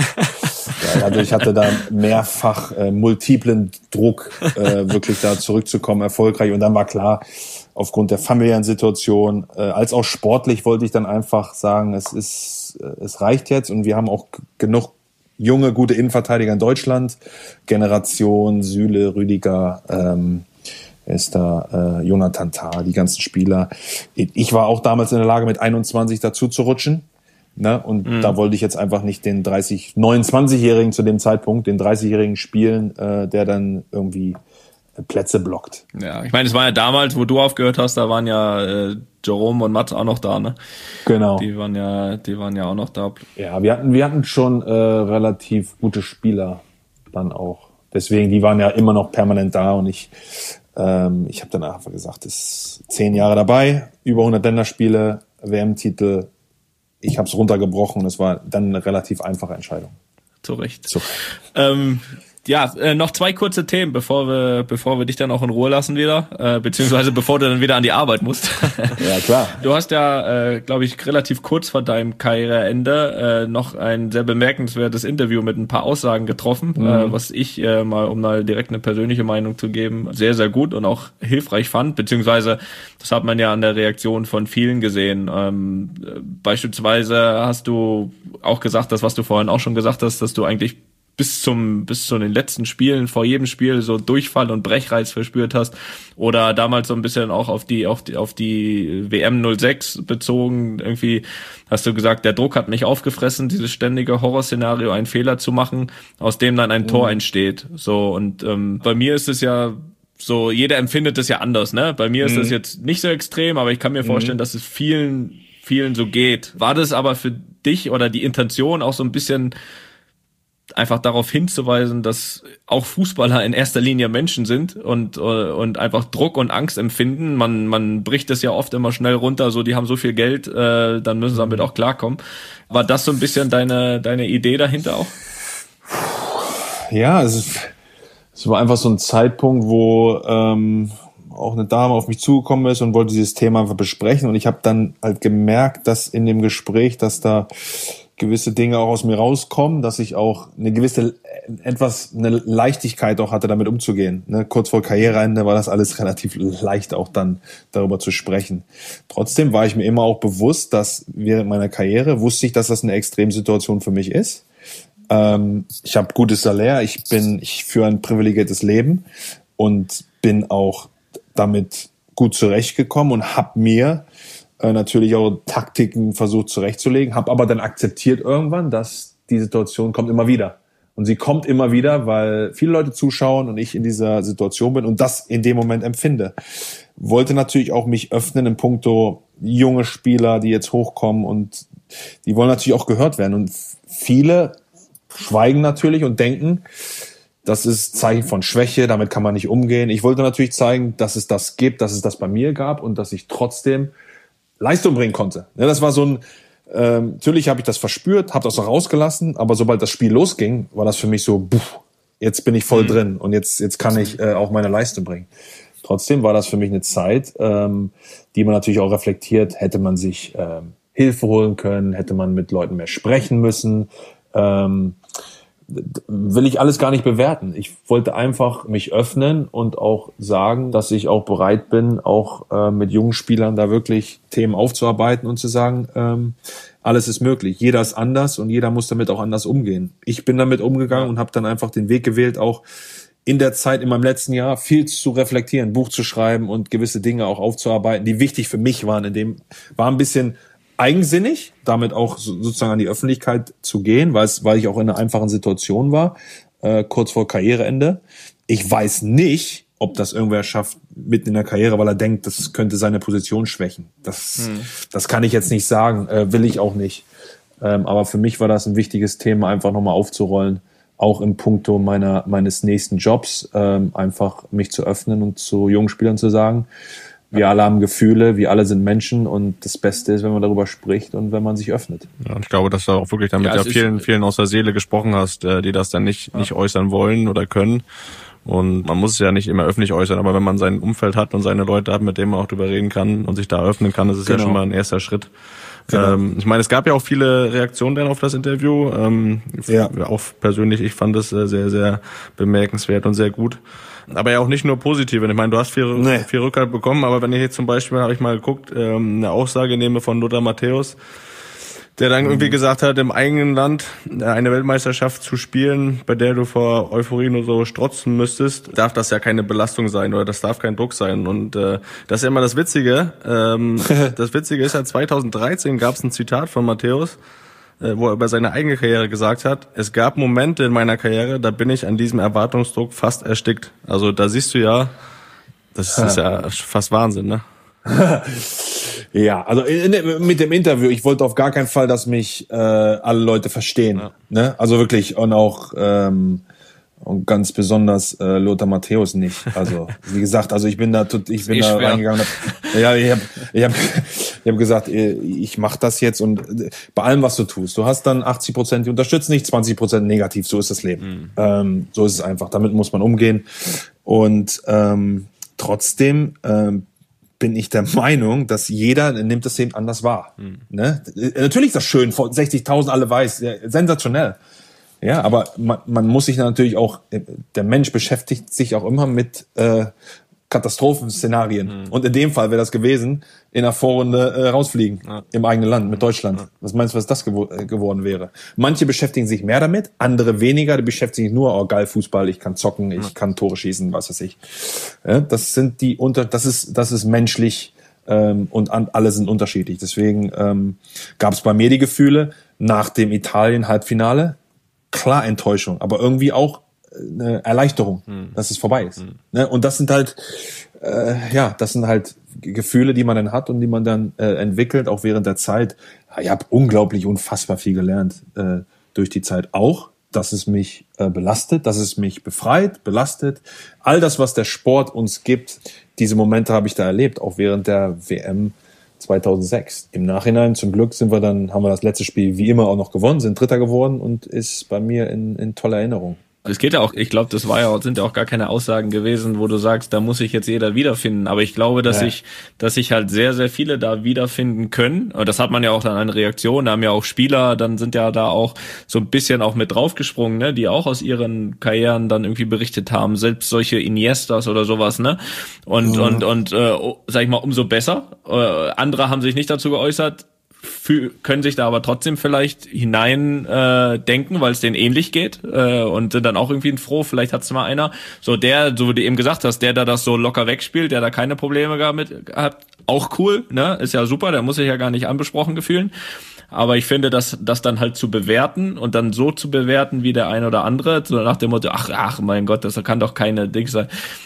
Ja, also ich hatte da mehrfach äh, multiplen Druck, äh, wirklich da zurückzukommen, erfolgreich. Und dann war klar, aufgrund der familiären Situation, äh, als auch sportlich wollte ich dann einfach sagen, es ist, äh, es reicht jetzt. Und wir haben auch g- genug junge, gute Innenverteidiger in Deutschland. Generation, Süle, Rüdiger, ähm, ist da äh, Jonathan Tah, die ganzen Spieler. Ich war auch damals in der Lage, mit einundzwanzig dazu zu rutschen. Ne? Und mhm. da wollte ich jetzt einfach nicht den dreißig, neunundzwanzigjährigen zu dem Zeitpunkt, den dreißigjährigen spielen, äh, der dann irgendwie Plätze blockt. Ja, ich meine, es war ja damals, wo du aufgehört hast, da waren ja äh, Jerome und Mats auch noch da, ne? Genau. Die waren ja, die waren ja auch noch da. Ja, wir hatten, wir hatten schon äh, relativ gute Spieler dann auch. Deswegen, die waren ja immer noch permanent da und ich ähm, ich habe dann einfach gesagt, das ist zehn Jahre dabei, über hundert Länderspiele, W M-Titel. Ich habe es runtergebrochen und es war dann eine relativ einfache Entscheidung. Zu Recht. So. Ähm, ja, äh, noch zwei kurze Themen, bevor wir bevor wir dich dann auch in Ruhe lassen wieder, äh, beziehungsweise bevor du dann wieder an die Arbeit musst. Ja, klar. Du hast ja, äh, glaube ich, relativ kurz vor deinem Karriereende äh, noch ein sehr bemerkenswertes Interview mit ein paar Aussagen getroffen, mhm. äh, was ich äh, mal, um mal direkt eine persönliche Meinung zu geben, sehr, sehr gut und auch hilfreich fand, beziehungsweise das hat man ja an der Reaktion von vielen gesehen. Ähm, beispielsweise hast du auch gesagt, das, was du vorhin auch schon gesagt hast, dass du eigentlich bis zum bis zu den letzten Spielen, vor jedem Spiel so Durchfall und Brechreiz verspürt hast oder damals so ein bisschen auch auf die auf die auf die W M null sechs bezogen, irgendwie hast du gesagt, der Druck hat mich aufgefressen, dieses ständige Horrorszenario, einen Fehler zu machen, aus dem dann ein mhm. Tor entsteht. So und ähm, bei mir ist es ja so, jeder empfindet es ja anders, ne? Bei mir mhm. ist das jetzt nicht so extrem, aber ich kann mir vorstellen, mhm. dass es vielen vielen so geht. War das aber für dich oder die Intention auch so ein bisschen einfach darauf hinzuweisen, dass auch Fußballer in erster Linie Menschen sind und und einfach Druck und Angst empfinden. Man man bricht es ja oft immer schnell runter, so die haben so viel Geld, äh, dann müssen sie damit auch klarkommen. War das so ein bisschen deine deine Idee dahinter auch? Ja, es, ist, es war einfach so ein Zeitpunkt, wo ähm, auch eine Dame auf mich zugekommen ist und wollte dieses Thema einfach besprechen. Und ich habe dann halt gemerkt, dass in dem Gespräch, dass da gewisse Dinge auch aus mir rauskommen, dass ich auch eine gewisse, etwas, eine Leichtigkeit auch hatte, damit umzugehen. Ne? Kurz vor Karriereende war das alles relativ leicht, auch dann darüber zu sprechen. Trotzdem war ich mir immer auch bewusst, dass während meiner Karriere wusste ich, dass das eine Extremsituation für mich ist. Ähm, ich habe gutes Salär, ich bin, ich führe ein privilegiertes Leben und bin auch damit gut zurechtgekommen und habe mir äh, natürlich auch Taktiken versucht zurechtzulegen, habe aber dann akzeptiert irgendwann, dass die Situation kommt immer wieder. Und sie kommt immer wieder, weil viele Leute zuschauen und ich in dieser Situation bin und das in dem Moment empfinde. Wollte natürlich auch mich öffnen in puncto junge Spieler, die jetzt hochkommen und die wollen natürlich auch gehört werden. Und viele schweigen natürlich und denken, Das ist Zeichen von Schwäche, damit kann man nicht umgehen. Ich wollte natürlich zeigen, dass es das gibt, dass es das bei mir gab und dass ich trotzdem Leistung bringen konnte. Ja, das war so ein, ähm, natürlich habe ich das verspürt, habe das auch rausgelassen, aber sobald das Spiel losging, war das für mich so, buff, jetzt bin ich voll mhm. drin und jetzt jetzt kann ich äh, auch meine Leistung bringen. Trotzdem war das für mich eine Zeit, ähm, die man natürlich auch reflektiert, hätte man sich ähm, Hilfe holen können, hätte man mit Leuten mehr sprechen müssen, ähm, will ich alles gar nicht bewerten. Ich wollte einfach mich öffnen und auch sagen, dass ich auch bereit bin, auch äh, mit jungen Spielern da wirklich Themen aufzuarbeiten und zu sagen, ähm, alles ist möglich. Jeder ist anders und jeder muss damit auch anders umgehen. Ich bin damit umgegangen und habe dann einfach den Weg gewählt, auch in der Zeit in meinem letzten Jahr viel zu reflektieren, Buch zu schreiben und gewisse Dinge auch aufzuarbeiten, die wichtig für mich waren. In dem war ein bisschen eigensinnig, damit auch sozusagen an die Öffentlichkeit zu gehen, weil es, weil ich auch in einer einfachen Situation war, äh, kurz vor Karriereende. Ich weiß nicht, ob das irgendwer schafft mitten in der Karriere, weil er denkt, das könnte seine Position schwächen. Das, hm. das kann ich jetzt nicht sagen, äh, will ich auch nicht. Ähm, aber für mich war das ein wichtiges Thema, einfach nochmal aufzurollen, auch im Puncto meiner meines nächsten Jobs, ähm, einfach mich zu öffnen und zu jungen Spielern zu sagen, wir alle haben Gefühle, wir alle sind Menschen und das Beste ist, wenn man darüber spricht und wenn man sich öffnet. Ja, und ich glaube, dass du auch wirklich damit ja, ja vielen, vielen aus der Seele gesprochen hast, die das dann nicht, ja. nicht äußern wollen oder können. Und man muss es ja nicht immer öffentlich äußern, aber wenn man sein Umfeld hat und seine Leute hat, mit denen man auch drüber reden kann und sich da öffnen kann, das ist genau. ja schon mal ein erster Schritt. Genau. Ähm, ich meine, es gab ja auch viele Reaktionen dann auf das Interview. Ähm, ja. Auch persönlich, ich fand es sehr, sehr bemerkenswert und sehr gut. Aber ja auch nicht nur positive. Ich meine, du hast viel, nee. viel Rückhalt bekommen, aber wenn ich jetzt zum Beispiel, habe ich mal geguckt, ähm, eine Aussage nehme von Lothar Matthäus, der dann irgendwie gesagt hat, im eigenen Land eine Weltmeisterschaft zu spielen, bei der du vor Euphorie nur so strotzen müsstest, darf das ja keine Belastung sein oder das darf kein Druck sein. Und äh, das ist ja immer das Witzige. Ähm, das Witzige ist ja, zweitausenddreizehn gab es ein Zitat von Matthäus, äh, wo er über seine eigene Karriere gesagt hat, es gab Momente in meiner Karriere, da bin ich an diesem Erwartungsdruck fast erstickt. Also da siehst du ja, das ist ja fast Wahnsinn, ne? Ja, also in, in, mit dem Interview, ich wollte auf gar keinen Fall, dass mich äh, alle Leute verstehen. Ja. Ne? Also wirklich und auch ähm, und ganz besonders äh, Lothar Matthäus nicht. Also wie gesagt, also ich bin da, ich bin da reingegangen. Hab, ja, ich habe, ich habe, ich habe gesagt, ich mache das jetzt und bei allem, was du tust, du hast dann achtzig Prozent, die unterstützen nicht, zwanzig Prozent negativ. So ist das Leben. Mhm. Ähm, so ist es einfach. Damit muss man umgehen und ähm, trotzdem. Ähm, bin ich der Meinung, dass jeder nimmt das eben anders wahr. Hm. Ne? Natürlich ist das schön, vor sechzigtausend alle weiß, ja, sensationell. Ja, aber man, man muss sich natürlich auch, der Mensch beschäftigt sich auch immer mit äh, Katastrophenszenarien. Hm. Und in dem Fall wäre das gewesen, in der Vorrunde äh, rausfliegen, ja. im eigenen Land, mit Deutschland. Ja. Was meinst du, was das gewo- äh, geworden wäre? Manche beschäftigen sich mehr damit, andere weniger, die beschäftigen sich nur, oh geil, Fußball, ich kann zocken, ich ja. kann Tore schießen, was weiß ich. Ja, das sind die unter, das ist, das ist menschlich ähm, und an, alle sind unterschiedlich. Deswegen ähm, gab es bei mir die Gefühle nach dem Italien-Halbfinale, klar Enttäuschung, aber irgendwie auch eine Erleichterung, hm. dass es vorbei ist. Hm. Ne? Und das sind halt, äh, ja, das sind halt Gefühle, die man dann hat und die man dann äh, entwickelt, auch während der Zeit. Ich habe unglaublich, unfassbar viel gelernt äh, durch die Zeit auch, dass es mich äh, belastet, dass es mich befreit, belastet. All das, was der Sport uns gibt, diese Momente habe ich da erlebt, auch während der W M zweitausendsechs. Im Nachhinein, zum Glück, sind wir dann, haben wir das letzte Spiel wie immer auch noch gewonnen, sind Dritter geworden und ist bei mir in, in toller Erinnerung. Es geht ja auch, ich glaube, das war ja, sind ja auch gar keine Aussagen gewesen, wo du sagst, da muss sich jetzt jeder wiederfinden. Aber ich glaube, dass ja. sich, dass sich halt sehr, sehr viele da wiederfinden können. Und das hat man ja auch dann an Reaktionen. Da haben ja auch Spieler, dann sind ja da auch so ein bisschen auch mit draufgesprungen, ne, die auch aus ihren Karrieren dann irgendwie berichtet haben. Selbst solche Iniestas oder sowas, ne. Und, mhm. und, und, äh, sag ich mal, umso besser. Äh, andere haben sich nicht dazu geäußert. Für, können sich da aber trotzdem vielleicht hinein äh, denken, weil es denen ähnlich geht äh, und sind dann auch irgendwie froh, vielleicht hat's mal einer, so der, so wie du eben gesagt hast, der da das so locker wegspielt, der da keine Probleme gehabt mit hat, auch cool, ne, ist ja super, der muss sich ja gar nicht anbesprochen gefühlen, aber ich finde, dass das dann halt zu bewerten und dann so zu bewerten wie der eine oder andere, so nach dem Motto, ach, ach, mein Gott, das kann doch keine Ding sein,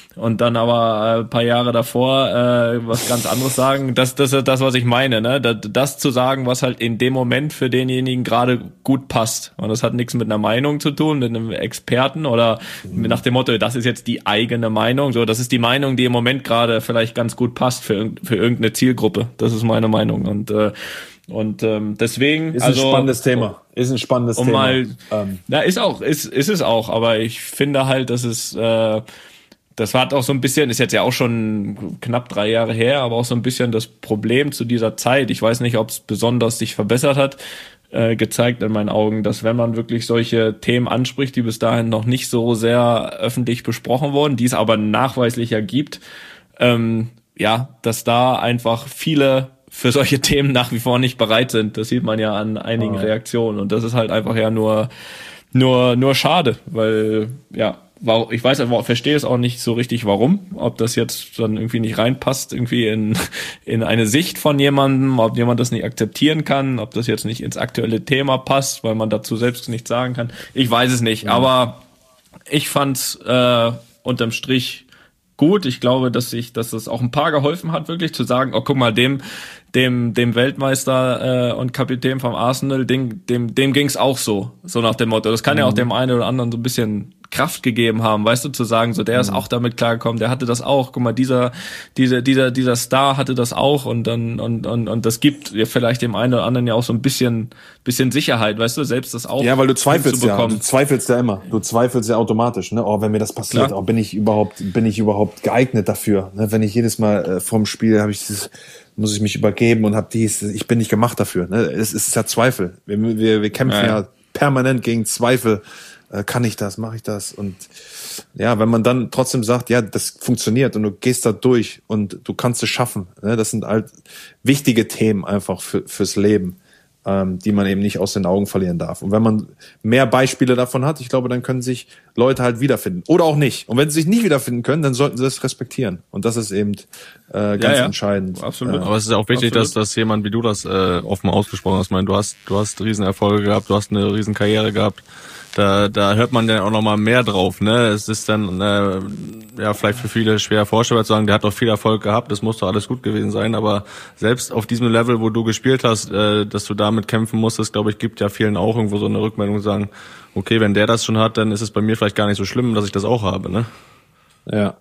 und dann aber ein paar Jahre davor äh, was ganz anderes sagen. Das, das ist das, was ich meine, ne? Das, das zu sagen, was halt in dem Moment für denjenigen gerade gut passt. Und das hat nichts mit einer Meinung zu tun, mit einem Experten oder mhm. nach dem Motto, das ist jetzt die eigene Meinung. So, das ist die Meinung, die im Moment gerade vielleicht ganz gut passt für, für irgendeine Zielgruppe. Das ist meine Meinung. Und äh, Und ähm, deswegen ist ein also, spannendes Thema. Ist ein spannendes um Thema. Mal, ähm. na, ist auch, ist, ist es auch, aber ich finde halt, dass es äh, das war auch so ein bisschen, ist jetzt ja auch schon knapp drei Jahre her, aber auch so ein bisschen das Problem zu dieser Zeit. Ich weiß nicht, ob es besonders sich verbessert hat, äh, gezeigt in meinen Augen, dass wenn man wirklich solche Themen anspricht, die bis dahin noch nicht so sehr öffentlich besprochen wurden, die es aber nachweislich ja gibt, ähm, ja, dass da einfach viele für solche Themen nach wie vor nicht bereit sind. Das sieht man ja an einigen oh. Reaktionen. Und das ist halt einfach ja nur, nur, nur schade, weil, ja, ich weiß einfach, verstehe es auch nicht so richtig, warum, ob das jetzt dann irgendwie nicht reinpasst, irgendwie in, in eine Sicht von jemandem, ob jemand das nicht akzeptieren kann, ob das jetzt nicht ins aktuelle Thema passt, weil man dazu selbst nichts sagen kann. Ich weiß es nicht, mhm. aber ich fand's, äh, unterm Strich gut. Ich glaube, dass sich, dass das auch ein paar geholfen hat, wirklich zu sagen, oh, guck mal, dem, dem, dem Weltmeister äh, und Kapitän vom Arsenal, dem, dem, dem ging's auch so, so nach dem Motto. Das kann mhm. ja auch dem einen oder anderen so ein bisschen Kraft gegeben haben, weißt du, zu sagen, so der ist auch damit klargekommen, der hatte das auch. Guck mal, dieser, dieser, dieser, dieser Star hatte das auch und dann und und und das gibt ja vielleicht dem einen oder anderen ja auch so ein bisschen, bisschen Sicherheit, weißt du, selbst das auch. Ja, weil du zweifelst ja, du zweifelst ja immer, du zweifelst ja automatisch, ne? Oh, wenn mir das passiert, Klar. oh, bin ich überhaupt, bin ich überhaupt geeignet dafür? Ne? Wenn ich jedes Mal äh, vorm Spiel habe ich dieses muss ich mich übergeben und habe dies, ich bin nicht gemacht dafür. Ne? Es ist ja Zweifel. Wir, wir, wir kämpfen ja. ja permanent gegen Zweifel. Äh, kann ich das? Mache ich das? Und ja, wenn man dann trotzdem sagt, ja, das funktioniert und du gehst da durch und du kannst es schaffen. Ne? Das sind halt wichtige Themen einfach für, fürs Leben, ähm, die man eben nicht aus den Augen verlieren darf. Und wenn man mehr Beispiele davon hat, ich glaube, dann können sich Leute halt wiederfinden. Oder auch nicht. Und wenn sie sich nicht wiederfinden können, dann sollten sie das respektieren. Und das ist eben äh, ganz ja, ja. entscheidend. Absolut. Äh, Aber es ist auch wichtig, dass, dass jemand wie du das äh, offen ausgesprochen hast. Ich meine, du hast, du hast Riesenerfolge gehabt, du hast eine Riesenkarriere gehabt. Da, da hört man dann auch noch mal mehr drauf, ne? Es ist dann äh, ja vielleicht für viele schwer vorstellbar zu sagen, der hat doch viel Erfolg gehabt, das muss doch alles gut gewesen sein, aber selbst auf diesem Level, wo du gespielt hast, äh, dass du damit kämpfen musstest, glaube ich, gibt ja vielen auch irgendwo so eine Rückmeldung, sagen, okay, wenn der das schon hat, dann ist es bei mir vielleicht gar nicht so schlimm, dass ich das auch habe, ne? Ja.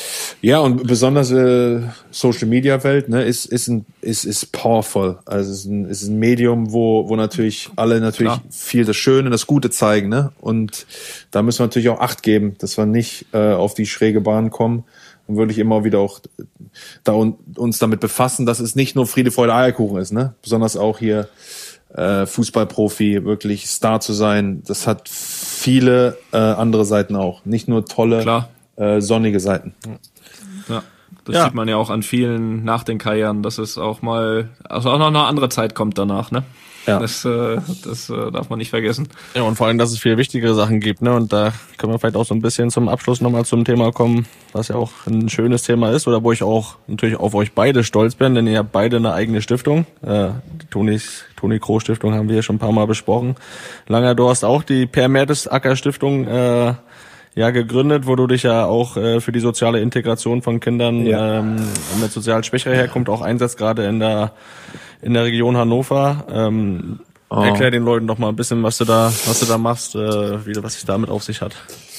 Ja, und besonders äh, Social Media Welt, ne, ist ist ein ist ist powerful. Also es ist ein ist ein Medium, wo wo natürlich alle natürlich Klar. viel das Schöne, das Gute zeigen, ne? Und da müssen wir natürlich auch Acht geben, dass wir nicht äh, auf die schräge Bahn kommen und wirklich immer wieder auch da un, uns damit befassen, dass es nicht nur Friede, Freude, Eierkuchen ist, ne? Besonders auch hier äh, Fußballprofi, wirklich Star zu sein, das hat viele äh, andere Seiten auch, nicht nur tolle Klar. Äh, sonnige Seiten. Ja, das ja. sieht man ja auch an vielen nach den Karrieren, dass es auch mal, also auch noch eine andere Zeit kommt danach, ne? Ja. Das, äh, das äh, darf man nicht vergessen. Ja, und vor allem, dass es viel wichtigere Sachen gibt, ne? Und da können wir vielleicht auch so ein bisschen zum Abschluss nochmal zum Thema kommen, was ja auch ein schönes Thema ist, oder wo ich auch natürlich auf euch beide stolz bin, denn ihr habt beide eine eigene Stiftung. Äh, die Tonis, Toni Kroos Stiftung haben wir ja schon ein paar Mal besprochen. Langer, du hast auch die Per Mertesacker Stiftung äh, ja gegründet, wo du dich ja auch äh, für die soziale Integration von Kindern ja. ähm, mit sozial schwächerer Herkunft auch einsetzt, gerade in der in der Region Hannover. Ähm, oh. Erklär den Leuten doch mal ein bisschen, was du da was du da machst, äh, wie was sich damit auf sich hat.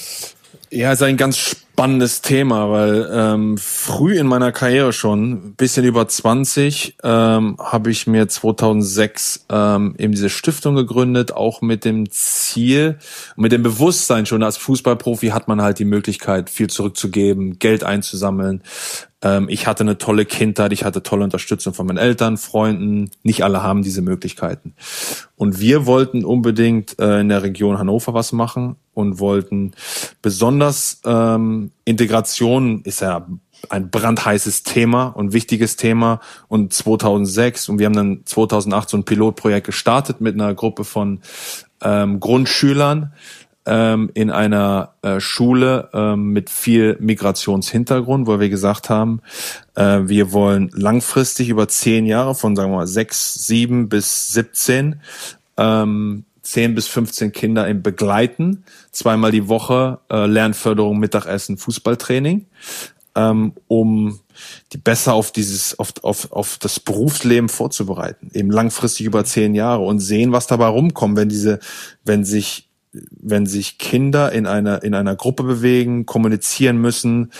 Ja, ist ein ganz spannendes Thema, weil ähm, früh in meiner Karriere schon, ein bisschen über zwanzig, ähm, habe ich mir zweitausendsechs ähm, eben diese Stiftung gegründet, auch mit dem Ziel, mit dem Bewusstsein schon, als Fußballprofi hat man halt die Möglichkeit, viel zurückzugeben, Geld einzusammeln. Ähm, ich hatte eine tolle Kindheit, ich hatte tolle Unterstützung von meinen Eltern, Freunden. Nicht alle haben diese Möglichkeiten. Und wir wollten unbedingt äh, in der Region Hannover was machen und wollten besonders ähm, Integration ist ja ein brandheißes Thema und wichtiges Thema. Und zweitausendsechs und wir haben dann zweitausendacht so ein Pilotprojekt gestartet mit einer Gruppe von ähm, Grundschülern ähm, in einer äh, Schule ähm, mit viel Migrationshintergrund, wo wir gesagt haben, äh, wir wollen langfristig über zehn Jahre von, sagen wir mal, sechs, sieben bis siebzehn ähm, zehn bis fünfzehn Kinder im Begleiten, zweimal die Woche äh, Lernförderung, Mittagessen, Fußballtraining, ähm, um die besser auf dieses, auf, auf, auf das Berufsleben vorzubereiten, eben langfristig über zehn Jahre und sehen, was dabei rumkommt, wenn diese, wenn sich, wenn sich Kinder in einer, in einer Gruppe bewegen, kommunizieren müssen,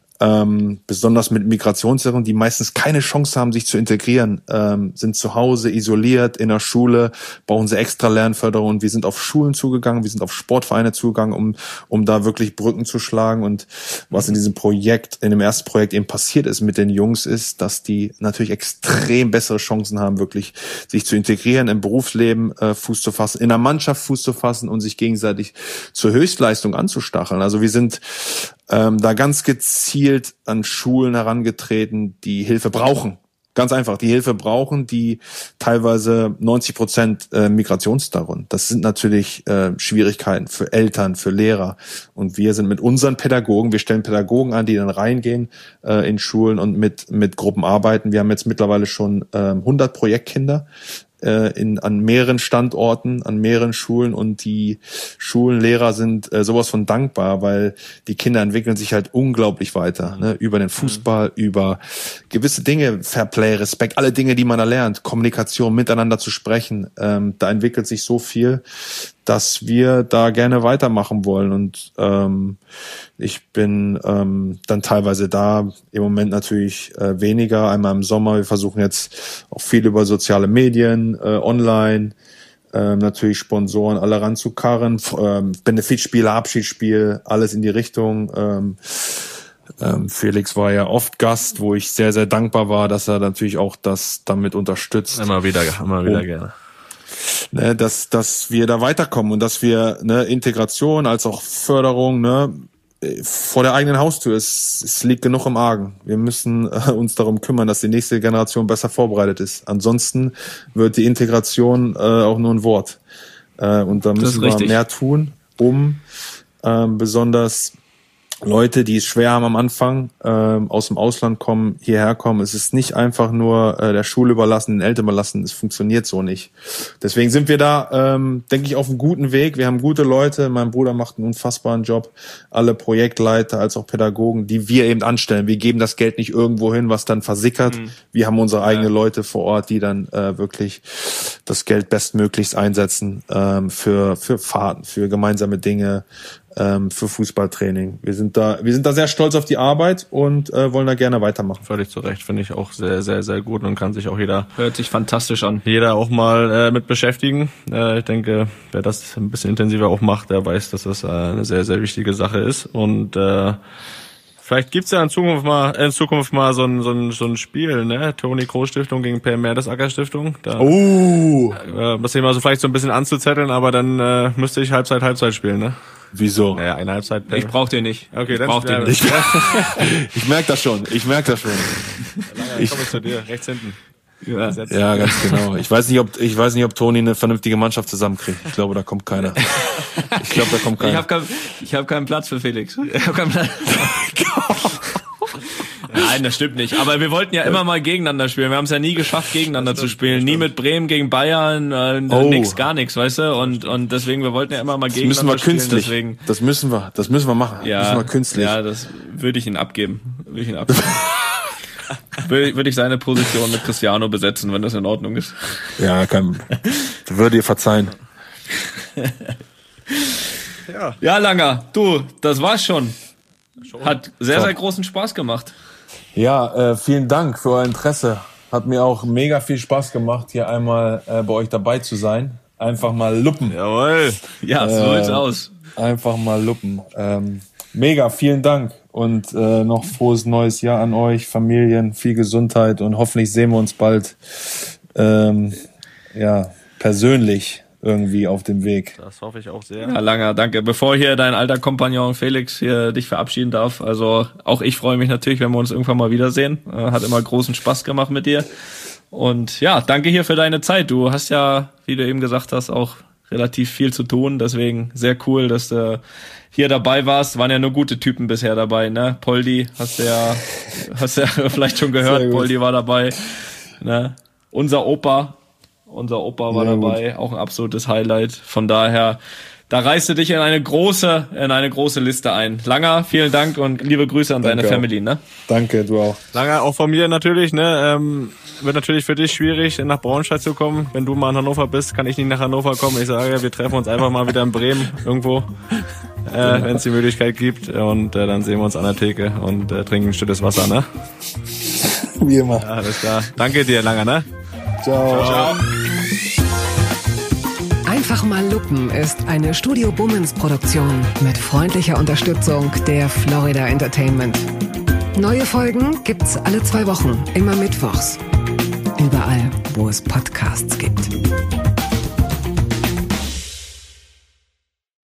ähm, besonders mit Migrationshintergrund, die meistens keine Chance haben, sich zu integrieren, ähm, sind zu Hause isoliert, in der Schule, brauchen sie extra Lernförderung und wir sind auf Schulen zugegangen, wir sind auf Sportvereine zugegangen, um, um da wirklich Brücken zu schlagen und was in diesem Projekt, in dem ersten Projekt eben passiert ist mit den Jungs ist, dass die natürlich extrem bessere Chancen haben, wirklich sich zu integrieren, im Berufsleben äh, Fuß zu fassen, in der Mannschaft Fuß zu fassen und sich gegenseitig zur Höchstleistung anzustacheln. Also wir sind ähm, da ganz gezielt an Schulen herangetreten, die Hilfe brauchen. Ganz einfach, die Hilfe brauchen, die teilweise neunzig Prozent äh, Migrationshintergrund. Das sind natürlich äh, Schwierigkeiten für Eltern, für Lehrer. Und wir sind mit unseren Pädagogen, wir stellen Pädagogen an, die dann reingehen äh, in Schulen und mit mit Gruppen arbeiten. Wir haben jetzt mittlerweile schon äh, hundert Projektkinder in an mehreren Standorten, an mehreren Schulen und die Schulenlehrer sind äh, sowas von dankbar, weil die Kinder entwickeln sich halt unglaublich weiter, ne? Über den Fußball, mhm. über gewisse Dinge, Fairplay, Respekt, alle Dinge, die man da lernt, Kommunikation, miteinander zu sprechen, ähm, da entwickelt sich so viel, dass wir da gerne weitermachen wollen und ähm, ich bin ähm, dann teilweise da, im Moment natürlich äh, weniger, einmal im Sommer, wir versuchen jetzt auch viel über soziale Medien, äh, online, äh, natürlich Sponsoren alle ranzukarren, ähm, Benefitspiele, Abschiedsspiel, alles in die Richtung. Ähm, ähm, Felix war ja oft Gast, wo ich sehr, sehr dankbar war, dass er natürlich auch das damit unterstützt. Immer wieder, immer wieder oh. gerne. Ne, dass dass wir da weiterkommen und dass wir ne Integration als auch Förderung ne vor der eigenen Haustür ist, es liegt genug im Argen. Wir müssen äh, uns darum kümmern, dass die nächste Generation besser vorbereitet ist. Ansonsten wird die Integration äh, auch nur ein Wort. Äh, und da müssen wir mehr tun, um äh, besonders Leute, die es schwer haben am Anfang, ähm, aus dem Ausland kommen, hierher kommen. Es ist nicht einfach nur äh, der Schule überlassen, den Eltern überlassen. Es funktioniert so nicht. Deswegen sind wir da, ähm, denke ich, auf einem guten Weg. Wir haben gute Leute. Mein Bruder macht einen unfassbaren Job. Alle Projektleiter als auch Pädagogen, die wir eben anstellen. Wir geben das Geld nicht irgendwo hin, was dann versickert. Mhm. Wir haben unsere eigenen ja. Leute vor Ort, die dann äh, wirklich das Geld bestmöglichst einsetzen ähm, für für Fahrten, für gemeinsame Dinge, für Fußballtraining. Wir sind da, wir sind da sehr stolz auf die Arbeit und äh, wollen da gerne weitermachen. Völlig zu Recht, finde ich auch sehr, sehr, sehr gut und kann sich auch jeder, hört sich fantastisch an, jeder auch mal äh, mit beschäftigen. Äh, ich denke, wer das ein bisschen intensiver auch macht, der weiß, dass das äh, eine sehr, sehr wichtige Sache ist und äh, vielleicht gibt's ja in Zukunft mal, in Zukunft mal so ein, so ein, so ein Spiel, ne? Toni Kroos Stiftung gegen Per Mertesacker Stiftung. Da, oh! Äh, das Thema so vielleicht so ein bisschen anzuzetteln, aber dann äh, müsste ich Halbzeit, Halbzeit spielen, ne? Wieso? Naja, eine Halbzeit. Ich brauch den nicht. Okay, ich dann brauch den nicht. Ich, ich merke das schon. Ich merke das schon. Ich komme zu dir, rechts hinten. Ja. ja, ganz genau. Ich weiß nicht, ob ich weiß nicht, ob Toni eine vernünftige Mannschaft zusammenkriegt. Ich glaube, da kommt keiner. Ich glaube, da kommt keiner. Ich habe kein, ich hab keinen Platz für Felix. Ich hab keinen Platz. Nein, das stimmt nicht. Aber wir wollten ja immer mal gegeneinander spielen. Wir haben es ja nie geschafft, gegeneinander zu spielen. Nie mit Bremen gegen Bayern, äh, oh. nix, gar nichts, weißt du? Und und deswegen, wir wollten ja immer mal das gegeneinander müssen wir künstlich. spielen. Deswegen, das müssen wir, das müssen wir machen. Ja, das müssen wir künstlich. Ja, das würde ich ihn abgeben. Würde ich ihn abgeben. würde, würde ich seine Position mit Cristiano besetzen, wenn das in Ordnung ist. Ja, kann, würde ihr verzeihen. ja. ja, Langer, du, das war's schon. Hat sehr, sehr großen Spaß gemacht. Ja, äh, vielen Dank für euer Interesse. Hat mir auch mega viel Spaß gemacht, hier einmal äh, bei euch dabei zu sein. Einfach mal luppen. Jawohl. Ja, so äh, sieht's aus. Einfach mal luppen. Ähm, mega, vielen Dank. Und äh, noch frohes neues Jahr an euch, Familien, viel Gesundheit und hoffentlich sehen wir uns bald ähm, ja, persönlich irgendwie auf dem Weg. Das hoffe ich auch sehr. Ja, Langer, danke. Bevor hier dein alter Kompagnon Felix hier dich verabschieden darf, also auch ich freue mich natürlich, wenn wir uns irgendwann mal wiedersehen. Hat immer großen Spaß gemacht mit dir. Und ja, danke hier für deine Zeit. Du hast ja, wie du eben gesagt hast, auch relativ viel zu tun. Deswegen sehr cool, dass du hier dabei warst. Waren ja nur gute Typen bisher dabei, ne? Poldi, hast du ja, hast du ja vielleicht schon gehört. Poldi war dabei, ne? Unser Opa. unser Opa war ja, dabei, gut. Auch ein absolutes Highlight. Von daher, da reißt du dich in eine große, in eine große Liste ein. Langer, vielen Dank und liebe Grüße an Danke deine Family, ne? Danke, du auch. Langer, auch von mir natürlich, ne? Ähm, wird natürlich für dich schwierig, nach Braunschweig zu kommen. Wenn du mal in Hannover bist, kann ich nicht nach Hannover kommen. Ich sage, wir treffen uns einfach mal wieder in Bremen irgendwo, äh, wenn es die Möglichkeit gibt. Und äh, dann sehen wir uns an der Theke und äh, trinken ein stilles Wasser, ne? Wie immer. Ja, alles klar. Danke dir, Langer, ne? Ciao. Ciao. Einfach mal Luppen ist eine Studio Bummens Produktion mit freundlicher Unterstützung der Florida Entertainment. Neue Folgen gibt's alle zwei Wochen, immer mittwochs. Überall, wo es Podcasts gibt.